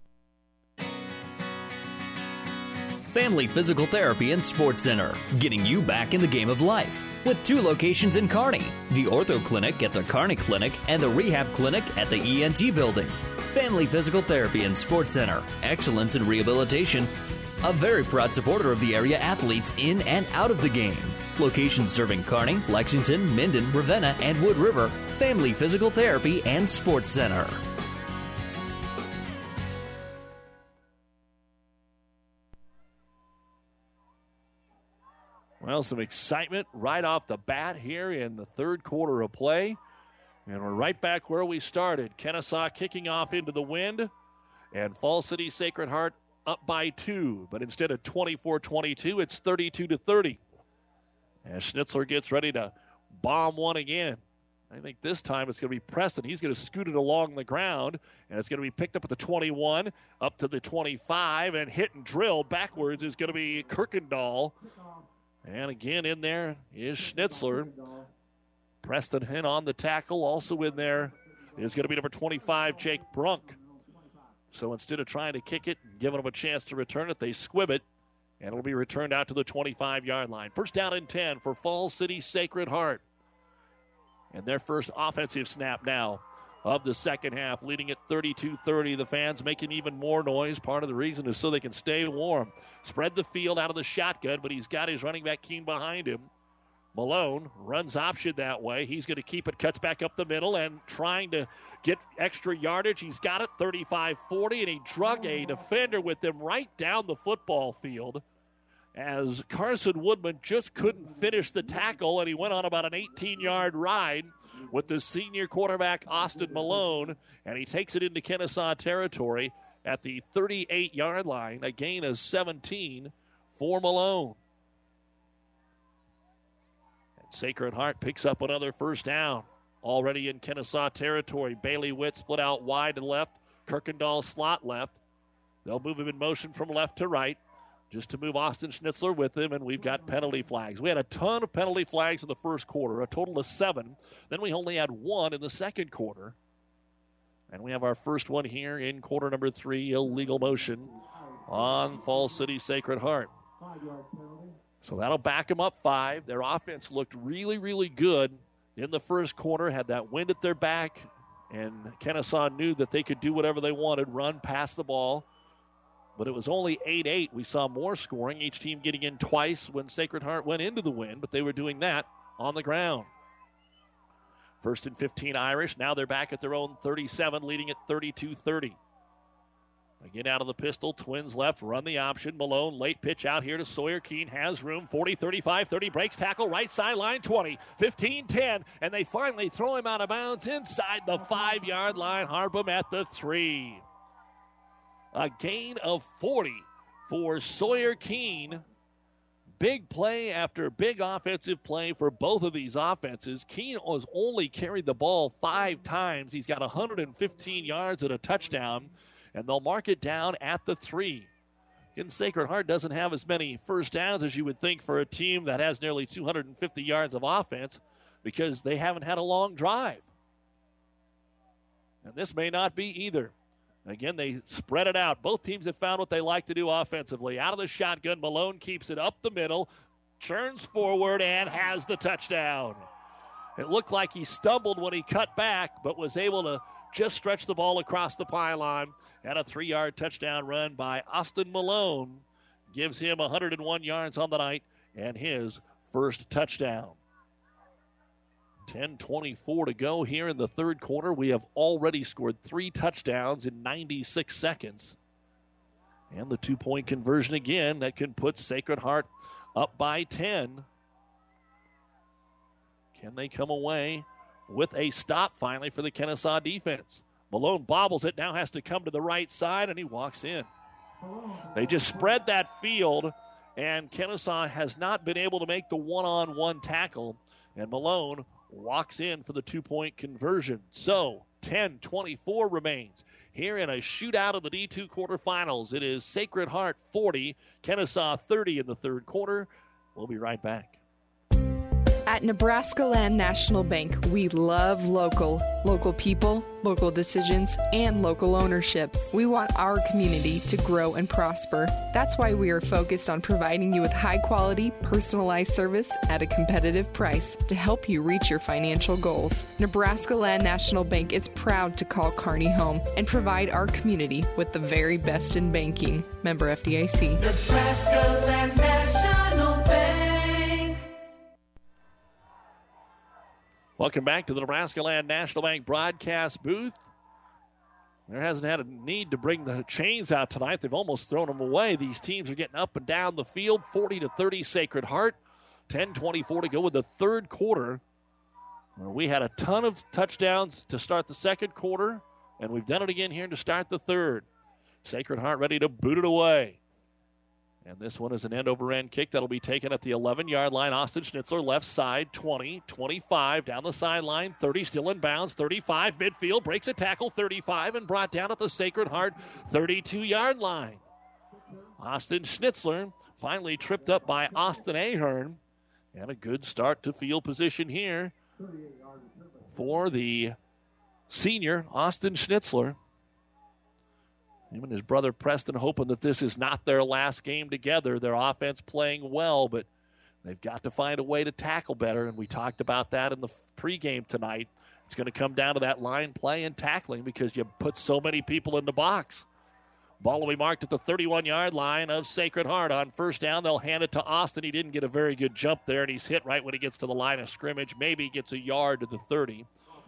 Family Physical Therapy and Sports Center, getting you back in the game of life. With two locations in Kearney, the Ortho Clinic at the Kearney Clinic and the Rehab Clinic at the E N T Building. Family Physical Therapy and Sports Center, excellence in rehabilitation. A very proud supporter of the area athletes in and out of the game. Locations serving Kearney, Lexington, Minden, Ravenna, and Wood River. Family Physical Therapy and Sports Center. Well, some excitement right off the bat here in the third quarter of play. And we're right back where we started. Kenesaw kicking off into the wind. And Falls City Sacred Heart up by two. But instead of twenty-four twenty-two, it's thirty-two to thirty. As Schnitzler gets ready to bomb one again. I think this time it's going to be Preston. He's going to scoot it along the ground. And it's going to be picked up at the twenty-one, up to the twenty-five. And hit and drill backwards is going to be Kirkendall. And again in there is Schnitzler. Preston in on the tackle. Also in there is going to be number twenty-five, Jake Brunk. So instead of trying to kick it and giving them a chance to return it, they squib it. And it'll be returned out to the twenty-five-yard line. First down and ten for Falls City Sacred Heart. And their first offensive snap now of the second half, leading at thirty-two thirty. The fans making even more noise. Part of the reason is so they can stay warm. Spread the field out of the shotgun, but he's got his running back Keene behind him. Malone runs option that way. He's going to keep it, cuts back up the middle, and trying to get extra yardage. He's got it, thirty-five forty, and he drug a defender with him right down the football field as Carson Woodman just couldn't finish the tackle, and he went on about an eighteen-yard ride with the senior quarterback Austin Malone, and he takes it into Kenesaw territory at the thirty-eight-yard line, a gain of seventeen for Malone. Sacred Heart picks up another first down. Already in Kenesaw territory. Bailey Witt split out wide to left. Kirkendall slot left. They'll move him in motion from left to right just to move Austin Schnitzler with him, and we've got penalty flags. We had a ton of penalty flags in the first quarter, a total of seven. Then we only had one in the second quarter. And we have our first one here in quarter number three, illegal motion on Falls City Sacred Heart. So that'll back them up five. Their offense looked really, really good in the first quarter, had that wind at their back, and Kenesaw knew that they could do whatever they wanted, run, pass the ball. But it was only eight eight. We saw more scoring, each team getting in twice when Sacred Heart went into the wind, but they were doing that on the ground. First and fifteen Irish. Now they're back at their own thirty-seven, leading at thirty-two thirty. Again out of the pistol, Twins left, run the option. Malone, late pitch out here to Sawyer Keene, has room, forty, thirty-five, thirty, breaks tackle, right sideline, twenty, fifteen, ten, and they finally throw him out of bounds inside the five-yard line. Harpham at the three. A gain of forty for Sawyer Keene. Big play after big offensive play for both of these offenses. Keene has only carried the ball five times. He's got one hundred fifteen yards and a touchdown. And they'll mark it down at the three. Again, Sacred Heart doesn't have as many first downs as you would think for a team that has nearly two hundred fifty yards of offense because they haven't had a long drive. And this may not be either. Again, they spread it out. Both teams have found what they like to do offensively. Out of the shotgun, Malone keeps it up the middle, turns forward, and has the touchdown. It looked like he stumbled when he cut back, but was able to just stretch the ball across the pylon. And a three-yard touchdown run by Austin Malone gives him one hundred one yards on the night and his first touchdown. ten twenty-four to go here in the third quarter. We have already scored three touchdowns in ninety-six seconds. And the two-point conversion again that can put Sacred Heart up by ten. Can they come away with a stop finally for the Kenesaw defense? Malone bobbles it, now has to come to the right side, and he walks in. They just spread that field, and Kenesaw has not been able to make the one-on-one tackle, and Malone walks in for the two-point conversion. So ten twenty-four remains here in a shootout of the D two quarterfinals. It is Sacred Heart forty, Kenesaw thirty in the third quarter. We'll be right back. At Nebraska Land National Bank, we love local. Local people, local decisions, and local ownership. We want our community to grow and prosper. That's why we are focused on providing you with high-quality, personalized service at a competitive price to help you reach your financial goals. Nebraska Land National Bank is proud to call Kearney home and provide our community with the very best in banking. Member F D I C. Nebraska Land National Bank. Welcome back to the Nebraska Land National Bank broadcast booth. There hasn't had a need to bring the chains out tonight. They've almost thrown them away. These teams are getting up and down the field. forty to thirty Sacred Heart. ten twenty-four to go with the third quarter. We had a ton of touchdowns to start the second quarter, and we've done it again here to start the third. Sacred Heart ready to boot it away. And this one is an end-over-end kick that'll be taken at the eleven-yard line. Austin Schnitzler, left side, twenty, twenty-five, down the sideline, thirty, still in bounds, thirty-five, midfield, breaks a tackle, thirty-five, and brought down at the Sacred Heart thirty-two-yard line. Austin Schnitzler finally tripped up by Austin Ahern. And a good start to field position here for the senior, Austin Schnitzler. Him and his brother Preston hoping that this is not their last game together. Their offense playing well, but they've got to find a way to tackle better, and we talked about that in the pregame tonight. It's going to come down to that line play and tackling because you put so many people in the box. Ball will be marked at the thirty-one-yard line of Sacred Heart. On first down, they'll hand it to Austin. He didn't get a very good jump there, and he's hit right when he gets to the line of scrimmage. Maybe he gets a yard to the thirty.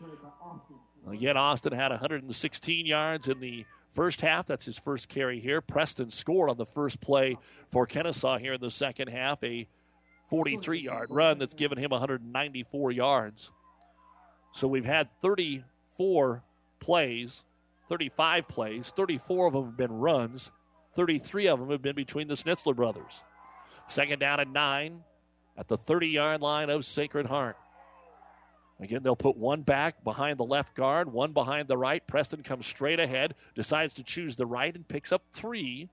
Again, Austin had one hundred sixteen yards in the first half. That's his first carry here. Preston scored on the first play for Kennesaw here in the second half. A forty-three-yard run that's given him one hundred ninety-four yards. So we've had thirty-four plays, thirty-five plays. thirty-four of them have been runs. thirty-three of them have been between the Schnitzler brothers. Second down and nine at the thirty-yard line of Sacred Heart. Again, they'll put one back behind the left guard, one behind the right. Preston comes straight ahead, decides to choose the right, and picks up three.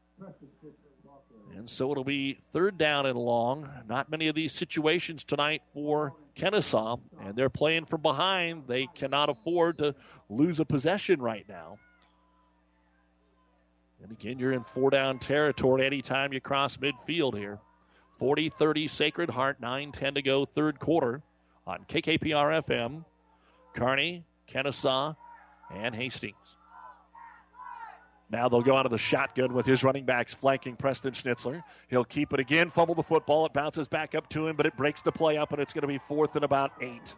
And so it'll be third down and long. Not many of these situations tonight for Kennesaw, and they're playing from behind. They cannot afford to lose a possession right now. And again, you're in four-down territory anytime you cross midfield here. forty thirty Sacred Heart, nine ten to go, third quarter. On K K P R F M, Kearney, Kennesaw, and Hastings. Now they'll go out of the shotgun with his running backs flanking Preston Schnitzler. He'll keep it again, fumble the football. It bounces back up to him, but it breaks the play up, and it's going to be fourth and about eight.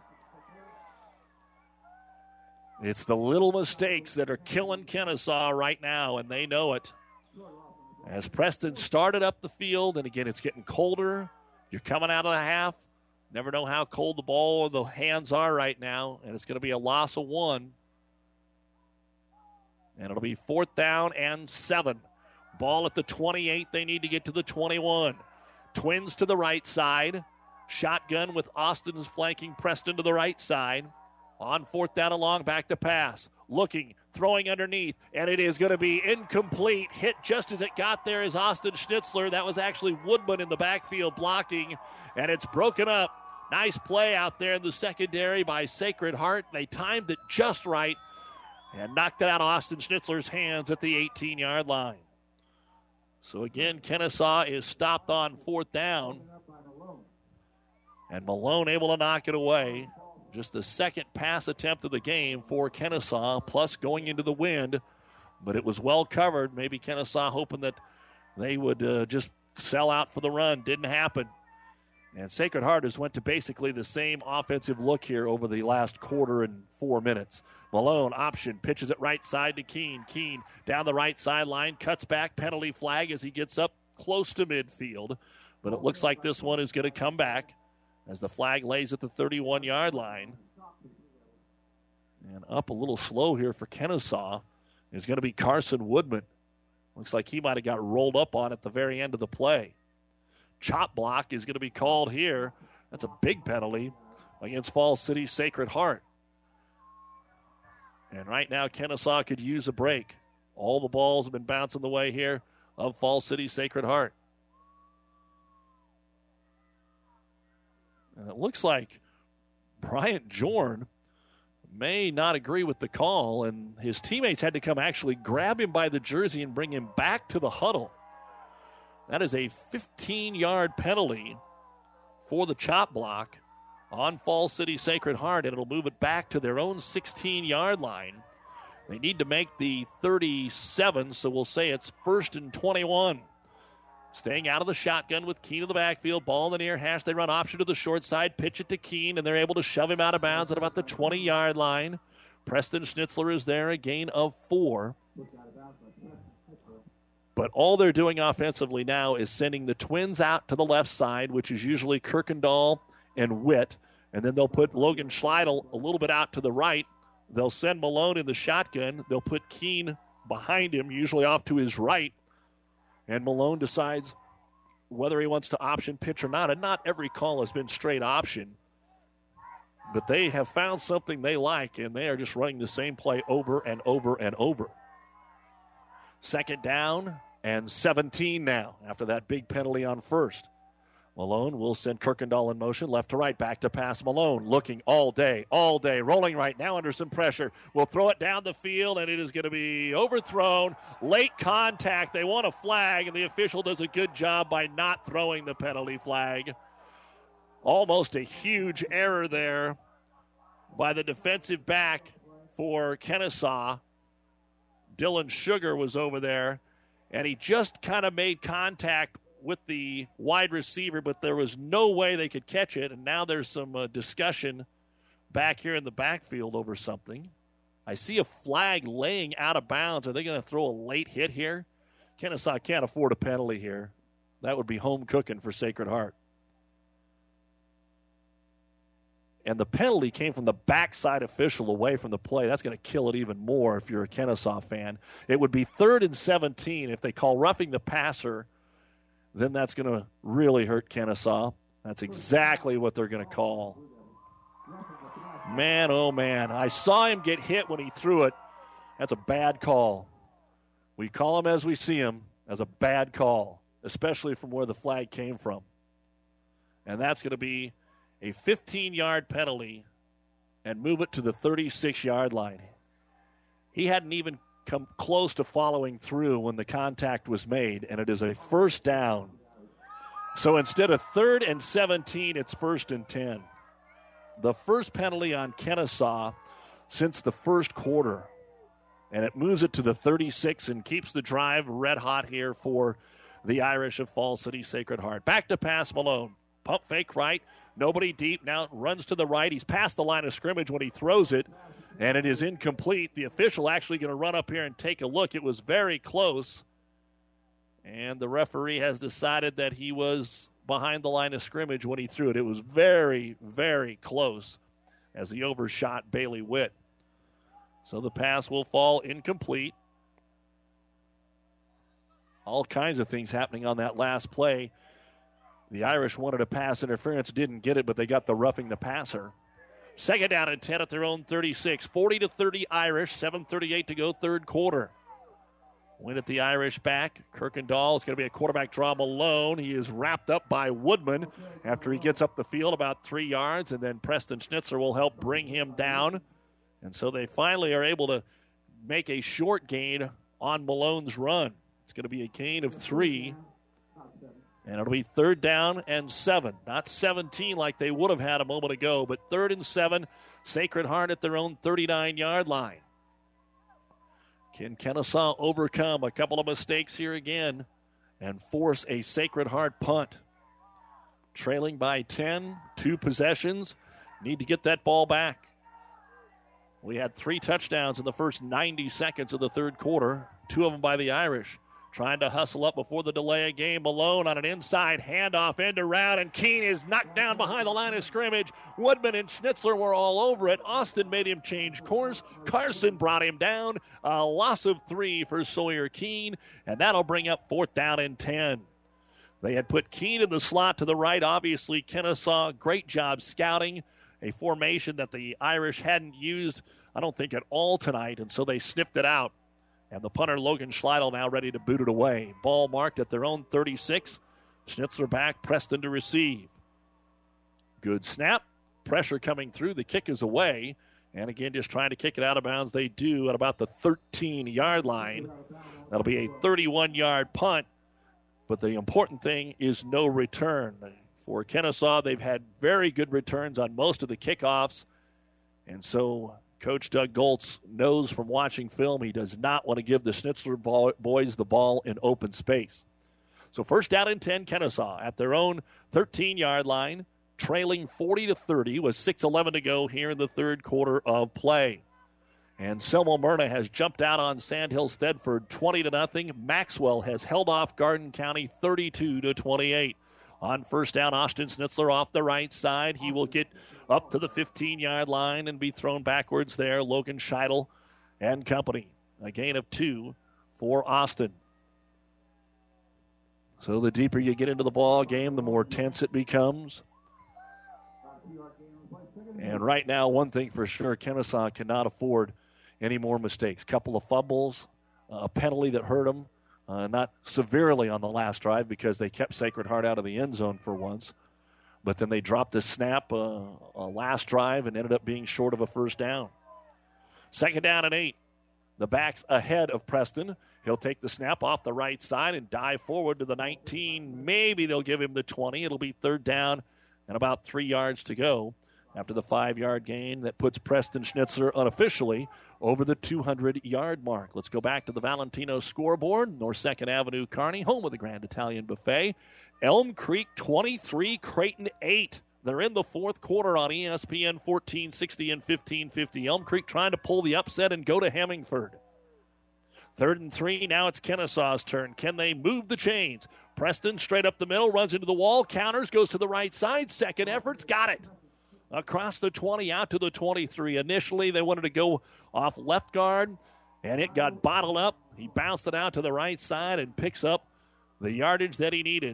It's the little mistakes that are killing Kennesaw right now, and they know it. As Preston started up the field, and again, it's getting colder. You're coming out of the half. Never know how cold the ball or the hands are right now, and it's going to be a loss of one. And it'll be fourth down and seven. Ball at the twenty-eight. They need to get to the twenty-one. Twins to the right side. Shotgun with Austin's flanking Preston to the right side. On fourth down and long, back to pass. Looking, throwing underneath, and it is going to be incomplete. Hit just as it got there is Austin Schnitzler. That was actually Woodman in the backfield blocking, and it's broken up. Nice play out there in the secondary by Sacred Heart. They timed it just right and knocked it out of Austin Schnitzler's hands at the eighteen-yard line. So again, Kennesaw is stopped on fourth down, and Malone able to knock it away. Just the second pass attempt of the game for Kennesaw, plus going into the wind. But it was well covered. Maybe Kennesaw hoping that they would uh, just sell out for the run. Didn't happen. And Sacred Heart has went to basically the same offensive look here over the last quarter and four minutes. Malone, option, pitches it right side to Keene. Keene down the right sideline, cuts back, penalty flag as he gets up close to midfield. But it looks like this one is going to come back as the flag lays at the thirty-one-yard line. And up a little slow here for Kennesaw is going to be Carson Woodman. Looks like he might have got rolled up on at the very end of the play. Chop block is going to be called here. That's a big penalty against Falls City Sacred Heart. And right now, Kennesaw could use a break. All the balls have been bouncing the way here of Falls City Sacred Heart. And it looks like Bryant Jorn may not agree with the call, and his teammates had to come actually grab him by the jersey and bring him back to the huddle. That is a fifteen-yard penalty for the chop block on Falls City Sacred Heart, and it'll move it back to their own sixteen-yard line. They need to make the thirty-seven, so we'll say it's first and twenty-one. Staying out of the shotgun with Keene in the backfield. Ball in the near hash. They run option to the short side. Pitch it to Keene, and they're able to shove him out of bounds at about the twenty-yard line. Preston Schnitzler is there, a gain of four. But all they're doing offensively now is sending the Twins out to the left side, which is usually Kirkendall and Witt. And then they'll put Logan Schleidel a little bit out to the right. They'll send Malone in the shotgun. They'll put Keene behind him, usually off to his right. And Malone decides whether he wants to option pitch or not. And not every call has been straight option. But they have found something they like, and they are just running the same play over and over and over. Second down and seventeen now after that big penalty on first. Malone will send Kirkendall in motion, left to right, back to pass. Malone looking all day, all day, rolling right now under some pressure. Will throw it down the field, and it is going to be overthrown. Late contact. They want a flag, and the official does a good job by not throwing the penalty flag. Almost a huge error there by the defensive back for Kennesaw. Dylan Sugar was over there, and he just kind of made contact with the wide receiver, but there was no way they could catch it, and now there's some uh, discussion back here in the backfield over something. I see a flag laying out of bounds. Are they going to throw a late hit here? Kennesaw can't afford a penalty here. That would be home cooking for Sacred Heart. And the penalty came from the backside official away from the play. That's going to kill it even more if you're a Kennesaw fan. It would be third and seventeen. If they call roughing the passer, then that's going to really hurt Kennesaw. That's exactly what they're going to call. Man, oh, man. I saw him get hit when he threw it. That's a bad call. We call him as we see him as a bad call, especially from where the flag came from. And that's going to be a fifteen-yard penalty and move it to the thirty-six-yard line. He hadn't even come close to following through when the contact was made, and it is a first down. So instead of third and seventeen, it's first and ten. The first penalty on Kennesaw since the first quarter. And it moves it to the thirty-six and keeps the drive red hot here for the Irish of Falls City Sacred Heart. Back to pass Malone. Pump fake right. Nobody deep. Now runs to the right. He's past the line of scrimmage when he throws it, and it is incomplete. The official actually going to run up here and take a look. It was very close, and the referee has decided that he was behind the line of scrimmage when he threw it. It was very, very close as he overshot Bailey Witt. So the pass will fall incomplete. All kinds of things happening on that last play. The Irish wanted a pass interference, didn't get it, but they got the roughing the passer. Second down and ten at their own thirty-six. forty to thirty Irish, seven thirty-eight to go third quarter. Win at the Irish back. Kirkendall is going to be a quarterback draw Malone. He is wrapped up by Woodman after he gets up the field about three yards, and then Preston Schnitzler will help bring him down. And so they finally are able to make a short gain on Malone's run. It's going to be a gain of three. And it'll be third down and seven. Not seventeen like they would have had a moment ago, but third and seven. Sacred Heart at their own thirty-nine-yard line. Can Kennesaw overcome a couple of mistakes here again and force a Sacred Heart punt? Trailing by ten, two possessions. Need to get that ball back. We had three touchdowns in the first ninety seconds of the third quarter, two of them by the Irish. Trying to hustle up before the delay of game. Malone on an inside handoff, end around, and Keene is knocked down behind the line of scrimmage. Woodman and Schnitzler were all over it. Austin made him change course. Carson brought him down. A loss of three for Sawyer Keene, and that'll bring up fourth down and ten. They had put Keene in the slot to the right. Obviously, Kennesaw, great job scouting a formation that the Irish hadn't used, I don't think, at all tonight, and so they sniffed it out. And the punter, Logan Schleidel, now ready to boot it away. Ball marked at their own thirty-six. Schnitzler back, Preston to receive. Good snap. Pressure coming through. The kick is away. And again, just trying to kick it out of bounds. They do at about the thirteen-yard line. That'll be a thirty-one-yard punt. But the important thing is no return. For Kennesaw, they've had very good returns on most of the kickoffs. And so Coach Doug Goltz knows from watching film he does not want to give the Schnitzler ball, boys the ball in open space. So first down and ten, Kennesaw at their own thirteen-yard line, trailing forty to thirty with six eleven to go here in the third quarter of play. And Selma Myrna has jumped out on Sandhill Thedford twenty to nothing. Maxwell has held off Garden County thirty-two to twenty-eight. On first down, Austin Schnitzler off the right side. He will get up to the fifteen-yard line and be thrown backwards there. Logan Scheidel and company. A gain of two for Austin. So the deeper you get into the ball game, the more tense it becomes. And right now, one thing for sure, Kennesaw cannot afford any more mistakes. Couple of fumbles, a penalty that hurt them. Uh, not severely on the last drive because they kept Sacred Heart out of the end zone for once. But then they dropped a snap uh, uh, last drive and ended up being short of a first down. Second down and eight. The back's ahead of Preston. He'll take the snap off the right side and dive forward to the nineteen. Maybe they'll give him the twenty. It'll be third down and about three yards to go after the five-yard gain that puts Preston Schnitzler unofficially over the two hundred-yard mark. Let's go back to the Valentino scoreboard. North second Avenue, Kearney, home of the Grand Italian Buffet. Elm Creek twenty-three, Creighton eight. They're in the fourth quarter on E S P N fourteen sixty and fifteen fifty. Elm Creek trying to pull the upset and go to Hemingford. Third and three, now it's Kennesaw's turn. Can they move the chains? Preston straight up the middle, runs into the wall, counters, goes to the right side. Second effort's got it. Across the twenty, out to the twenty-three. Initially, they wanted to go off left guard, and it got bottled up. He bounced it out to the right side and picks up the yardage that he needed.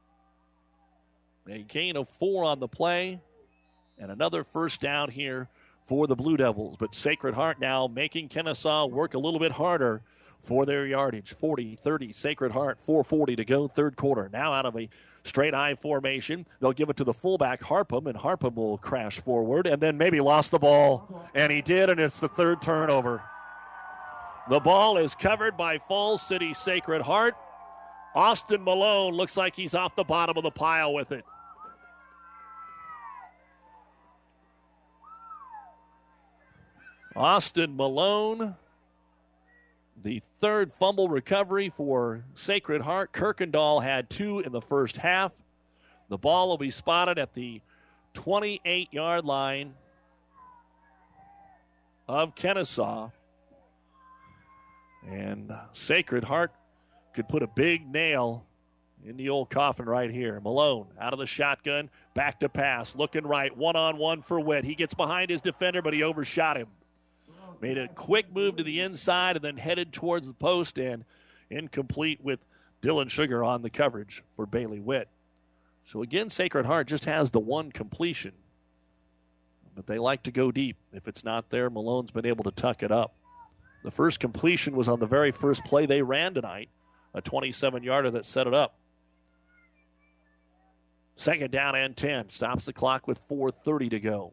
A gain of four on the play, and another first down here for the Blue Devils. But Sacred Heart now making Kennesaw work a little bit harder for their yardage. forty thirty, Sacred Heart, four forty to go, third quarter. Now out of a straight I formation, they'll give it to the fullback, Harpham, and Harpham will crash forward and then maybe lost the ball. And he did, and it's the third turnover. The ball is covered by Falls City Sacred Heart. Austin Malone looks like he's off the bottom of the pile with it. Austin Malone, the third fumble recovery for Sacred Heart. Kirkendall had two in the first half. The ball will be spotted at the twenty-eight-yard line of Kennesaw. And Sacred Heart could put a big nail in the old coffin right here. Malone out of the shotgun, back to pass, looking right, one-on-one for Witt. He gets behind his defender, but he overshot him. Made a quick move to the inside and then headed towards the post, and incomplete with Dylan Sugar on the coverage for Bailey Witt. So again, Sacred Heart just has the one completion, but they like to go deep. If it's not there, Malone's been able to tuck it up. The first completion was on the very first play they ran tonight, a twenty-seven-yarder that set it up. Second down and ten. Stops the clock with four thirty to go.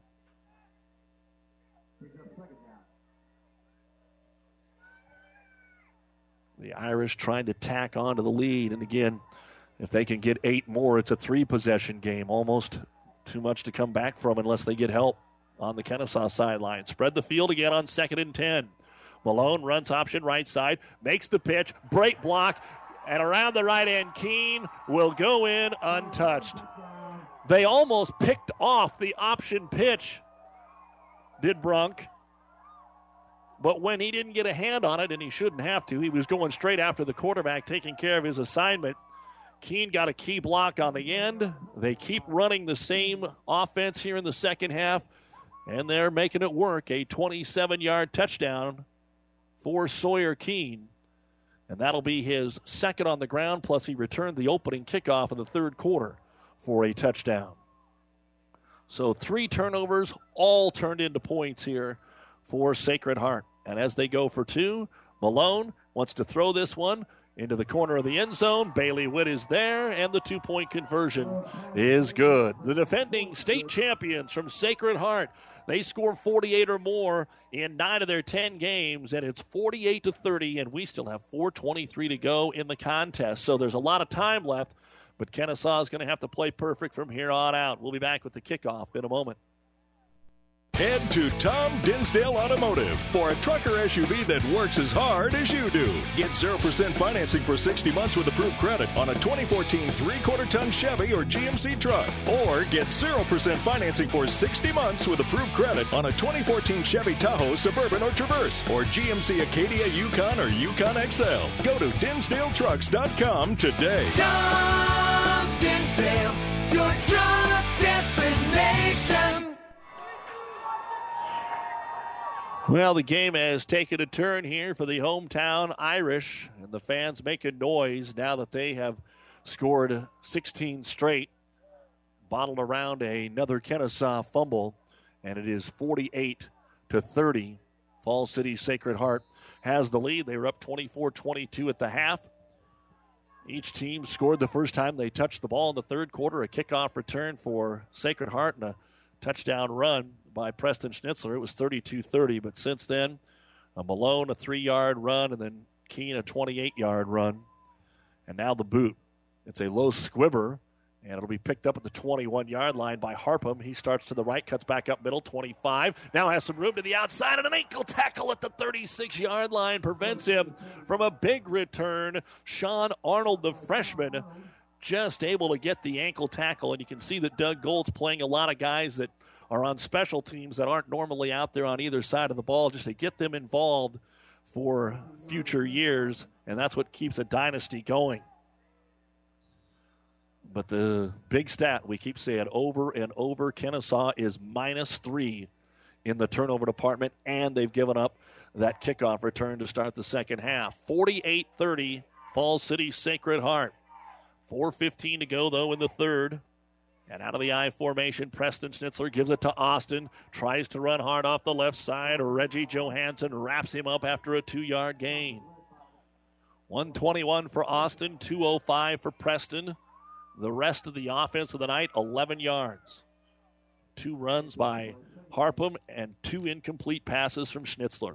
The Irish trying to tack on to the lead. And again, if they can get eight more, it's a three-possession game. Almost too much to come back from unless they get help on the Kennesaw sideline. Spread the field again on second and ten. Malone runs option right side, makes the pitch, break block, and around the right end, Keene will go in untouched. They almost picked off the option pitch, did Brunk. But when he didn't get a hand on it, and he shouldn't have to, he was going straight after the quarterback, taking care of his assignment. Keene got a key block on the end. They keep running the same offense here in the second half, and they're making it work. A twenty-seven-yard touchdown for Sawyer Keene. And that'll be his second on the ground, plus he returned the opening kickoff of the third quarter for a touchdown. So three turnovers, all turned into points here for Sacred Heart. And as they go for two, Malone wants to throw this one. into the corner of the end zone. Bailey Witt is there, and the two-point conversion is good. The defending state champions from Sacred Heart, they score forty-eight or more in nine of their ten games, and it's forty-eight to thirty, and we still have four twenty-three to go in the contest. So there's a lot of time left, but Kennesaw is going to have to play perfect from here on out. We'll be back with the kickoff in a moment. Head to Tom Dinsdale Automotive for a trucker S U V that works as hard as you do. Get zero percent financing for sixty months with approved credit on a twenty fourteen three-quarter ton Chevy or G M C truck. Or get zero percent financing for sixty months with approved credit on a twenty fourteen Chevy Tahoe, Suburban, or Traverse, or G M C Acadia, Yukon, or Yukon X L. Go to Dinsdale Trucks dot com today. Tom Dinsdale, your truck destination. Well, the game has taken a turn here for the hometown Irish, and the fans making noise now that they have scored sixteen straight, bottled around another Kennesaw fumble, and it is forty-eight to thirty. Falls City Sacred Heart has the lead. They were up twenty-four twenty-two at the half. Each team scored the first time they touched the ball in the third quarter, a kickoff return for Sacred Heart and a touchdown run by Preston Schnitzler. It was thirty-two thirty, but since then, a Malone, a three-yard run, and then Keene, a twenty-eight-yard run. And now the boot. It's a low squibber, and it'll be picked up at the twenty-one-yard line by Harpham. He starts to the right, cuts back up middle, twenty-five. Now has some room to the outside, and an ankle tackle at the thirty-six-yard line prevents him from a big return. Sean Arnold, the freshman, just able to get the ankle tackle, and you can see that Doug Gold's playing a lot of guys that are on special teams that aren't normally out there on either side of the ball, just to get them involved for future years, and that's what keeps a dynasty going. But the big stat we keep saying over and over, Kennesaw is minus three in the turnover department, and they've given up that kickoff return to start the second half. forty-eight thirty, Falls City Sacred Heart. four fifteen to go, though, in the third. And out of the I formation, Preston Schnitzler gives it to Austin. Tries to run hard off the left side. Reggie Johansson wraps him up after a two-yard gain. one twenty-one for Austin, two oh five for Preston. The rest of the offense of the night, eleven yards. Two runs by Harpham and two incomplete passes from Schnitzler.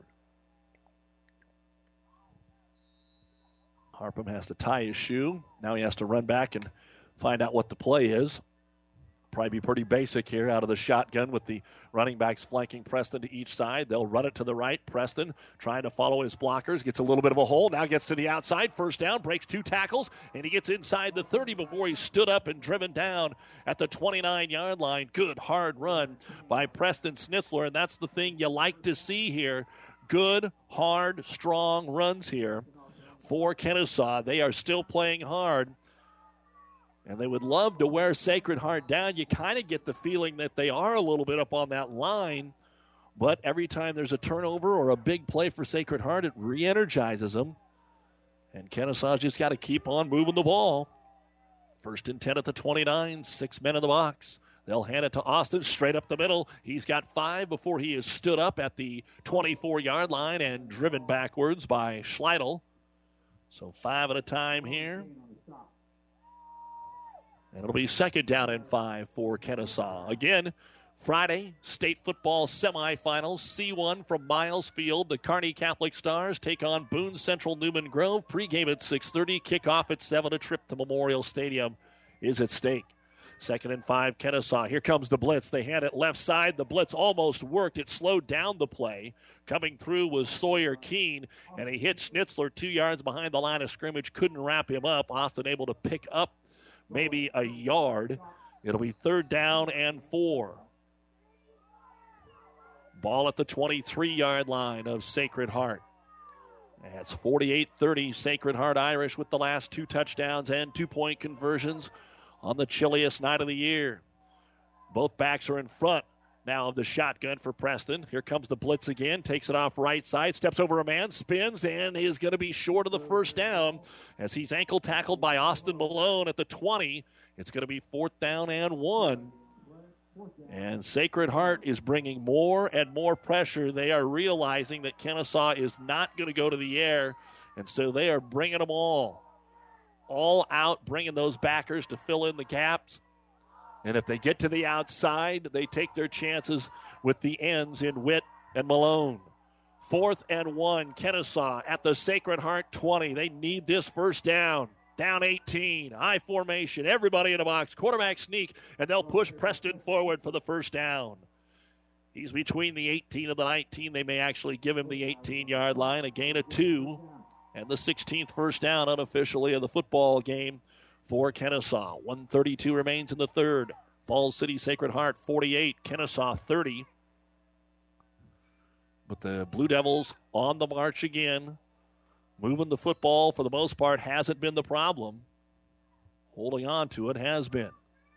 Harpham has to tie his shoe. Now he has to run back and find out what the play is. Probably be pretty basic here out of the shotgun with the running backs flanking Preston to each side. They'll run it to the right. Preston trying to follow his blockers. Gets a little bit of a hole. Now gets to the outside. First down. Breaks two tackles. And he gets inside the thirty before he stood up and driven down at the twenty-nine-yard line. Good hard run by Preston Schnitzler. And that's the thing you like to see here. Good, hard, strong runs here for Kennesaw. They are still playing hard. And they would love to wear Sacred Heart down. You kind of get the feeling that they are a little bit up on that line. But every time there's a turnover or a big play for Sacred Heart, it re-energizes them. And Kennesaw's just got to keep on moving the ball. First and ten at the twenty-nine, six men in the box. They'll hand it to Austin straight up the middle. He's got five before he is stood up at the twenty-four-yard line and driven backwards by Schleidel. So five at a time here. And it'll be second down and five for Kennesaw. Again, Friday, state football semifinals. C one from Miles Field. The Kearney Catholic Stars take on Boone Central Newman Grove. Pregame at six thirty. Kickoff at seven. A trip to Memorial Stadium is at stake. Second and five, Kennesaw. Here comes the blitz. They hand it left side. The blitz almost worked. It slowed down the play. Coming through was Sawyer Keene, and he hit Schnitzler two yards behind the line of scrimmage. Couldn't wrap him up. Austin able to pick up maybe a yard. It'll be third down and four. Ball at the twenty-three-yard line of Sacred Heart. It's forty-eight thirty, Sacred Heart Irish with the last two touchdowns and two-point conversions on the chilliest night of the year. Both backs are in front now of the shotgun for Preston. Here comes the blitz again. Takes it off right side. Steps over a man. Spins and is going to be short of the first down as he's ankle tackled by Austin Malone at the twenty. It's going to be fourth down and one. And Sacred Heart is bringing more and more pressure. They are realizing that Kennesaw is not going to go to the air And so they are bringing them all. All out, bringing those backers to fill in the gaps. And if they get to the outside, they take their chances with the ends in Witt and Malone. Fourth and one, Kennesaw at the Sacred Heart twenty. They need this first down. Down eighteen, I formation, everybody in the box, quarterback sneak, and they'll push Preston forward for the first down. He's between the eighteen and the nineteen. They may actually give him the eighteen-yard line, a gain of two, and the sixteenth first down unofficially of the football game for Kennesaw. one thirty-two remains in the third. Falls City Sacred Heart forty-eight, Kennesaw thirty. But the Blue Devils on the march again. Moving the football, for the most part, hasn't been the problem. Holding on to it has been.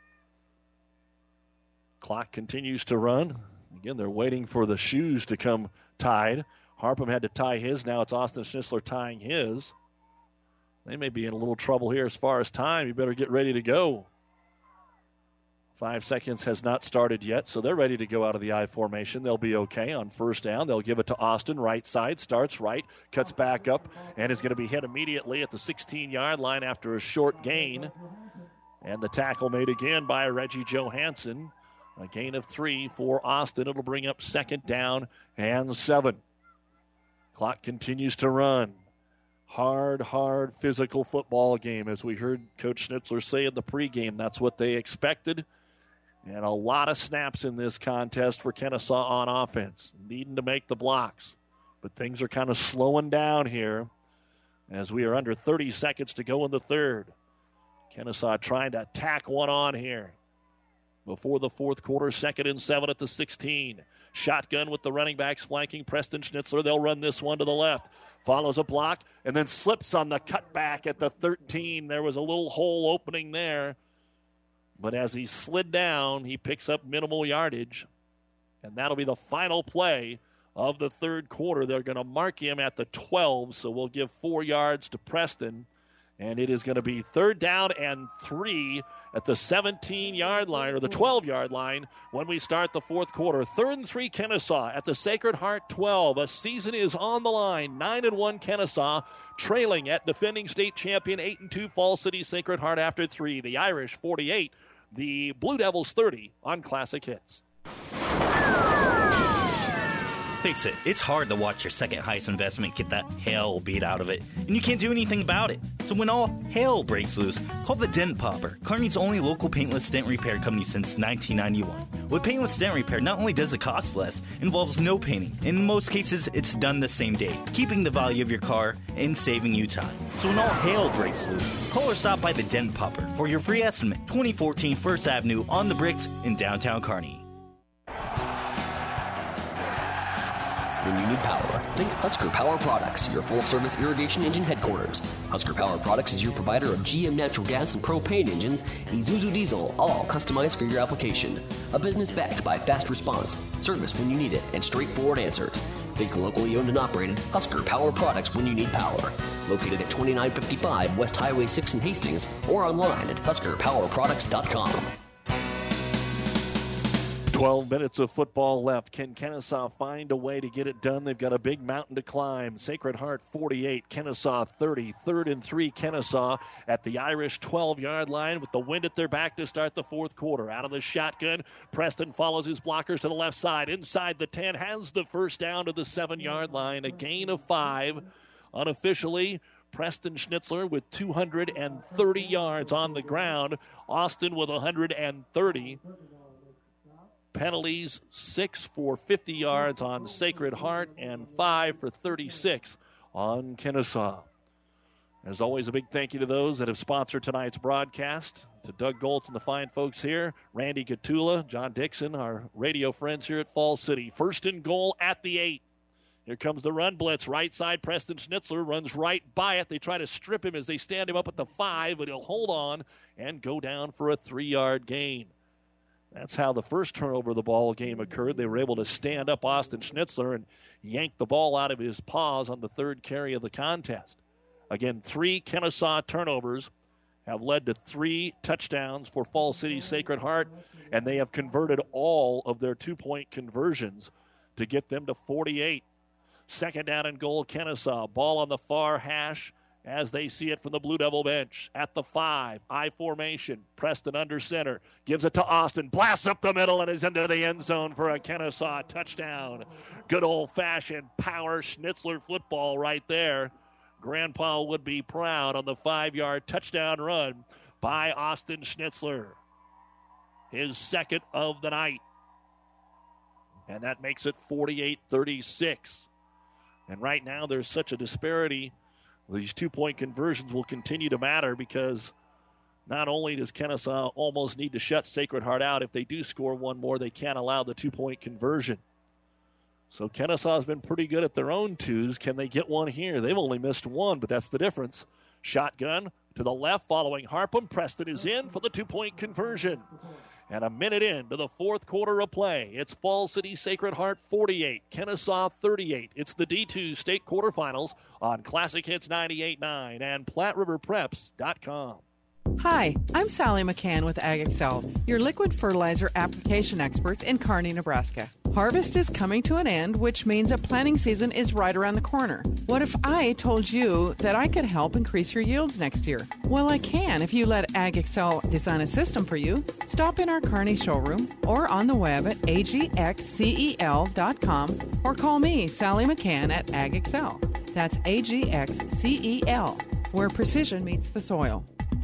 Clock continues to run. Again, they're waiting for the shoes to come tied. Harpham had to tie his. Now it's Austin Schnitzler tying his. They may be in a little trouble here as far as time. You better get ready to go. Five seconds has not started yet, so they're ready to go out of the I formation. They'll be okay on first down. They'll give it to Austin, right side, starts right, cuts back up, and is going to be hit immediately at the sixteen-yard line after a short gain. And the tackle made again by Reggie Johansson. A gain of three for Austin. It'll bring up second down and seven. Clock continues to run. Hard, hard physical football game, as we heard Coach Schnitzler say in the pregame. That's what they expected. And a lot of snaps in this contest for Kennesaw on offense, needing to make the blocks. But things are kind of slowing down here as we are under thirty seconds to go in the third. Kennesaw trying to tack one on here before the fourth quarter, second and seven at the sixteen. Shotgun with the running backs flanking Preston Schnitzler. They'll run this one to the left. Follows a block and then slips on the cutback at the thirteen. There was a little hole opening there. But as he slid down, he picks up minimal yardage. And that'll be the final play of the third quarter. They're going to mark him at the twelve, so we'll give four yards to Preston. And it is going to be third down and three at the seventeen-yard line, or the twelve-yard line, when we start the fourth quarter. Third and three, Kennesaw at the Sacred Heart twelve. A season is on the line. nine and one Kennesaw, trailing at defending state champion eight and two Falls City Sacred Heart after three. The Irish forty-eight, the Blue Devils thirty on Classic Hits. Face it, it's hard to watch your second highest investment get that hell beat out of it, and you can't do anything about it. So when all hell breaks loose, call the Dent Popper, Kearney's only local paintless dent repair company since nineteen ninety-one. With paintless dent repair, not only does it cost less, it involves no painting, and in most cases, it's done the same day, keeping the value of your car and saving you time. So when all hell breaks loose, call or stop by the Dent Popper for your free estimate. twenty fourteen First Avenue on the Bricks in downtown Kearney. When you need power, think Husker Power Products, your full-service irrigation engine headquarters. Husker Power Products is your provider of G M natural gas and propane engines, Isuzu diesel, all customized for your application. A business backed by fast response, service when you need it, and straightforward answers. Think locally owned and operated Husker Power Products when you need power. Located at twenty-nine fifty-five West Highway six in Hastings, or online at husker power products dot com. twelve minutes of football left. Can Kennesaw find a way to get it done? They've got a big mountain to climb. Sacred Heart forty-eight, Kennesaw thirty. Third and three, Kennesaw at the Irish twelve-yard line with the wind at their back to start the fourth quarter. Out of the shotgun, Preston follows his blockers to the left side. Inside the ten, has the first down to the seven-yard line. A gain of five. Unofficially, Preston Schnitzler with two hundred thirty yards on the ground. Austin with one hundred thirty. Penalties, six for fifty yards on Sacred Heart and five for thirty-six on Kennesaw. As always, a big thank you to those that have sponsored tonight's broadcast. To Doug Goltz and the fine folks here, Randy Catula, John Dixon, our radio friends here at Falls City. First and goal at the eight. Here comes the run blitz. Right side, Preston Schnitzler runs right by it. They try to strip him as they stand him up at the five, but he'll hold on and go down for a three-yard gain. That's how the first turnover of the ball game occurred. They were able to stand up Austin Schnitzler and yank the ball out of his paws on the third carry of the contest. Again, three Kennesaw turnovers have led to three touchdowns for Falls City Sacred Heart, and they have converted all of their two-point conversions to get them to forty-eight. Second down and goal, Kennesaw. Ball on the far hash as they see it from the Blue Devil bench. At the five, I formation. Preston under center. Gives it to Austin. Blasts up the middle and is into the end zone for a Kennesaw touchdown. Good old-fashioned power Schnitzler football right there. Grandpa would be proud on the five-yard touchdown run by Austin Schnitzler. His second of the night. And that makes it forty-eight thirty-six. And right now there's such a disparity. These two-point conversions will continue to matter because not only does Kennesaw almost need to shut Sacred Heart out, if they do score one more, they can't allow the two-point conversion. So Kennesaw has been pretty good at their own twos. Can they get one here? They've only missed one, but that's the difference. Shotgun to the left following Harpham. Preston is in for the two-point conversion. And a minute into the fourth quarter of play. It's Falls City Sacred Heart forty-eight, Kennesaw thirty-eight. It's the D two state quarterfinals on Classic Hits ninety-eight point nine and Platte River Preps dot com. Hi, I'm Sally McCann with AgExcel, your liquid fertilizer application experts in Kearney, Nebraska. Harvest is coming to an end, which means that planting season is right around the corner. What if I told you that I could help increase your yields next year? Well, I can if you let AgExcel design a system for you. Stop in our Kearney showroom or on the web at A G X C E L dot com or call me, Sally McCann, at AgExcel. That's A G X C E L, where precision meets the soil.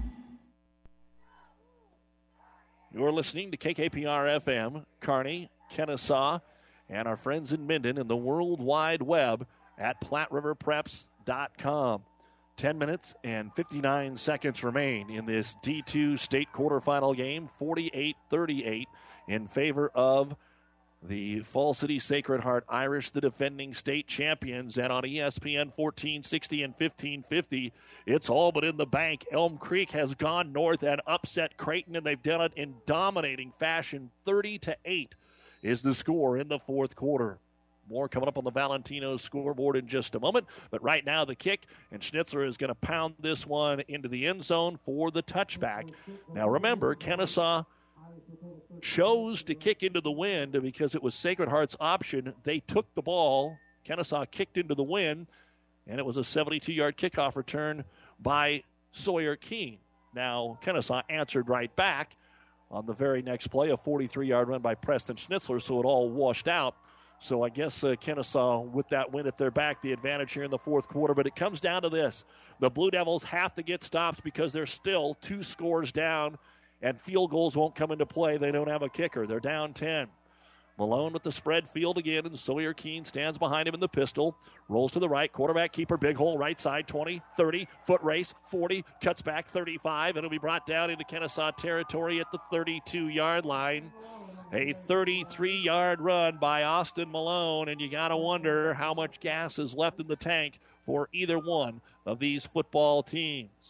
You're listening to K K P R F M, Kearney, Kennesaw, and our friends in Minden and the World Wide Web at Platte River Preps dot com. Ten minutes and fifty-nine seconds remain in this D two state quarterfinal game, forty-eight thirty-eight in favor of the Falls City Sacred Heart Irish, the defending state champions. And on E S P N fourteen sixty and fifteen fifty, it's all but in the bank. Elm Creek has gone north and upset Creighton, and they've done it in dominating fashion. thirty to eight is the score in the fourth quarter. More coming up on the Valentino scoreboard in just a moment. But right now the kick, and Schnitzler is going to pound this one into the end zone for the touchback. Now remember, Kennesaw chose to kick into the wind because it was Sacred Heart's option. They took the ball. Kennesaw kicked into the wind, and it was a seventy-two-yard kickoff return by Sawyer Keene. Now, Kennesaw answered right back on the very next play, a forty-three-yard run by Preston Schnitzler, so it all washed out. So I guess uh, Kennesaw, with that win at their back, the advantage here in the fourth quarter. But it comes down to this. The Blue Devils have to get stopped because they're still two scores down, and field goals won't come into play. They don't have a kicker. They're down ten. Malone with the spread field again, and Sawyer Keene stands behind him in the pistol. Rolls to the right, quarterback keeper, big hole right side, twenty, thirty, foot race, forty, cuts back, thirty-five, and it'll be brought down into Kennesaw territory at the thirty-two-yard line. A thirty-three-yard run by Austin Malone, and you got to wonder how much gas is left in the tank for either one of these football teams.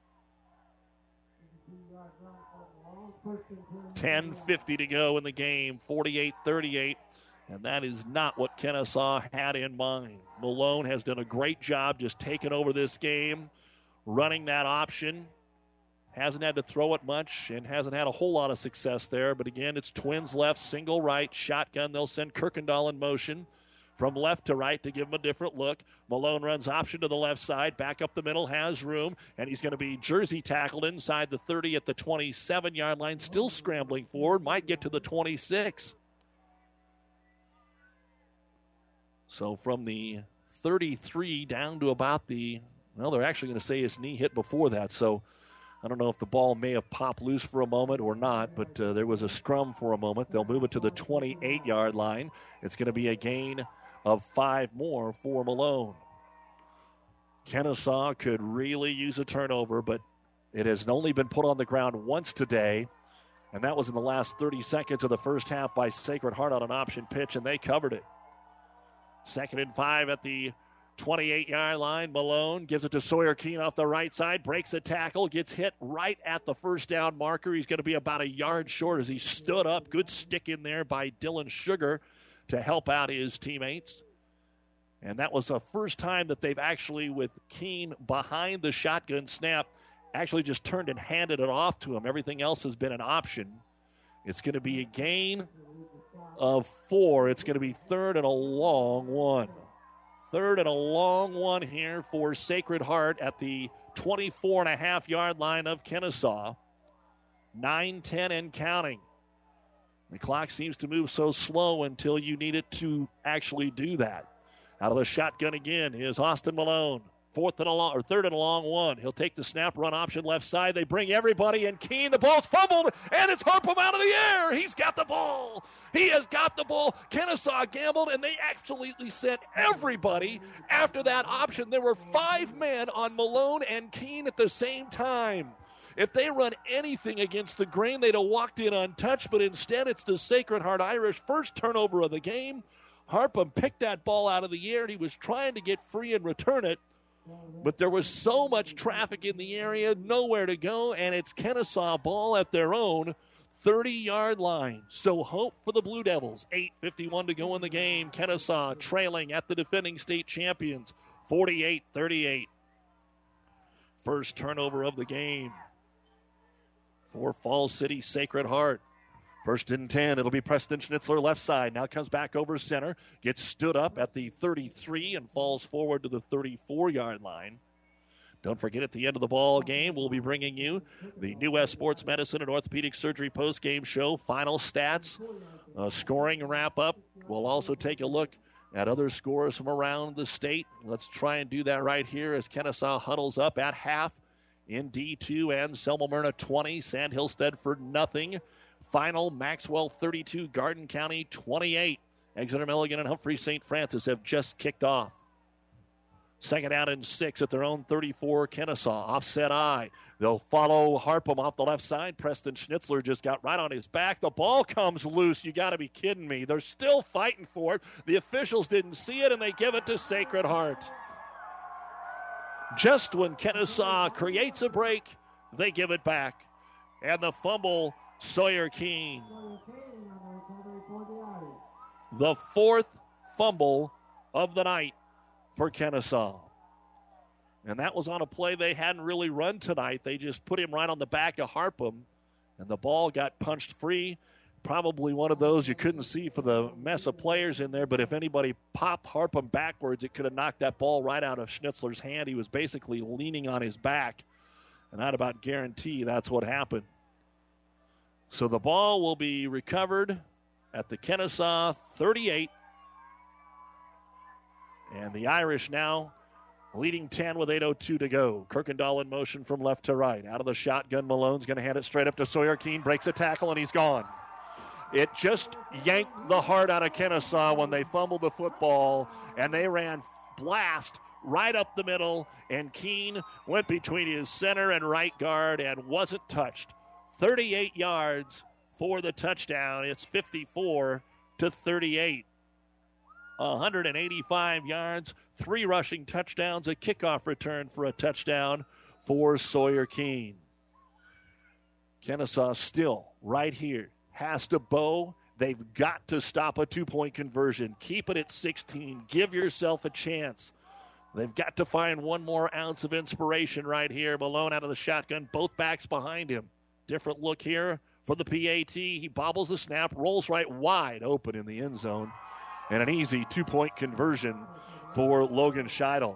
ten fifty to go in the game, forty-eight thirty-eight, and that is not what Kennesaw had in mind. Malone has done a great job just taking over this game, running that option. Hasn't had to throw it much and hasn't had a whole lot of success there. But again, it's twins left, single right, shotgun. They'll send Kirkendall in motion from left to right to give him a different look. Malone runs option to the left side, back up the middle, has room, and he's going to be jersey tackled inside the thirty at the twenty-seven-yard line, still scrambling forward, might get to the twenty-six. So from the thirty-three down to about the, well, they're actually going to say his knee hit before that, so I don't know if the ball may have popped loose for a moment or not, but uh, there was a scrum for a moment. They'll move it to the twenty-eight-yard line. It's going to be a gain of five more for Malone. Kennesaw could really use a turnover, but it has only been put on the ground once today, and that was in the last thirty seconds of the first half by Sacred Heart on an option pitch, and they covered it. Second and five at the twenty-eight-yard line. Malone gives it to Sawyer Keene off the right side, breaks a tackle, gets hit right at the first down marker. He's going to be about a yard short as he stood up. Good stick in there by Dylan Sugar to help out his teammates. And that was the first time that they've actually, with Keene behind the shotgun snap, actually just turned and handed it off to him. Everything else has been an option. It's going to be a gain of four. It's going to be third and a long one. Third and a long one here for Sacred Heart at the twenty-four and a half yard line of Kennesaw. nine ten and counting. The clock seems to move so slow until you need it to actually do that. Out of the shotgun again is Austin Malone. Fourth and a long, or third and a long one. He'll take the snap, run option left side. They bring everybody in. Keene, the ball's fumbled, and it's Harpum out of the air. He's got the ball. He has got the ball. Kennesaw gambled, and they absolutely sent everybody after that option. There were five men on Malone and Keene at the same time. If they run anything against the grain, they'd have walked in untouched, but instead it's the Sacred Heart Irish first turnover of the game. Harpum picked that ball out of the air, and he was trying to get free and return it. But there was so much traffic in the area, nowhere to go, and it's Kennesaw ball at their own thirty-yard line. So hope for the Blue Devils. eight fifty-one to go in the game. Kennesaw trailing at the defending state champions, forty-eight thirty-eight. First turnover of the game for Falls City Sacred Heart. First and ten, it'll be Preston Schnitzler left side. Now comes back over center, gets stood up at the thirty-three and falls forward to the thirty-four-yard line. Don't forget, at the end of the ball game, we'll be bringing you the New West Sports Medicine and Orthopedic Surgery post-game show, final stats, uh, scoring wrap-up. We'll also take a look at other scores from around the state. Let's try and do that right here as Kennesaw huddles up at half in D two and Selma Myrna twenty, Sandhill Stedford nothing. Final, Maxwell thirty-two, Garden County twenty-eight. Exeter Milligan and Humphrey Saint Francis have just kicked off. Second out and six at their own thirty-four, Kennesaw. Offset eye. They'll follow Harpum off the left side. Preston Schnitzler just got right on his back. The ball comes loose. You got to be kidding me. They're still fighting for it. The officials didn't see it, and they give it to Sacred Heart. Just when Kennesaw creates a break, they give it back. And the fumble, Sawyer Keene. The fourth fumble of the night for Kennesaw. And that was on a play they hadn't really run tonight. They just put him right on the back of Harpum, and the ball got punched free. Probably one of those you couldn't see for the mess of players in there, but if anybody popped Harpum backwards, it could have knocked that ball right out of Schnitzler's hand. He was basically leaning on his back, and I'd about guarantee that's what happened. So the ball will be recovered at the Kennesaw thirty-eight. And the Irish now leading ten with eight oh two to go. Kirkendall in motion from left to right. Out of the shotgun, Malone's going to hand it straight up to Sawyer Keene. Breaks a tackle, and he's gone. It just yanked the heart out of Kennesaw when they fumbled the football, and they ran blast right up the middle, and Keene went between his center and right guard and wasn't touched. thirty-eight yards for the touchdown. It's fifty-four to thirty-eight. one hundred eighty-five yards, three rushing touchdowns, a kickoff return for a touchdown for Sawyer Keene. Kennesaw still right here. Has to bow. They've got to stop a two-point conversion. Keep it at sixteen. Give yourself a chance. They've got to find one more ounce of inspiration right here. Malone out of the shotgun, both backs behind him. Different look here for the P A T. He bobbles the snap, rolls right wide open in the end zone. And an easy two-point conversion for Logan Scheidel.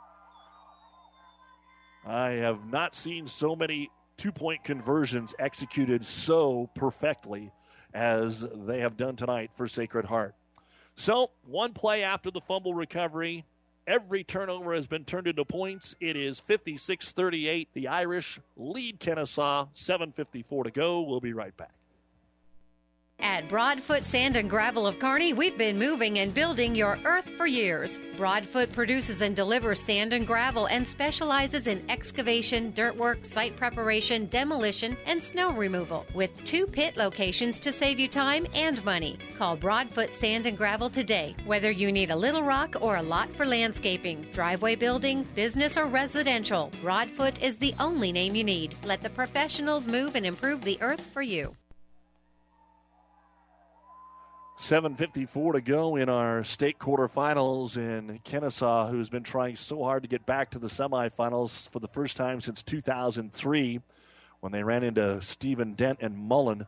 I have not seen so many two-point conversions executed so perfectly as they have done tonight for Sacred Heart. So, one play after the fumble recovery. Every turnover has been turned into points. It is fifty-six thirty-eight. The Irish lead Kennesaw. seven fifty-four to go. We'll be right back. At Broadfoot Sand and Gravel of Kearney, we've been moving and building your earth for years. Broadfoot produces and delivers sand and gravel and specializes in excavation, dirt work, site preparation, demolition, and snow removal, with two pit locations to save you time and money. Call Broadfoot Sand and Gravel today. Whether you need a little rock or a lot for landscaping, driveway building, business, or residential, Broadfoot is the only name you need. Let the professionals move and improve the earth for you. seven fifty-four to go in our state quarterfinals, and Kennesaw, who's been trying so hard to get back to the semifinals for the first time since two thousand three when they ran into Stephen Dent and Mullen,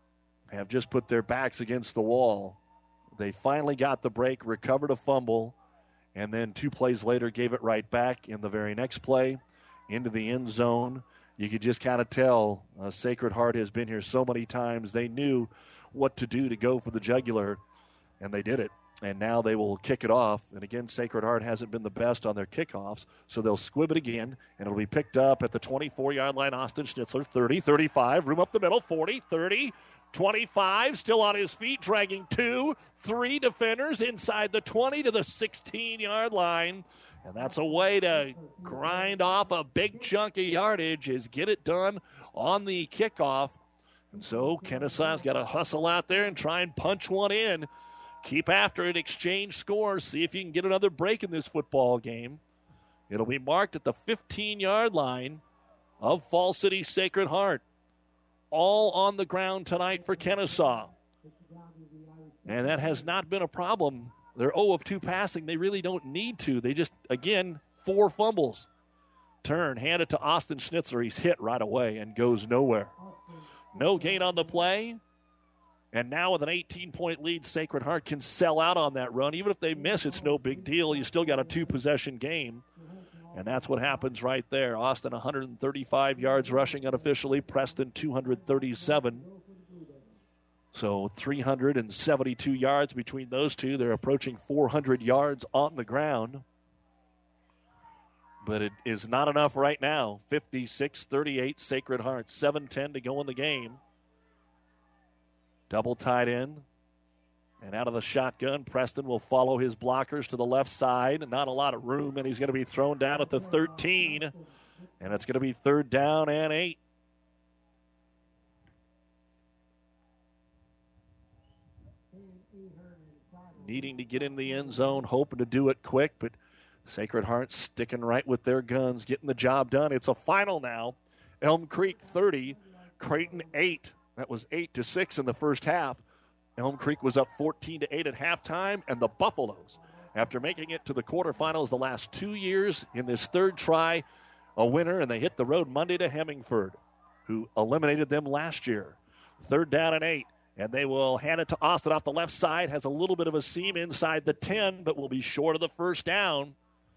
have just put their backs against the wall. They finally got the break, recovered a fumble, and then two plays later gave it right back in the very next play into the end zone. You could just kind of tell uh, Sacred Heart has been here so many times. They knew what to do to go for the jugular, and they did it. And now they will kick it off. And again, Sacred Heart hasn't been the best on their kickoffs, so they'll squib it again, and it'll be picked up at the twenty-four-yard line. Austin Schnitzler, thirty, thirty-five, room up the middle, forty, thirty, twenty-five, still on his feet, dragging two, three defenders inside the twenty to the sixteen-yard line. And that's a way to grind off a big chunk of yardage, is get it done on the kickoff. And so Kenesaw's got to hustle out there and try and punch one in. Keep after it, exchange scores, see if you can get another break in this football game. It'll be marked at the fifteen-yard line of Falls City Sacred Heart. All on the ground tonight for Kenesaw. And that has not been a problem. They're zero of two passing. They really don't need to. They just, again, four fumbles. Turn, hand it to Austin Schnitzler. He's hit right away and goes nowhere. No gain on the play. And now with an eighteen-point lead, Sacred Heart can sell out on that run. Even if they miss, it's no big deal. You still got a two-possession game. And that's what happens right there. Austin, one hundred thirty-five yards rushing unofficially. Preston, two hundred thirty-seven. So three hundred seventy-two yards between those two. They're approaching four hundred yards on the ground. But it is not enough right now. fifty-six thirty-eight, Sacred Heart. seven ten to go in the game. Double tight end. And out of the shotgun, Preston will follow his blockers to the left side. Not a lot of room, and he's going to be thrown down at the thirteen. And it's going to be third down and eight. Needing to get in the end zone, hoping to do it quick, but Sacred Heart sticking right with their guns, getting the job done. It's a final now. Elm Creek thirty, Creighton eight. That was eight to six in the first half. Elm Creek was up fourteen to eight at halftime, and the Buffaloes, after making it to the quarterfinals the last two years in this third try, a winner, and they hit the road Monday to Hemingford, who eliminated them last year. Third down and eight, and they will hand it to Austin off the left side. Has a little bit of a seam inside the ten, but will be short of the first down.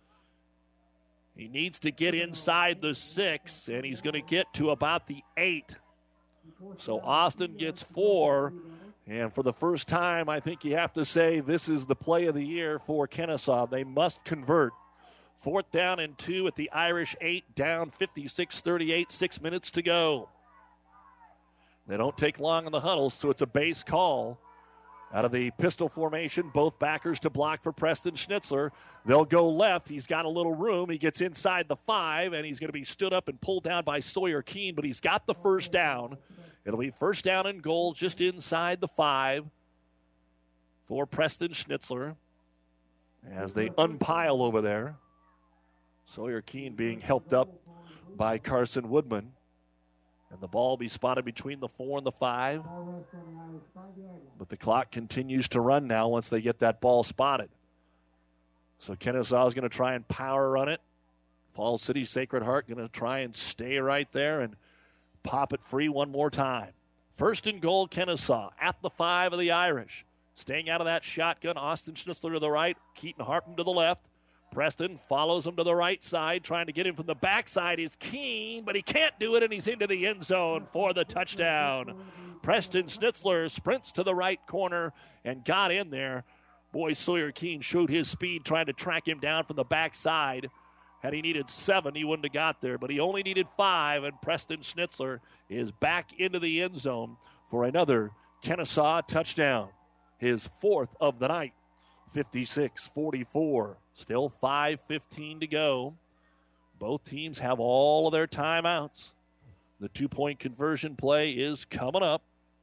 He needs to get inside the six, and he's going to get to about the eight. So Austin gets four, and for the first time, I think you have to say this is the play of the year for Kenesaw. They must convert. Fourth down and two at the Irish eight, down fifty-six thirty-eight, six minutes to go. They don't take long in the huddle, so it's a base call. Out of the pistol formation, both backers to block for Preston Schnitzler. They'll go left. He's got a little room. He gets inside the five, and he's going to be stood up and pulled down by Sawyer Keene, but he's got the first down. It'll be first down and goal just inside the five for Preston Schnitzler as they unpile over there. Sawyer Keene being helped up by Carson Woodman. And the ball will be spotted between the four and the five. But the clock continues to run now once they get that ball spotted. So Kenesaw is going to try and power run it. Falls City Sacred Heart going to try and stay right there and pop it free one more time. First and goal, Kenesaw at the five of the Irish. Staying out of that shotgun, Austin Schnitzler to the right, Keaton Harpen to the left. Preston follows him to the right side, trying to get him from the backside is Keene, but he can't do it, and he's into the end zone for the touchdown. Preston Schnitzler sprints to the right corner and got in there. Boy, Sawyer Keene showed his speed trying to track him down from the backside. Had he needed seven, he wouldn't have got there, but he only needed five, and Preston Schnitzler is back into the end zone for another Kenesaw touchdown, his fourth of the night. fifty-six forty-four. Still five fifteen to go. Both teams have all of their timeouts. The two-point conversion play is coming up.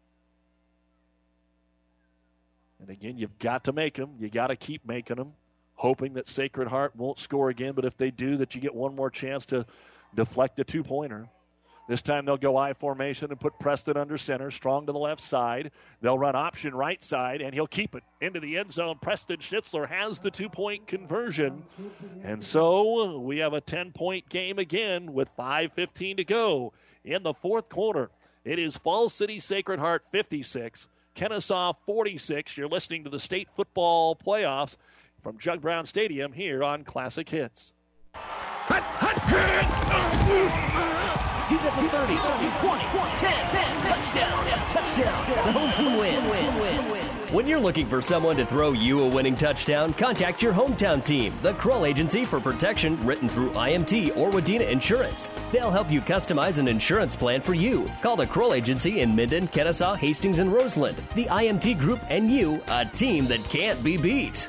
And again, you've got to make them. You got to keep making them, hoping that Sacred Heart won't score again. But if they do, that you get one more chance to deflect the two-pointer. This time they'll go I formation and put Preston under center, strong to the left side. They'll run option right side, and he'll keep it into the end zone. Preston Schnitzler has the two-point conversion. And so we have a ten-point game again with five fifteen to go in the fourth quarter. It is Falls City Sacred Heart fifty-six, Kenesaw forty-six. You're listening to the state football playoffs from Jug Brown Stadium here on Classic Hits. He's at the thirty, twenty, ten, ten, touchdown, touchdown. The home team wins. When you're looking for someone to throw you a winning touchdown, contact your hometown team, the Kroll Agency for Protection, written through I M T or Wadena Insurance. They'll help you customize an insurance plan for you. Call the Kroll Agency in Minden, Kennesaw, Hastings, and Roseland. The I M T Group and you, a team that can't be beat.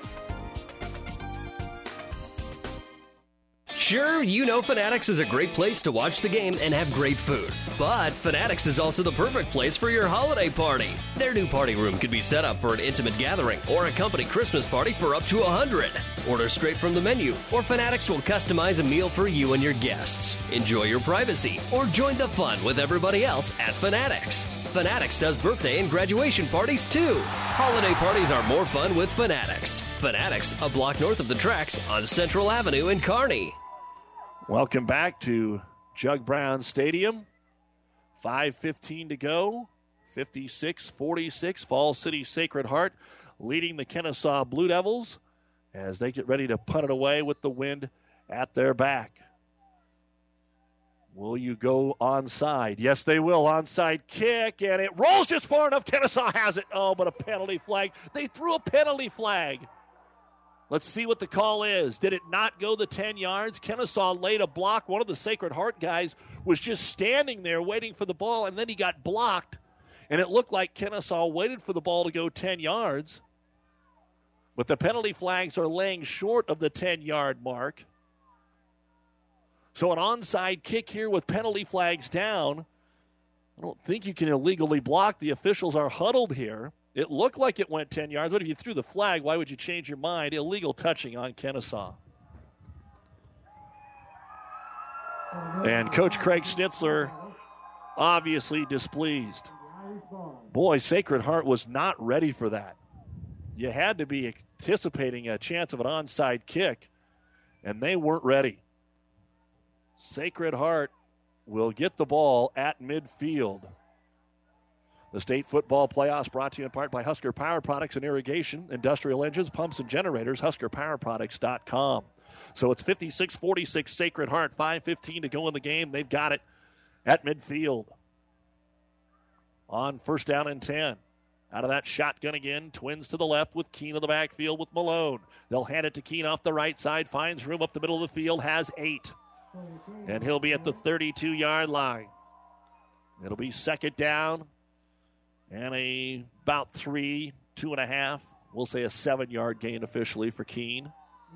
Sure, you know Fanatics is a great place to watch the game and have great food. But Fanatics is also the perfect place for your holiday party. Their new party room can be set up for an intimate gathering or a company Christmas party for up to one hundred. Order straight from the menu, or Fanatics will customize a meal for you and your guests. Enjoy your privacy, or join the fun with everybody else at Fanatics. Fanatics does birthday and graduation parties too. Holiday parties are more fun with Fanatics. Fanatics, a block north of the tracks on Central Avenue in Kearney. Welcome back to Jug Brown Stadium. five fifteen to go. fifty-six forty-six. Falls City Sacred Heart leading the Kennesaw Blue Devils as they get ready to punt it away with the wind at their back. Will you go onside? Yes, they will. Onside kick, and it rolls just far enough. Kennesaw has it. Oh, but a penalty flag. They threw a penalty flag. Let's see what the call is. Did it not go the ten yards? Kennesaw laid a block. One of the Sacred Heart guys was just standing there waiting for the ball, and then he got blocked. And it looked like Kennesaw waited for the ball to go ten yards. But the penalty flags are laying short of the ten-yard mark. So an onside kick here with penalty flags down. I don't think you can illegally block. The officials are huddled here. It looked like it went ten yards, but if you threw the flag, why would you change your mind? Illegal touching on Kennesaw. And Coach Craig Schnitzler obviously displeased. Boy, Sacred Heart was not ready for that. You had to be anticipating a chance of an onside kick, and they weren't ready. Sacred Heart will get the ball at midfield. The state football playoffs brought to you in part by Husker Power Products and Irrigation, Industrial Engines, Pumps, and Generators, husker power products dot com. So it's fifty-six forty-six Sacred Heart, five fifteen to go in the game. They've got it at midfield. On first down and ten. Out of that shotgun again, Twins to the left with Keene in the backfield with Malone. They'll hand it to Keene off the right side, finds room up the middle of the field, has eight. And he'll be at the thirty-two-yard line. It'll be second down. And a about three, two and a half. We'll say a seven-yard gain officially for Keene.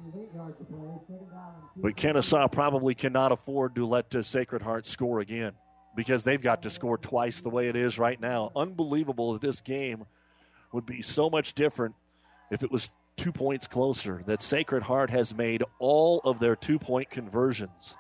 But Kennesaw probably cannot afford to let uh, Sacred Heart score again because they've got to score twice the way it is right now. Unbelievable that this game would be so much different if it was two points closer, that Sacred Heart has made all of their two-point conversions.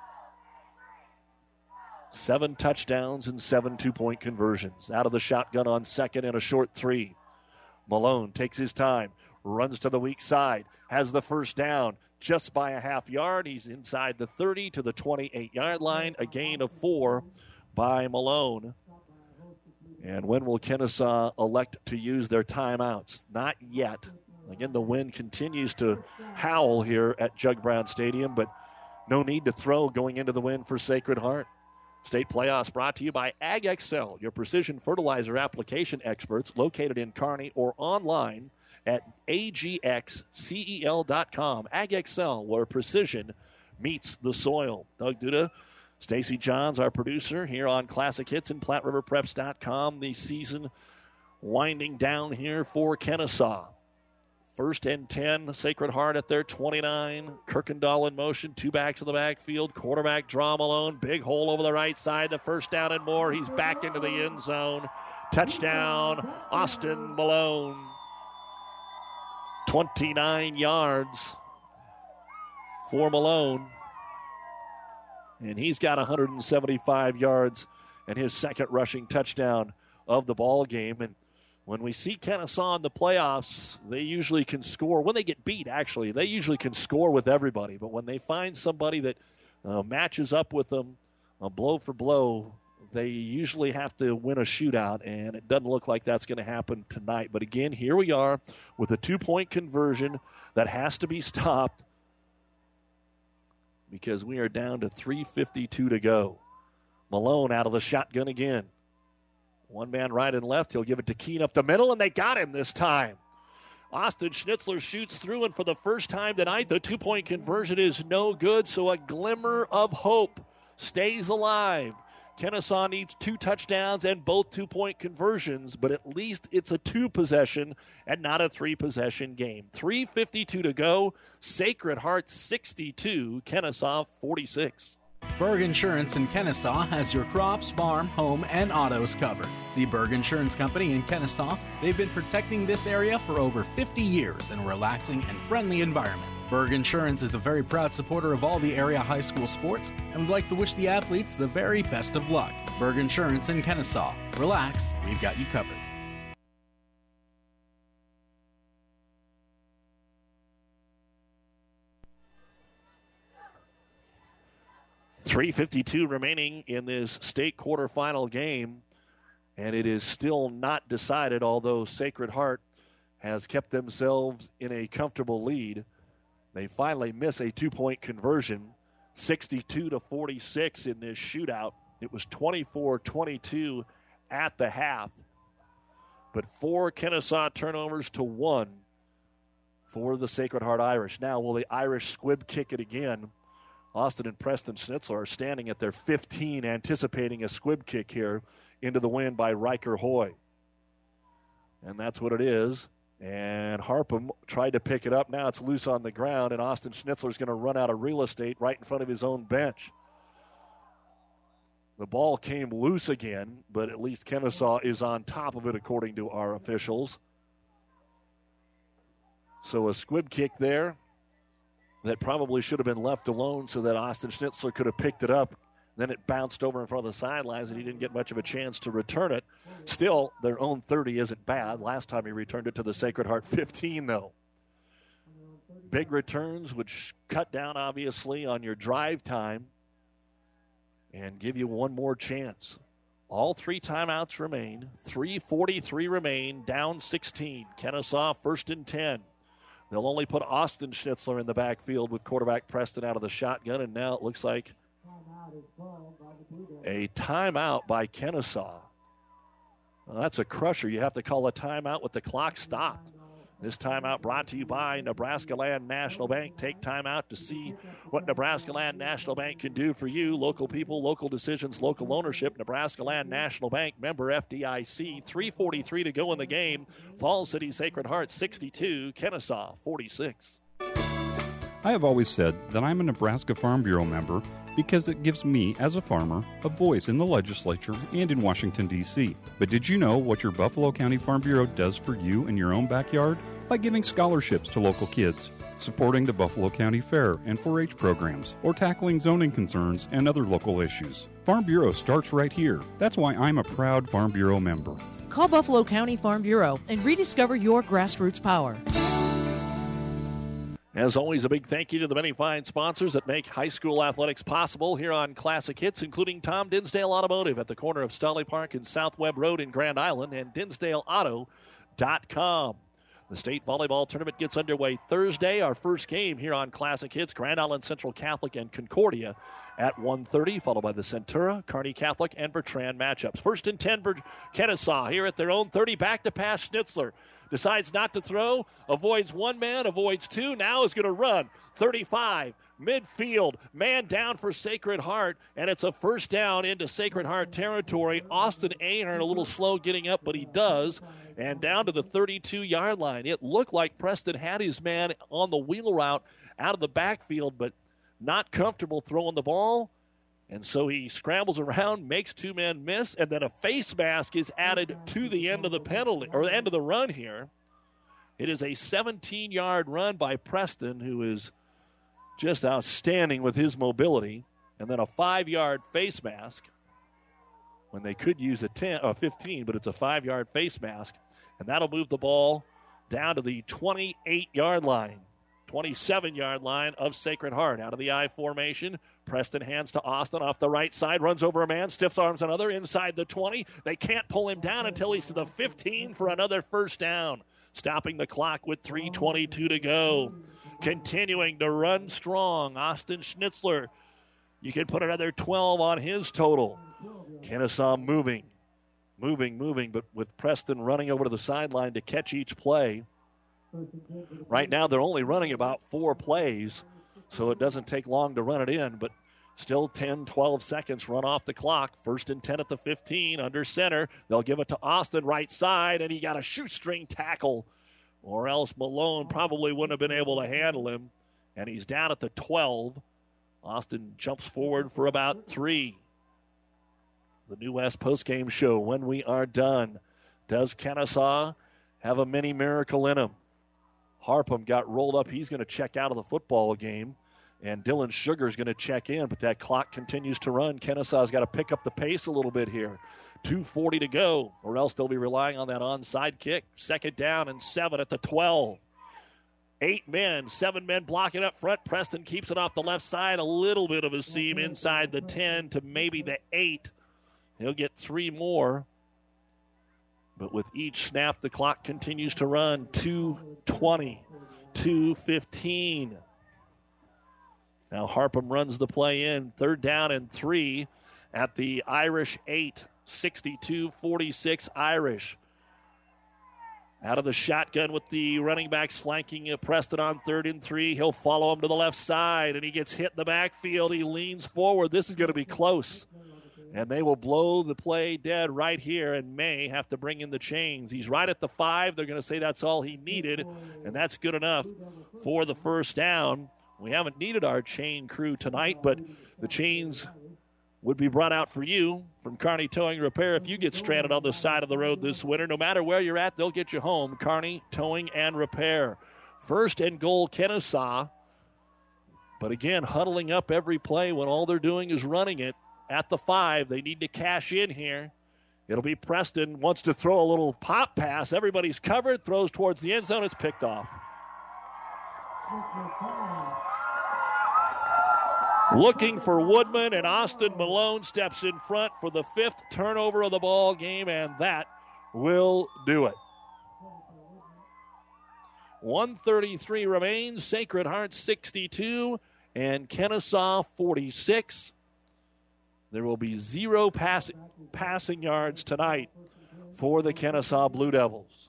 Seven touchdowns and seven two-point conversions. Out of the shotgun on second and a short three. Malone takes his time, runs to the weak side, has the first down just by a half yard. He's inside the thirty to the twenty-eight-yard line, a gain of four by Malone. And when will Kennesaw elect to use their timeouts? Not yet. Again, the wind continues to howl here at Jug Brown Stadium, but no need to throw going into the wind for Sacred Heart. State playoffs brought to you by AgXcel, your precision fertilizer application experts, located in Kearney or online at A G X C E L dot com. AgXcel, where precision meets the soil. Doug Duda, Stacy Johns, our producer, here on Classic Hits and Platte River Preps dot com. The season winding down here for Kennesaw. First and ten, Sacred Heart at their twenty-nine. Kirkendall in motion, two backs in the backfield. Quarterback draw Malone, big hole over the right side. The first down and more. He's back into the end zone. Touchdown, Austin Malone. twenty-nine yards for Malone. And he's got one hundred seventy-five yards and his second rushing touchdown of the ball game. And when we see Kennesaw in the playoffs, they usually can score. When they get beat, actually, they usually can score with everybody. But when they find somebody that uh, matches up with them uh, blow for blow, they usually have to win a shootout, and it doesn't look like that's going to happen tonight. But again, here we are with a two-point conversion. that has to be stopped because we are down to three fifty-two to go. Malone out of the shotgun again. One man right and left. He'll give it to Keene up the middle, and they got him this time. Austin Schnitzler shoots through, and for the first time tonight, the two-point conversion is no good, so a glimmer of hope stays alive. Kennesaw needs two touchdowns and both two-point conversions, but at least it's a two-possession and not a three-possession game. three fifty-two to go. Sacred Heart sixty-two, Kennesaw forty-six. Berg Insurance in Kennesaw has your crops, farm, home, and autos covered. See Berg Insurance Company in Kennesaw. They've been protecting this area for over fifty years in a relaxing and friendly environment. Berg Insurance is a very proud supporter of all the area high school sports and would like to wish the athletes the very best of luck. Berg Insurance in Kennesaw. Relax, we've got you covered. three fifty-two remaining in this state quarterfinal game, and it is still not decided, although Sacred Heart has kept themselves in a comfortable lead. They finally miss a two-point conversion, sixty-two to forty-six in this shootout. It was twenty-four twenty-two at the half, but four Kennesaw turnovers to one for the Sacred Heart Irish. Now, will the Irish squib kick it again? Austin and Preston Schnitzler are standing at their fifteen, anticipating a squib kick here into the win by Riker Hoy. And that's what it is. And Harpham tried to pick it up. Now it's loose on the ground, and Austin Schnitzler's going to run out of real estate right in front of his own bench. The ball came loose again, but at least Kennesaw is on top of it, according to our officials. So a squib kick there that probably should have been left alone so that Austin Schnitzler could have picked it up. Then it bounced over in front of the sidelines, and he didn't get much of a chance to return it. Still, their own thirty isn't bad. Last time he returned it to the Sacred Heart fifteen, though. Big returns would sh- cut down, obviously, on your drive time and give you one more chance. All three timeouts remain. three forty-three remain, down sixteen. Kennesaw first and ten. They'll only put Austin Schnitzler in the backfield with quarterback Preston out of the shotgun, and now it looks like a timeout by Kennesaw. Well, that's a crusher. You have to call a timeout with the clock stopped. This timeout brought to you by Nebraska Land National Bank. Take time out to see what Nebraska Land National Bank can do for you. Local people, local decisions, local ownership. Nebraska Land National Bank, member F D I C. three forty-three to go in the game. Falls City Sacred Heart sixty-two, Kennesaw forty-six. I have always said that I'm a Nebraska Farm Bureau member because it gives me, as a farmer, a voice in the legislature and in Washington, D C But did you know what your Buffalo County Farm Bureau does for you in your own backyard? By giving scholarships to local kids, supporting the Buffalo County Fair and four H programs, or tackling zoning concerns and other local issues. Farm Bureau starts right here. That's why I'm a proud Farm Bureau member. Call Buffalo County Farm Bureau and rediscover your grassroots power. As always, a big thank you to the many fine sponsors that make high school athletics possible here on Classic Hits, including Tom Dinsdale Automotive at the corner of Stolly Park and South Webb Road in Grand Island, and Dinsdale Auto dot com. The state volleyball tournament gets underway Thursday. Our first game here on Classic Hits, Grand Island Central Catholic and Concordia at one thirty, followed by the Centura, Kearney Catholic, and Bertrand matchups. First and ten for Kennesaw here at their own thirty. Back to pass, Schnitzler. Decides not to throw, avoids one man, avoids two, now is going to run. thirty-five, midfield, man down for Sacred Heart, and it's a first down into Sacred Heart territory. Austin Ahern a little slow getting up, but he does, and down to the thirty-two-yard line. It looked like Preston had his man on the wheel route out of the backfield, but not comfortable throwing the ball. And so he scrambles around, makes two men miss, and then a face mask is added to the end of the penalty, or the end of the run here. It is a seventeen-yard run by Preston, who is just outstanding with his mobility, and then a five-yard face mask when they could use a ten, or fifteen, but it's a five-yard face mask, and that'll move the ball down to the twenty-eight-yard line. twenty-seven-yard line of Sacred Heart. Out of the I formation, Preston hands to Austin off the right side, runs over a man, stiff arms another inside the twenty. They can't pull him down until he's to the fifteen for another first down. stopping the clock with three twenty-two to go. Continuing to run strong, Austin Schnitzler. You can put another twelve on his total. Kennesaw moving, moving, moving, but with Preston running over to the sideline to catch each play. Right now they're only running about four plays, so it doesn't take long to run it in, but still ten, twelve seconds run off the clock. First and ten at the fifteen, under center. They'll give it to Austin, right side, and he got a shoestring tackle, or else Malone probably wouldn't have been able to handle him, and he's down at the twelve. Austin jumps forward for about three. The New West postgame show when we are done. Does Kennesaw have a mini miracle in him? Harpham got rolled up. He's going to check out of the football game. And Dylan Sugar's going to check in, but that clock continues to run. Kennesaw's got to pick up the pace a little bit here. two forty to go, or else they'll be relying on that onside kick. Second down and seven at the twelve. Eight men, seven men blocking up front. Preston keeps it off the left side. A little bit of a seam inside the ten to maybe the eight. He'll get three more. But with each snap, the clock continues to run. two twenty, two fifteen. Now Harpham runs the play in. Third down and three at the Irish eight. sixty-two forty-six Irish. Out of the shotgun with the running backs flanking Preston on third and three. He'll follow him to the left side, and he gets hit in the backfield. He leans forward. This is going to be close. And they will blow the play dead right here and may have to bring in the chains. He's right at the five. They're going to say that's all he needed, and that's good enough for the first down. We haven't needed our chain crew tonight, but the chains would be brought out for you from Kearney Towing Repair if you get stranded on the side of the road this winter. No matter where you're at, they'll get you home. Kearney Towing and Repair. First and goal, Kennesaw. But again, huddling up every play when all they're doing is running it at the five. They need to cash in here. It'll be Preston wants to throw a little pop pass. Everybody's covered, throws towards the end zone. It's picked off. Looking for Woodman, and Austin Malone steps in front for the fifth turnover of the ball game, and that will do it. one thirty-three remains. Sacred Heart sixty-two and Kennesaw forty-six. There will be zero pass- passing yards tonight for the Kennesaw Blue Devils.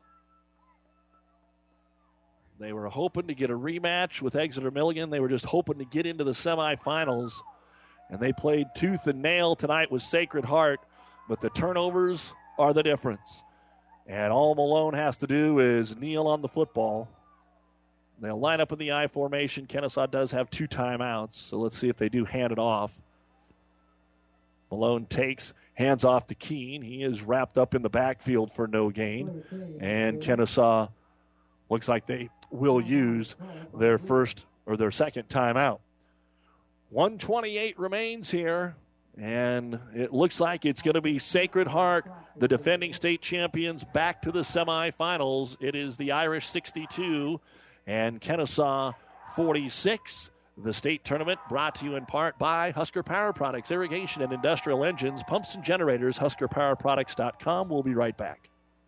They were hoping to get a rematch with Exeter Milligan. They were just hoping to get into the semifinals. And they played tooth and nail tonight with Sacred Heart. But the turnovers are the difference. And all Malone has to do is kneel on the football. They'll line up in the I formation. Kennesaw does have two timeouts. So let's see if they do hand it off. Malone takes, hands off to Keene. He is wrapped up in the backfield for no gain. And Kennesaw looks like they will use their first or their second timeout. one twenty-eight remains here, and it looks like it's going to be Sacred Heart, the defending state champions, back to the semifinals. It is the Irish sixty-two and Kennesaw forty-six. The state tournament brought to you in part by Husker Power Products, irrigation and industrial engines, pumps and generators, husker power products dot com. We'll be right back.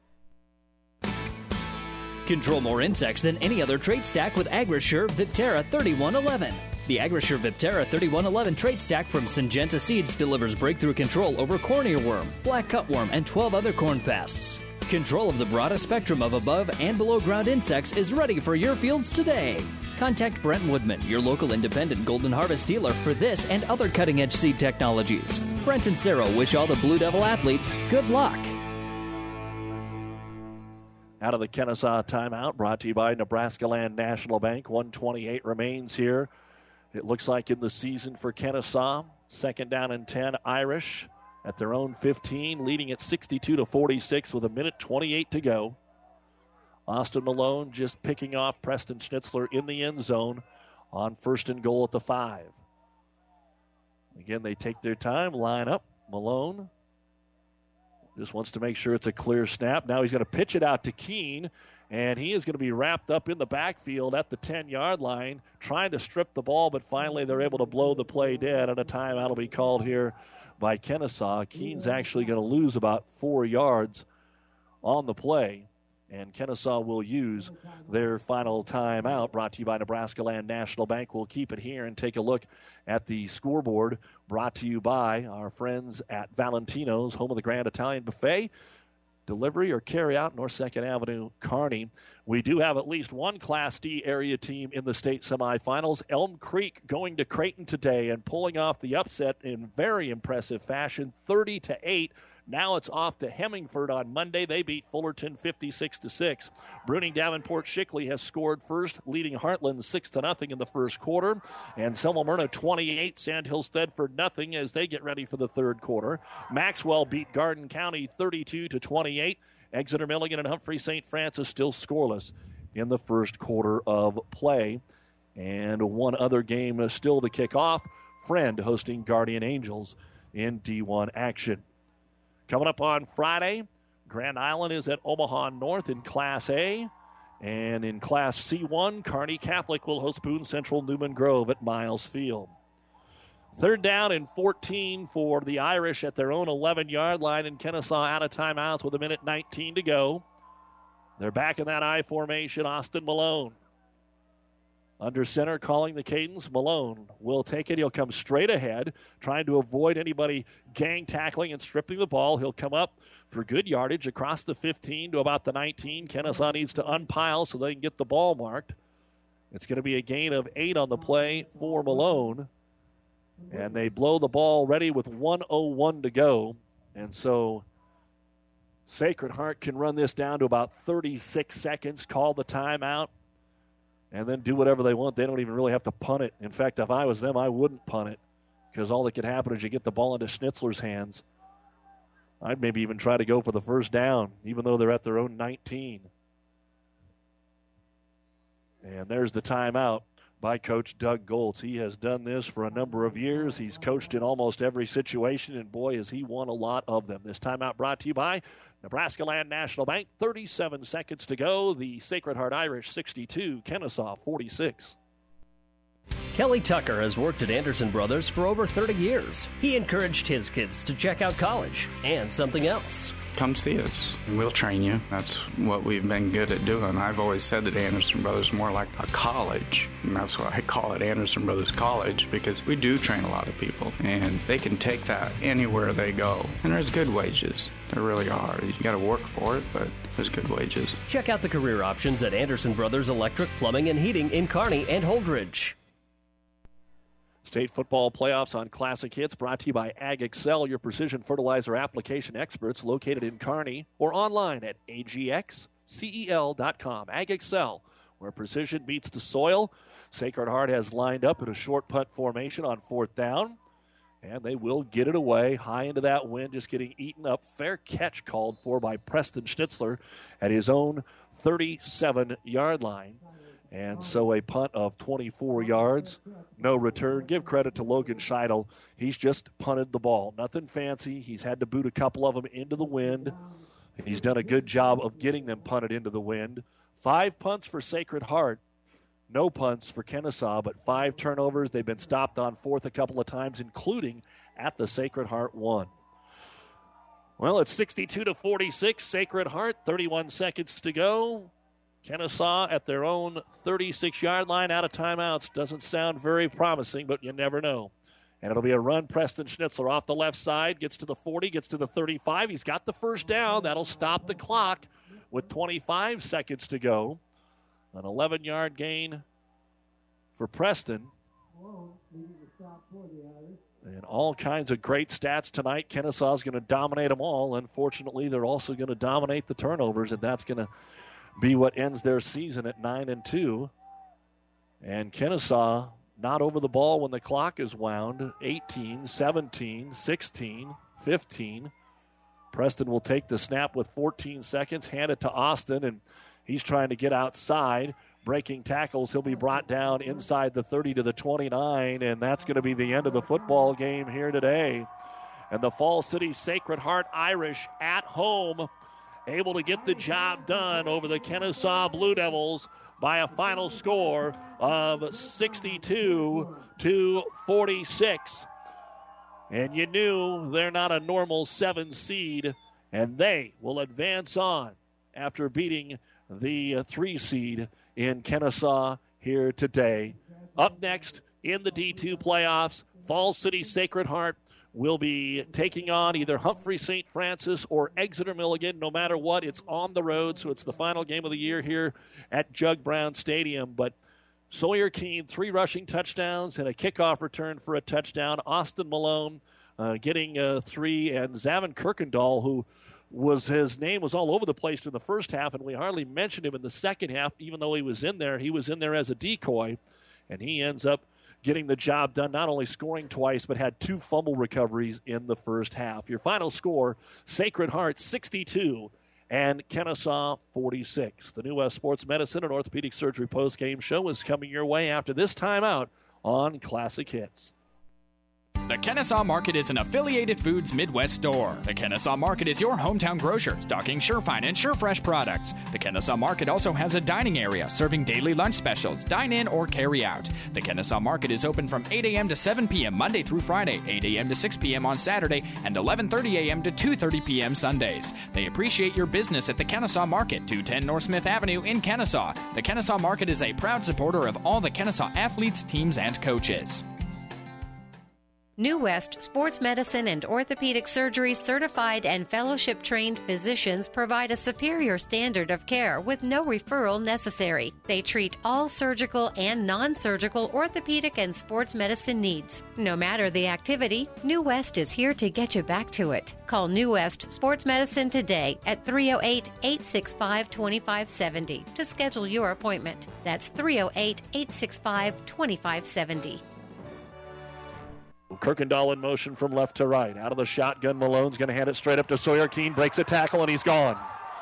Control more insects than any other trait stack with AgriSure Viptera thirty-one eleven. The AgriSure Viptera thirty-one eleven trait stack from Syngenta Seeds delivers breakthrough control over corn earworm, black cutworm, and twelve other corn pests. Control of the broadest spectrum of above and below ground insects is ready for your fields today. Contact Brent Woodman, your local independent Golden Harvest dealer, for this and other cutting-edge seed technologies. Brent and Sarah wish all the Blue Devil athletes good luck. Out of the Kennesaw timeout, brought to you by Nebraska Land National Bank. one twenty-eight remains here. It looks like in the season for Kennesaw. Second down and ten, Irish at their own fifteen, leading at sixty-two to forty-six with a minute twenty-eight to go. Austin Malone just picking off Preston Schnitzler in the end zone on first and goal at the five. Again, they take their time, line up. Malone just wants to make sure it's a clear snap. Now he's going to pitch it out to Keene, and he is going to be wrapped up in the backfield at the ten-yard line, trying to strip the ball, but finally they're able to blow the play dead, and a timeout will be called here by Kennesaw. Keene's actually going to lose about four yards on the play, And Kennesaw will use their final timeout, brought to you by Nebraska Land National Bank. We'll keep it here and take a look at the scoreboard, brought to you by our friends at Valentino's, home of the Grand Italian Buffet. Delivery or carry out, North second Avenue, Kearney. We do have at least one Class D area team in the state semifinals. Elm Creek going to Creighton today and pulling off the upset in very impressive fashion, thirty to eight. Now it's off to Hemingford on Monday. They beat Fullerton fifty-six to six. Bruning Davenport Shickley has scored first, leading Heartland six to nothing in the first quarter. And Selma Myrna twenty-eight, Sandhill Stedford nothing as they get ready for the third quarter. Maxwell beat Garden County thirty-two to twenty-eight. Exeter Milligan and Humphrey Saint Francis still scoreless in the first quarter of play. And one other game still to kick off. Friend hosting Guardian Angels in D one action. Coming up on Friday, Grand Island is at Omaha North in Class A. And in Class C one, Kearney Catholic will host Boone Central Newman Grove at Miles Field. Third down and fourteen for the Irish at their own eleven-yard line, and Kennesaw out of timeouts with a minute nineteen to go. They're back in that I formation. Austin Malone under center, calling the cadence. Malone will take it. He'll come straight ahead, trying to avoid anybody gang tackling and stripping the ball. He'll come up for good yardage across the fifteen to about the nineteen. Kennesaw needs to unpile so they can get the ball marked. It's going to be a gain of eight on the play for Malone. And they blow the ball ready with one oh one to go. And so Sacred Heart can run this down to about thirty-six seconds, call the timeout, and then do whatever they want. They don't even really have to punt it. In fact, if I was them, I wouldn't punt it because all that could happen is you get the ball into Schnitzler's hands. I'd maybe even try to go for the first down, even though they're at their own nineteen. And there's the timeout by Coach Doug Goltz. He has done this for a number of years. He's coached in almost every situation, and boy, has he won a lot of them. This timeout brought to you by Nebraska Land National Bank. thirty-seven seconds to go. The Sacred Heart Irish sixty-two, Kennesaw forty-six. Kelly Tucker has worked at Anderson Brothers for over thirty years. He encouraged his kids to check out college and something else. Come see us. We'll train you. That's what we've been good at doing. I've always said that Anderson Brothers is more like a college, and that's why I call it Anderson Brothers College, because we do train a lot of people, and they can take that anywhere they go. And there's good wages. There really are. You got to work for it, but there's good wages. Check out the career options at Anderson Brothers Electric, Plumbing, and Heating in Kearney and Holdridge. State football playoffs on Classic Hits brought to you by Ag Excel, your precision fertilizer application experts, located in Kearney or online at A G X C E L dot com. Ag Excel, where precision meets the soil. Sacred Heart has lined up in a short punt formation on fourth down, and they will get it away high into that wind, just getting eaten up. Fair catch called for by Preston Schnitzler at his own thirty-seven-yard line. And so a punt of twenty-four yards, no return. Give credit to Logan Scheidel. He's just punted the ball. Nothing fancy. He's had to boot a couple of them into the wind. He's done a good job of getting them punted into the wind. Five punts for Sacred Heart. No punts for Kennesaw, but five turnovers. They've been stopped on fourth a couple of times, including at the Sacred Heart one. Well, it's sixty-two to forty-six. Sacred Heart, thirty-one seconds to go. Kennesaw at their own thirty-six-yard line, out of timeouts. Doesn't sound very promising, but you never know. And it'll be a run. Preston Schnitzler off the left side, gets to the forty, gets to the thirty-five. He's got the first down. That'll stop the clock with twenty-five seconds to go. An eleven-yard gain for Preston. And all kinds of great stats tonight. Kennesaw's going to dominate them all. Unfortunately, they're also going to dominate the turnovers, and that's going to be what ends their season at nine and two. And Kennesaw not over the ball when the clock is wound. eighteen, seventeen, sixteen, fifteen. Preston will take the snap with fourteen seconds, hand it to Austin, and he's trying to get outside. Breaking tackles, he'll be brought down inside the thirty to the twenty-nine, and that's going to be the end of the football game here today. And the Falls City Sacred Heart Irish at home, able to get the job done over the Kennesaw Blue Devils by a final score of sixty-two to forty-six. And you knew they're not a normal seven seed, and they will advance on after beating the uh, three seed in Kennesaw here today. Up next in the D two playoffs, Falls City Sacred Heart will be taking on either Humphrey Saint Francis or Exeter Milligan. No matter what, it's on the road, so it's the final game of the year here at Jug Brown Stadium. But Sawyer Keene, three rushing touchdowns and a kickoff return for a touchdown. Austin Malone uh, getting uh, three, and Zavin Kirkendall, who was his name was all over the place in the first half, and we hardly mentioned him in the second half, even though he was in there. He was in there as a decoy, and he ends up getting the job done, not only scoring twice, but had two fumble recoveries in the first half. Your final score, Sacred Heart sixty-two and Kennesaw forty-six. The New West Sports Medicine and Orthopedic Surgery postgame show is coming your way after this timeout on Classic Hits. The Kennesaw Market is an affiliated Foods Midwest store. The Kennesaw Market is your hometown grocer, stocking SureFine and SureFresh products. The Kennesaw Market also has a dining area, serving daily lunch specials, dine-in or carry-out. The Kennesaw Market is open from eight a.m. to seven p.m. Monday through Friday, eight a.m. to six p.m. on Saturday, and eleven thirty a.m. to two thirty p.m. Sundays. They appreciate your business at the Kennesaw Market, two ten North Smith Avenue in Kennesaw. The Kennesaw Market is a proud supporter of all the Kennesaw athletes, teams, and coaches. New West Sports Medicine and Orthopedic Surgery certified and fellowship-trained physicians provide a superior standard of care with no referral necessary. They treat all surgical and non-surgical orthopedic and sports medicine needs. No matter the activity, New West is here to get you back to it. Call New West Sports Medicine today at three oh eight, eight six five, two five seven oh to schedule your appointment. That's three oh eight, eight six five, two five seven oh. Kirkendall in motion from left to right. Out of the shotgun, Malone's going to hand it straight up to Sawyer Keene. Breaks a tackle, and he's gone.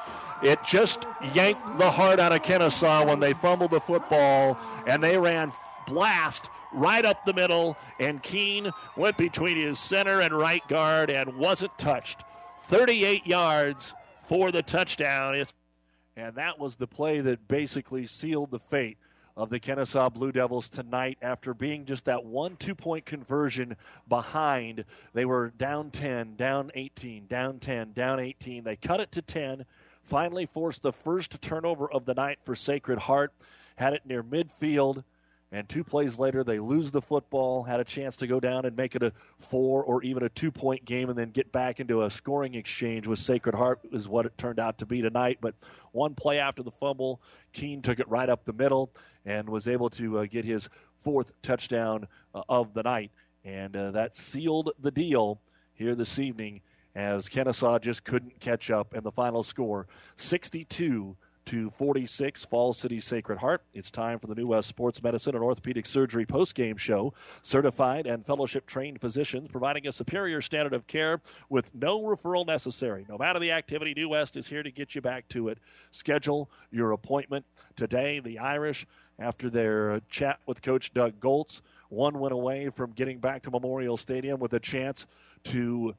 It just yanked the heart out of Kennesaw when they fumbled the football, and they ran blast right up the middle, and Keene went between his center and right guard and wasn't touched. thirty-eight yards for the touchdown. It's, and that was the play that basically sealed the fate of the Kennesaw Blue Devils tonight. After being just that one two-point conversion behind, they were down ten, down eighteen, down ten, down eighteen. They cut it to ten, finally forced the first turnover of the night for Sacred Heart, had it near midfield, and two plays later they lose the football, had a chance to go down and make it a four or even a two-point game and then get back into a scoring exchange with Sacred Heart is what it turned out to be tonight. But one play after the fumble, Keene took it right up the middle and was able to uh, get his fourth touchdown uh, of the night. And uh, that sealed the deal here this evening as Kennesaw just couldn't catch up. And the final score, sixty-two to forty-six, Falls City Sacred Heart. It's time for the New West Sports Medicine and Orthopedic Surgery postgame show. Certified and fellowship-trained physicians providing a superior standard of care with no referral necessary. No matter the activity, New West is here to get you back to it. Schedule your appointment today. The Irish, after their chat with Coach Doug Goltz, one went away from getting back to Memorial Stadium with a chance to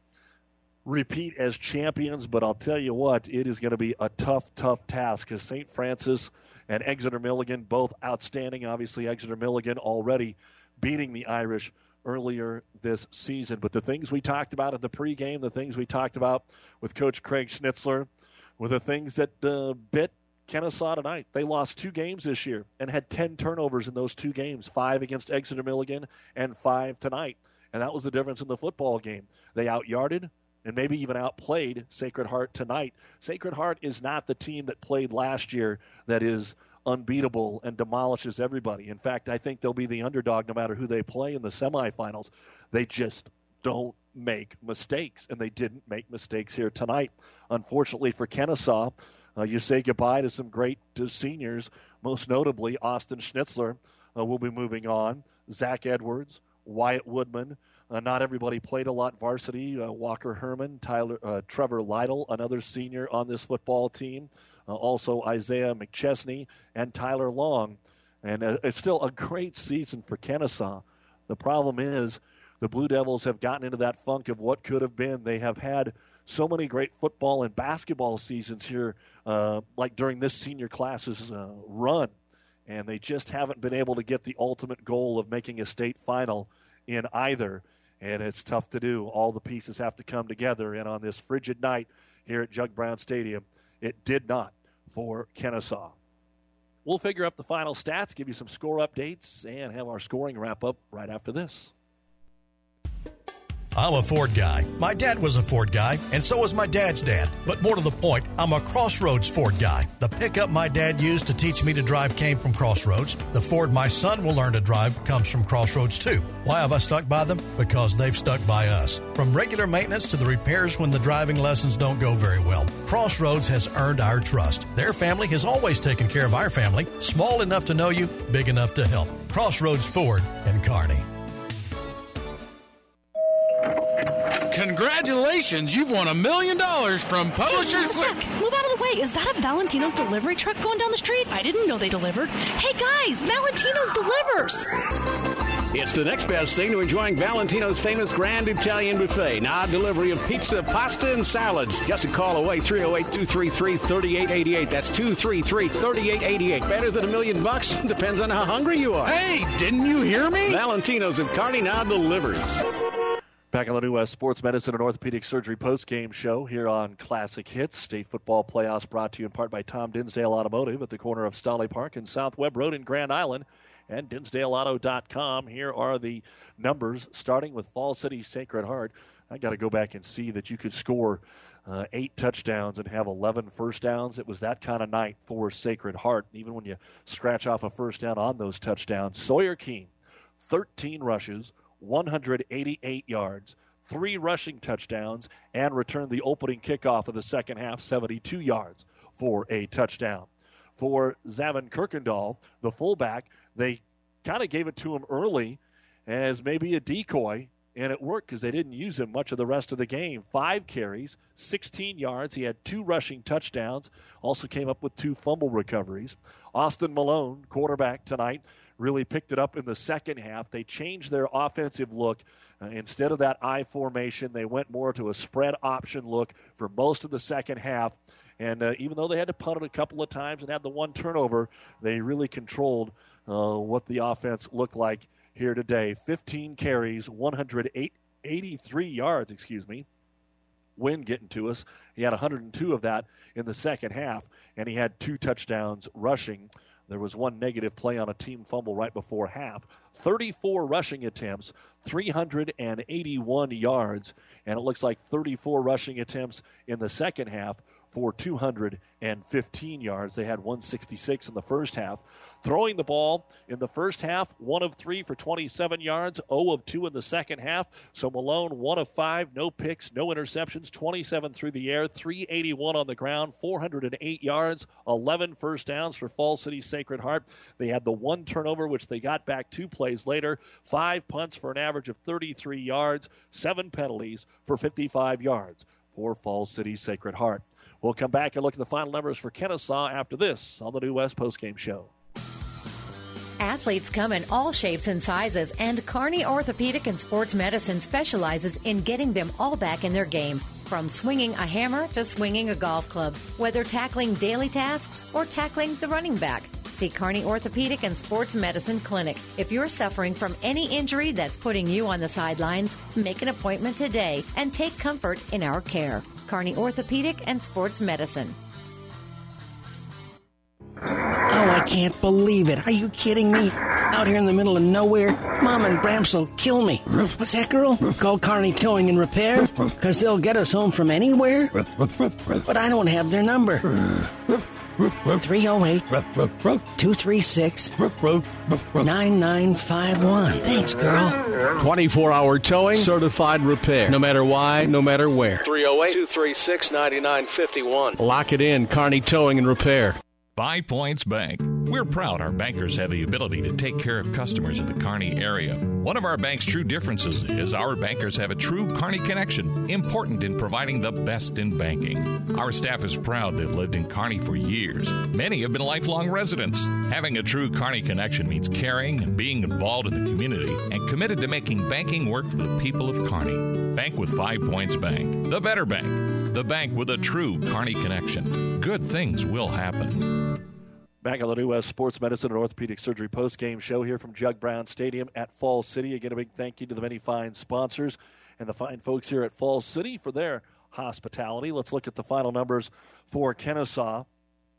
repeat as champions, but I'll tell you what, it is going to be a tough, tough task because Saint Francis and Exeter Milligan, both outstanding. Obviously, Exeter Milligan already beating the Irish earlier this season. But the things we talked about in the pregame, the things we talked about with Coach Craig Schnitzler, were the things that uh, bit Kennesaw tonight. They lost two games this year and had ten turnovers in those two games, five against Exeter Milligan and five tonight. And that was the difference in the football game. They out-yarded and maybe even outplayed Sacred Heart tonight. Sacred Heart is not the team that played last year that is unbeatable and demolishes everybody. In fact, I think they'll be the underdog no matter who they play in the semifinals. They just don't make mistakes, and they didn't make mistakes here tonight. Unfortunately for Kennesaw, uh, you say goodbye to some great uh, seniors, most notably Austin Schnitzler uh, will be moving on, Zach Edwards, Wyatt Woodman. Uh, not everybody played a lot varsity. Uh, Walker Herman, Tyler, uh, Trevor Lytle, another senior on this football team. Uh, also Isaiah McChesney and Tyler Long. And uh, it's still a great season for Kennesaw. The problem is the Blue Devils have gotten into that funk of what could have been. They have had so many great football and basketball seasons here, uh, like during this senior class's uh, run. And they just haven't been able to get the ultimate goal of making a state final in either. And it's tough to do. All the pieces have to come together. And on this frigid night here at Jug Brown Stadium, it did not. for Kennesaw. We'll figure up the final stats, give you some score updates, and have our scoring wrap up right after this. I'm a Ford guy. My dad was a Ford guy, and so was my dad's dad. But more to the point, I'm a Crossroads Ford guy. The pickup my dad used to teach me to drive came from Crossroads. The Ford my son will learn to drive comes from Crossroads too. Why have I stuck by them? Because they've stuck by us. From regular maintenance to the repairs when the driving lessons don't go very well, Crossroads has earned our trust. Their family has always taken care of our family, small enough to know you, big enough to help. Crossroads Ford in Kearney. Congratulations, you've won a million dollars from Publishers Clear. Move out of the way. Is that a Valentino's delivery truck going down the street? I didn't know they delivered. Hey guys, Valentino's delivers. It's the next best thing to enjoying Valentino's famous Grand Italian Buffet. Now delivery of pizza, pasta, and salads. Just a call away, three oh eight, two three three, three eight eight eight. That's two three three, three eight eight eight. Better than a million bucks? Depends on how hungry you are. Hey, didn't you hear me? Valentino's in Kearney now delivers. Back on the New West Sports Medicine and Orthopedic Surgery post-game show here on Classic Hits. State football playoffs brought to you in part by Tom Dinsdale Automotive at the corner of Stolly Park and South Webb Road in Grand Island and Dinsdale Auto dot com. Here are the numbers, starting with Falls City Sacred Heart. I got to go back and see that you could score uh, eight touchdowns and have eleven first downs. It was that kind of night for Sacred Heart. Even when you scratch off a first down on those touchdowns, Sawyer Keene, thirteen rushes, one hundred eighty-eight yards, three rushing touchdowns, and returned the opening kickoff of the second half, seventy-two yards for a touchdown. For Zavin Kirkendall, the fullback, they kind of gave it to him early as maybe a decoy, and it worked because they didn't use him much of the rest of the game. Five carries, sixteen yards. He had two rushing touchdowns, also came up with two fumble recoveries. Austin Malone, quarterback tonight, really picked it up in the second half. They changed their offensive look. Uh, instead of that I formation, they went more to a spread option look for most of the second half. And uh, even though they had to punt it a couple of times and had the one turnover, they really controlled uh, what the offense looked like here today. fifteen carries, one hundred eighty-three yards, excuse me. Win getting to us. He had one hundred two of that in the second half, and he had two touchdowns rushing. There was one negative play on a team fumble right before half. thirty-four rushing attempts, three hundred eighty-one yards, and it looks like thirty-four rushing attempts in the second half for two hundred fifteen yards. They had one sixty-six in the first half. Throwing the ball in the first half, one of three for twenty-seven yards, zero of two in the second half. So Malone, one of five, no picks, no interceptions, twenty-seven through the air, three eighty-one on the ground, four hundred eight yards, eleven first downs for Falls City Sacred Heart. They had the one turnover, which they got back two plays later, five punts for an average of thirty-three yards, seven penalties for fifty-five yards for Falls City Sacred Heart. We'll come back and look at the final numbers for Kennesaw after this on the New West Postgame Show. Athletes come in all shapes and sizes, and Kearney Orthopedic and Sports Medicine specializes in getting them all back in their game. From swinging a hammer to swinging a golf club, whether tackling daily tasks or tackling the running back. See Kearney Orthopedic and Sports Medicine Clinic. If you're suffering from any injury that's putting you on the sidelines, make an appointment today and take comfort in our care. Kearney Orthopedic and Sports Medicine. Oh, I can't believe it. Are you kidding me? Out here in the middle of nowhere, Mom and Bramps will kill me. What's that, girl? Call Kearney Towing and Repair? Because they'll get us home from anywhere? But I don't have their number. three oh eight, two three six, nine nine five one. Thanks, girl. twenty-four hour towing, certified repair. No matter why, no matter where. three oh eight, two three six, nine nine five one. Lock it in, Kearney Towing and Repair. Five Points Bank. We're proud our bankers have the ability to take care of customers in the Kearney area. One of our bank's true differences is our bankers have a true Kearney connection, important in providing the best in banking. Our staff is proud they've lived in Kearney for years. Many have been lifelong residents. Having a true Kearney connection means caring and being involved in the community and committed to making banking work for the people of Kearney. Bank with Five Points Bank. The better bank. The bank with a true Kearney connection. Good things will happen. Back on the New West Sports Medicine and Orthopedic Surgery post-game show here from Jug Brown Stadium at Falls City. Again, a big thank you to the many fine sponsors and the fine folks here at Falls City for their hospitality. Let's look at the final numbers for Kennesaw.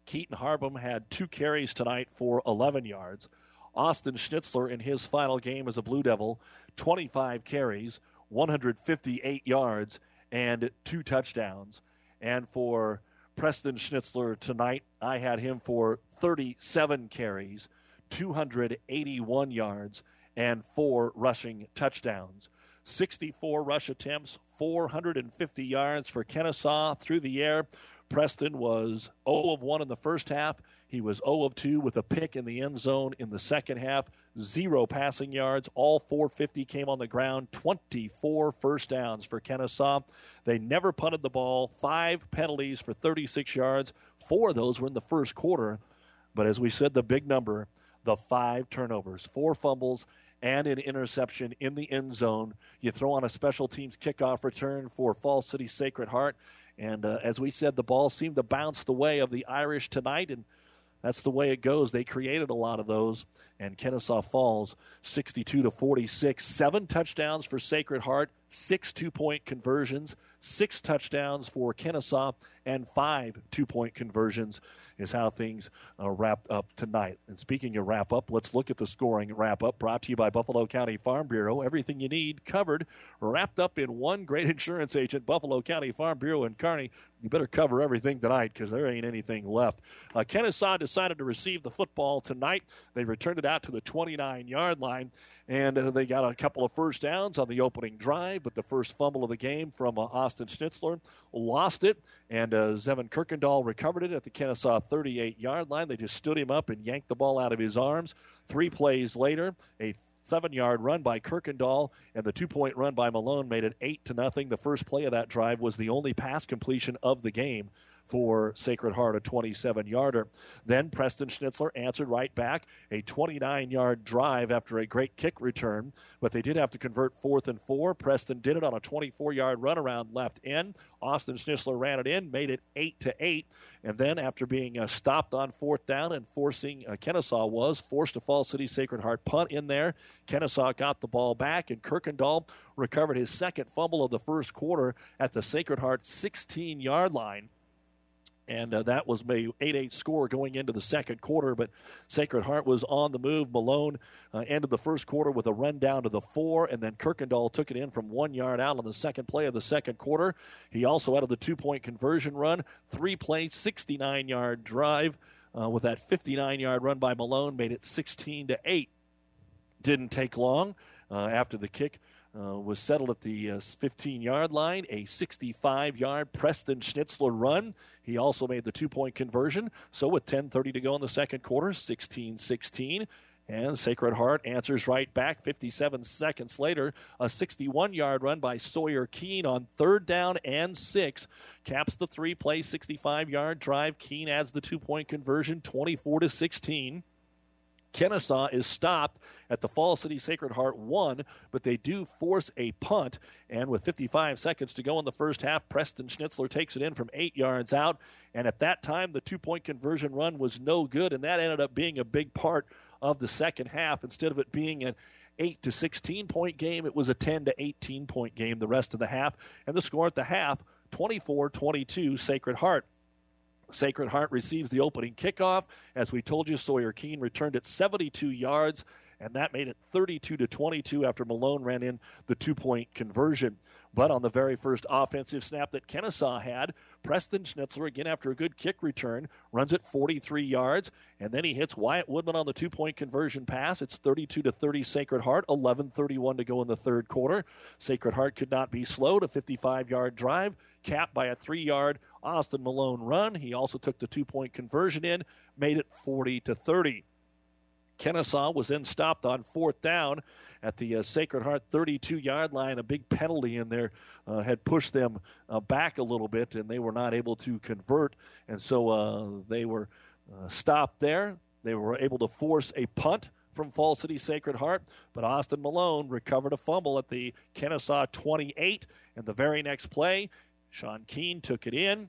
Keaton Harbum had two carries tonight for eleven yards. Austin Schnitzler in his final game as a Blue Devil, twenty-five carries, one hundred fifty-eight yards, and two touchdowns. And for Preston Schnitzler tonight, I had him for thirty-seven carries, two hundred eighty-one yards, and four rushing touchdowns. sixty-four rush attempts, four hundred fifty yards for Kennesaw through the air. Preston was zero of one in the first half. He was zero of two with a pick in the end zone in the second half. Zero passing yards. All four hundred fifty came on the ground. twenty-four first downs for Kennesaw. They never punted the ball. Five penalties for thirty-six yards. Four of those were in the first quarter. But as we said, the big number, the five turnovers, four fumbles, and an interception in the end zone. You throw on a special teams kickoff return for Falls City Sacred Heart. And uh, as we said, the ball seemed to bounce the way of the Irish tonight, and that's the way it goes. They created a lot of those, and Kennesaw Falls sixty-two to forty-six. Seven touchdowns for Sacred Heart, six two-point conversions, six touchdowns for Kennesaw, and five two-point conversions is how things uh, wrapped up tonight. And speaking of wrap-up, let's look at the scoring wrap-up brought to you by Buffalo County Farm Bureau. Everything you need covered, wrapped up in one great insurance agent, Buffalo County Farm Bureau in Kearney. You better cover everything tonight because there ain't anything left. Uh, Kennesaw decided to receive the football tonight. They returned it out to the twenty-nine-yard line, and uh, they got a couple of first downs on the opening drive, but the first fumble of the game from uh, Austin Schnitzler lost it, and uh, Zevin Kirkendall recovered it at the Kennesaw thirty-eight-yard line. They just stood him up and yanked the ball out of his arms. Three plays later, a seven-yard run by Kirkendall, and the two-point run by Malone made it eight to nothing. The first play of that drive was the only pass completion of the game for Sacred Heart, a twenty-seven-yarder. Then Preston Schnitzler answered right back, a twenty-nine-yard drive after a great kick return, but they did have to convert fourth and four. Preston did it on a twenty-four-yard run around left end. Austin Schnitzler ran it in, made it eight to eight, and then after being uh, stopped on fourth down and forcing, uh, Kennesaw was forced a Falls City Sacred Heart punt in there. Kennesaw got the ball back, and Kirkendall recovered his second fumble of the first quarter at the Sacred Heart sixteen-yard line. And uh, that was a eight eight score going into the second quarter, but Sacred Heart was on the move. Malone uh, ended the first quarter with a run down to the four, and then Kirkendall took it in from one yard out on the second play of the second quarter. He also added the two-point conversion run, three-play, sixty-nine-yard drive uh, with that fifty-nine-yard run by Malone, made it sixteen to eight. Didn't take long uh, after the kick. Uh, was settled at the uh, fifteen-yard line, a sixty-five-yard Preston Schnitzler run. He also made the two-point conversion. So with ten thirty to go in the second quarter, sixteen sixteen. And Sacred Heart answers right back. fifty-seven seconds later, a sixty-one-yard run by Sawyer Keene on third down and six. Caps the three-play, sixty-five-yard drive. Keene adds the two-point conversion, twenty-four to sixteen. Kennesaw is stopped at the Falls City Sacred Heart one, but they do force a punt. And with fifty-five seconds to go in the first half, Preston Schnitzler takes it in from eight yards out. And at that time, the two-point conversion run was no good, and that ended up being a big part of the second half. Instead of it being an eight to sixteen point game, it was a ten to eighteen point game the rest of the half. And the score at the half, twenty-four twenty-two Sacred Heart. Sacred Heart receives the opening kickoff. As we told you, Sawyer Keene returned it seventy-two yards, and that made it thirty-two to twenty-two after Malone ran in the two-point conversion. But on the very first offensive snap that Kennesaw had, Preston Schnitzler, again after a good kick return, runs it forty-three yards, and then he hits Wyatt Woodman on the two-point conversion pass. It's thirty-two to thirty Sacred Heart, eleven thirty-one to go in the third quarter. Sacred Heart could not be slowed, a fifty-five-yard drive, capped by a three-yard Austin Malone run. He also took the two-point conversion in, made it forty to thirty. Kennesaw was then stopped on fourth down at the uh, Sacred Heart thirty-two-yard line. A big penalty in there uh, had pushed them uh, back a little bit, and they were not able to convert. And so uh, they were uh, stopped there. They were able to force a punt from Falls City Sacred Heart, but Austin Malone recovered a fumble at the Kennesaw twenty-eight. And the very next play, Sean Keene took it in,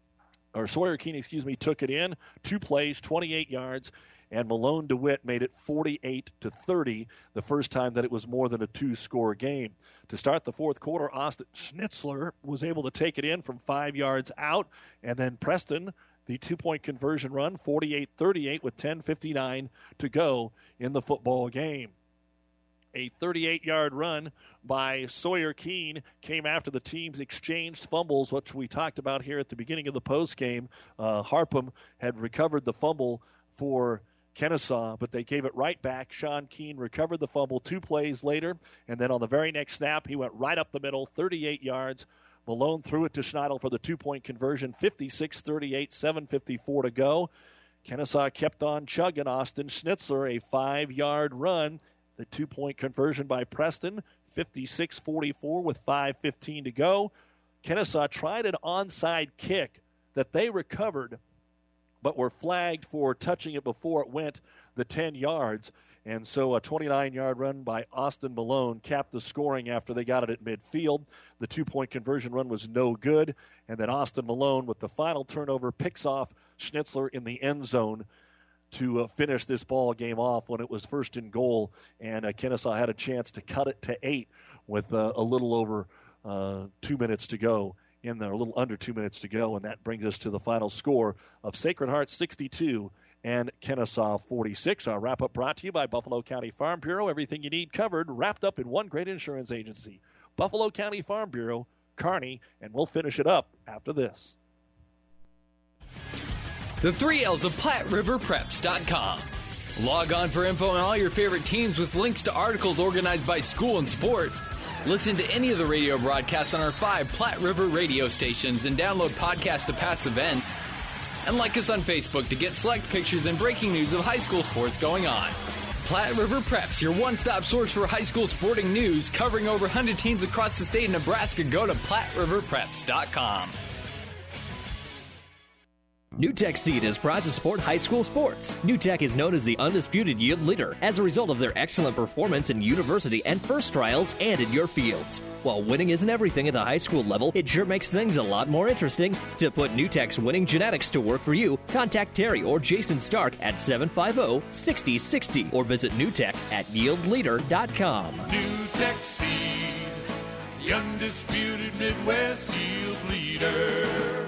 or Sawyer Keene, excuse me, took it in. Two plays, twenty-eight yards. And Malone DeWitt made it forty-eight to thirty, the first time that it was more than a two-score game. To start the fourth quarter, Austin Schnitzler was able to take it in from five yards out, and then Preston the two-point conversion run, forty-eight thirty-eight with ten fifty-nine to go in the football game. A thirty-eight-yard run by Sawyer Keene came after the teams exchanged fumbles, which we talked about here at the beginning of the postgame. Uh, Harpham had recovered the fumble for Kennesaw, but they gave it right back. Sean Keene recovered the fumble two plays later, and then on the very next snap, he went right up the middle, thirty-eight yards. Malone threw it to Schneidel for the two-point conversion, fifty-six thirty-eight, seven fifty-four to go. Kennesaw kept on chugging. Austin Schnitzler, a five-yard run. The two-point conversion by Preston, fifty-six forty-four with five fifteen to go. Kennesaw tried an onside kick that they recovered, but were flagged for touching it before it went the ten yards. And so a twenty-nine-yard run by Austin Malone capped the scoring after they got it at midfield. The two-point conversion run was no good. And then Austin Malone, with the final turnover, picks off Schnitzler in the end zone to uh, finish this ball game off when it was first in goal. And uh, Kennesaw had a chance to cut it to eight with uh, a little over uh, two minutes to go in there, a little under two minutes to go. And that brings us to the final score of Sacred Heart sixty-two and Kennesaw forty-six. Our wrap-up brought to you by Buffalo County Farm Bureau. Everything you need covered, wrapped up in one great insurance agency. Buffalo County Farm Bureau, Kearney, and we'll finish it up after this. The three L's of Platte River Preps dot com. Log on for info on all your favorite teams with links to articles organized by school and sport. Listen to any of the radio broadcasts on our five Platte River radio stations and download podcasts to past events. And like us on Facebook to get select pictures and breaking news of high school sports going on. Platte River Preps, your one-stop source for high school sporting news, covering over one hundred teams across the state of Nebraska. Go to Platte River Preps dot com. NewTek Seed is proud to support high school sports. NewTek is known as the undisputed yield leader as a result of their excellent performance in university and first trials and in your fields. While winning isn't everything at the high school level, it sure makes things a lot more interesting. To put NewTek's winning genetics to work for you, contact Terry or Jason Stark at seven five zero, six zero six zero or visit NewTek at yield leader dot com. NewTek Seed, the undisputed Midwest yield leader.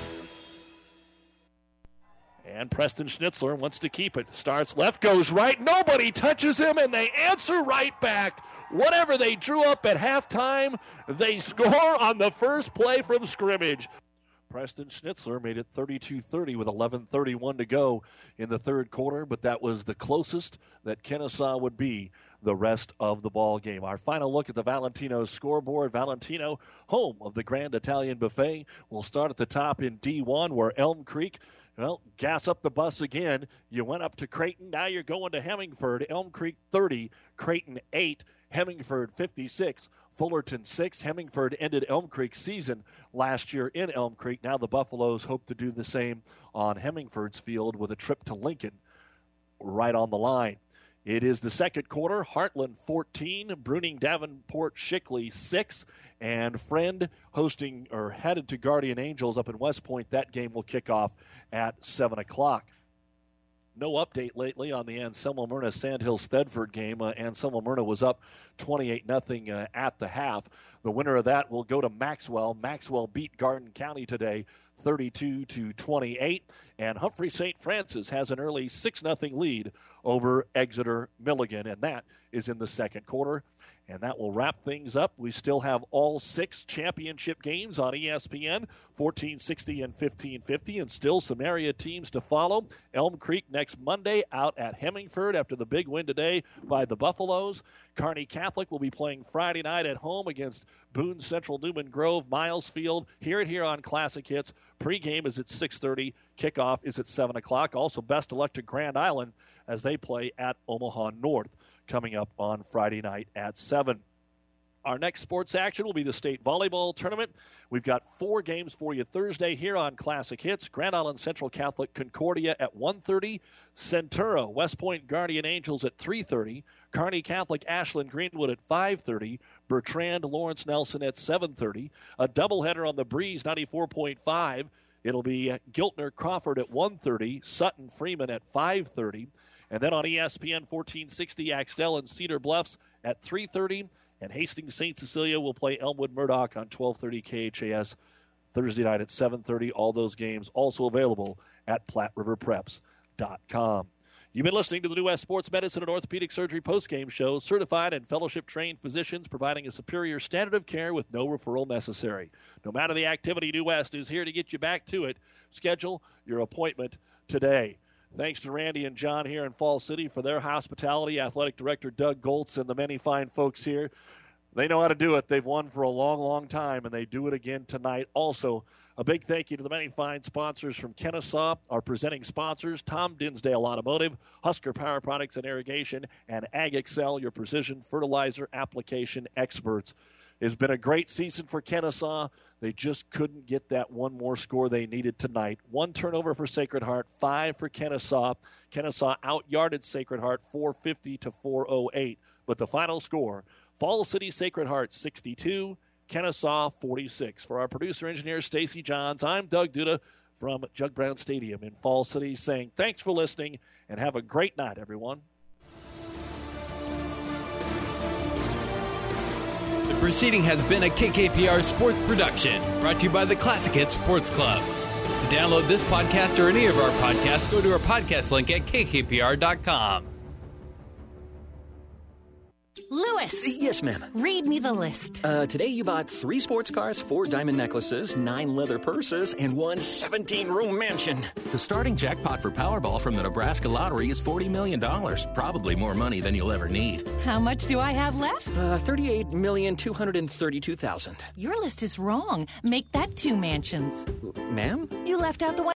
And Preston Schnitzler wants to keep it. Starts left, goes right. Nobody touches him, and they answer right back. Whatever they drew up at halftime, they score on the first play from scrimmage. Preston Schnitzler made it thirty-two thirty with eleven thirty-one to go in the third quarter, but that was the closest that Kennesaw would be the rest of the ball game. Our final look at the Valentino scoreboard. Valentino, home of the Grand Italian Buffet, will start at the top in D one, where Elm Creek, well, gas up the bus again. You went up to Creighton. Now you're going to Hemingford. Elm Creek thirty, Creighton eight, Hemingford fifty-six, Fullerton six. Hemingford ended Elm Creek's season last year in Elm Creek. Now the Buffaloes hope to do the same on Hemingford's field with a trip to Lincoln right on the line. It is the second quarter. Heartland fourteen, Bruning Davenport Shickley six, and Friend hosting or headed to Guardian Angels up in West Point. That game will kick off at seven o'clock. No update lately on the Anselmo Myrna Sandhill Stedford game. Uh, Anselmo Myrna was up twenty-eight nothing uh, at the half. The winner of that will go to Maxwell. Maxwell beat Garden County today thirty-two to twenty-eight. And Humphrey Saint Francis has an early six nothing lead over Exeter Milligan, and that is in the second quarter. And that will wrap things up. We still have all six championship games on E S P N, fourteen sixty and fifteen fifty, and still some area teams to follow. Elm Creek next Monday out at Hemingford after the big win today by the Buffaloes. Kearney Catholic will be playing Friday night at home against Boone Central Newman Grove, Miles Field. Hear it here on Classic Hits. Pre-game is at six thirty. Kickoff is at seven o'clock. Also, best of luck to Grand Island as they play at Omaha North, coming up on Friday night at seven. Our next sports action will be the state volleyball tournament. We've got four games for you Thursday here on Classic Hits. Grand Island Central Catholic Concordia at one thirty. Centura West Point Guardian Angels at three thirty. Kearney Catholic Ashland Greenwood at five thirty. Bertrand Lawrence Nelson at seven thirty. A doubleheader on the Breeze ninety-four point five. It'll be Giltner Crawford at one thirty. Sutton Freeman at five thirty. And then on E S P N fourteen sixty, Axtell and Cedar Bluffs at three thirty. And Hastings Saint Cecilia will play Elmwood Murdoch on twelve thirty K H A S Thursday night at seven thirty. All those games also available at Platte River Preps dot com. You've been listening to the New West Sports Medicine and Orthopedic Surgery postgame show. Certified and fellowship-trained physicians providing a superior standard of care with no referral necessary. No matter the activity, New West is here to get you back to it. Schedule your appointment today. Thanks to Randy and John here in Falls City for their hospitality. Athletic Director Doug Goltz and the many fine folks here. They know how to do it. They've won for a long, long time, and they do it again tonight. Also, a big thank you to the many fine sponsors from Kennesaw, our presenting sponsors, Tom Dinsdale Automotive, Husker Power Products and Irrigation, and Ag Excel, your precision fertilizer application experts. It's been a great season for Kennesaw. They just couldn't get that one more score they needed tonight. One turnover for Sacred Heart, five for Kennesaw. Kennesaw out-yarded Sacred Heart four fifty to four oh eight. But the final score, Falls City Sacred Heart sixty-two, Kennesaw forty-six. For our producer engineer Stacy Johns, I'm Doug Duda from Jug Brown Stadium in Falls City saying thanks for listening and have a great night, everyone. The proceeding has been a K K P R sports production brought to you by the Classic Hit Sports Club. To download this podcast or any of our podcasts, go to our podcast link at K K P R dot com. Lewis! Yes, ma'am. Read me the list. Uh, today you bought three sports cars, four diamond necklaces, nine leather purses, and one seventeen-room mansion. The starting jackpot for Powerball from the Nebraska Lottery is forty million dollars. Probably more money than you'll ever need. How much do I have left? Uh, thirty-eight million two hundred thirty-two thousand. Your list is wrong. Make that two mansions. Ma'am? You left out the one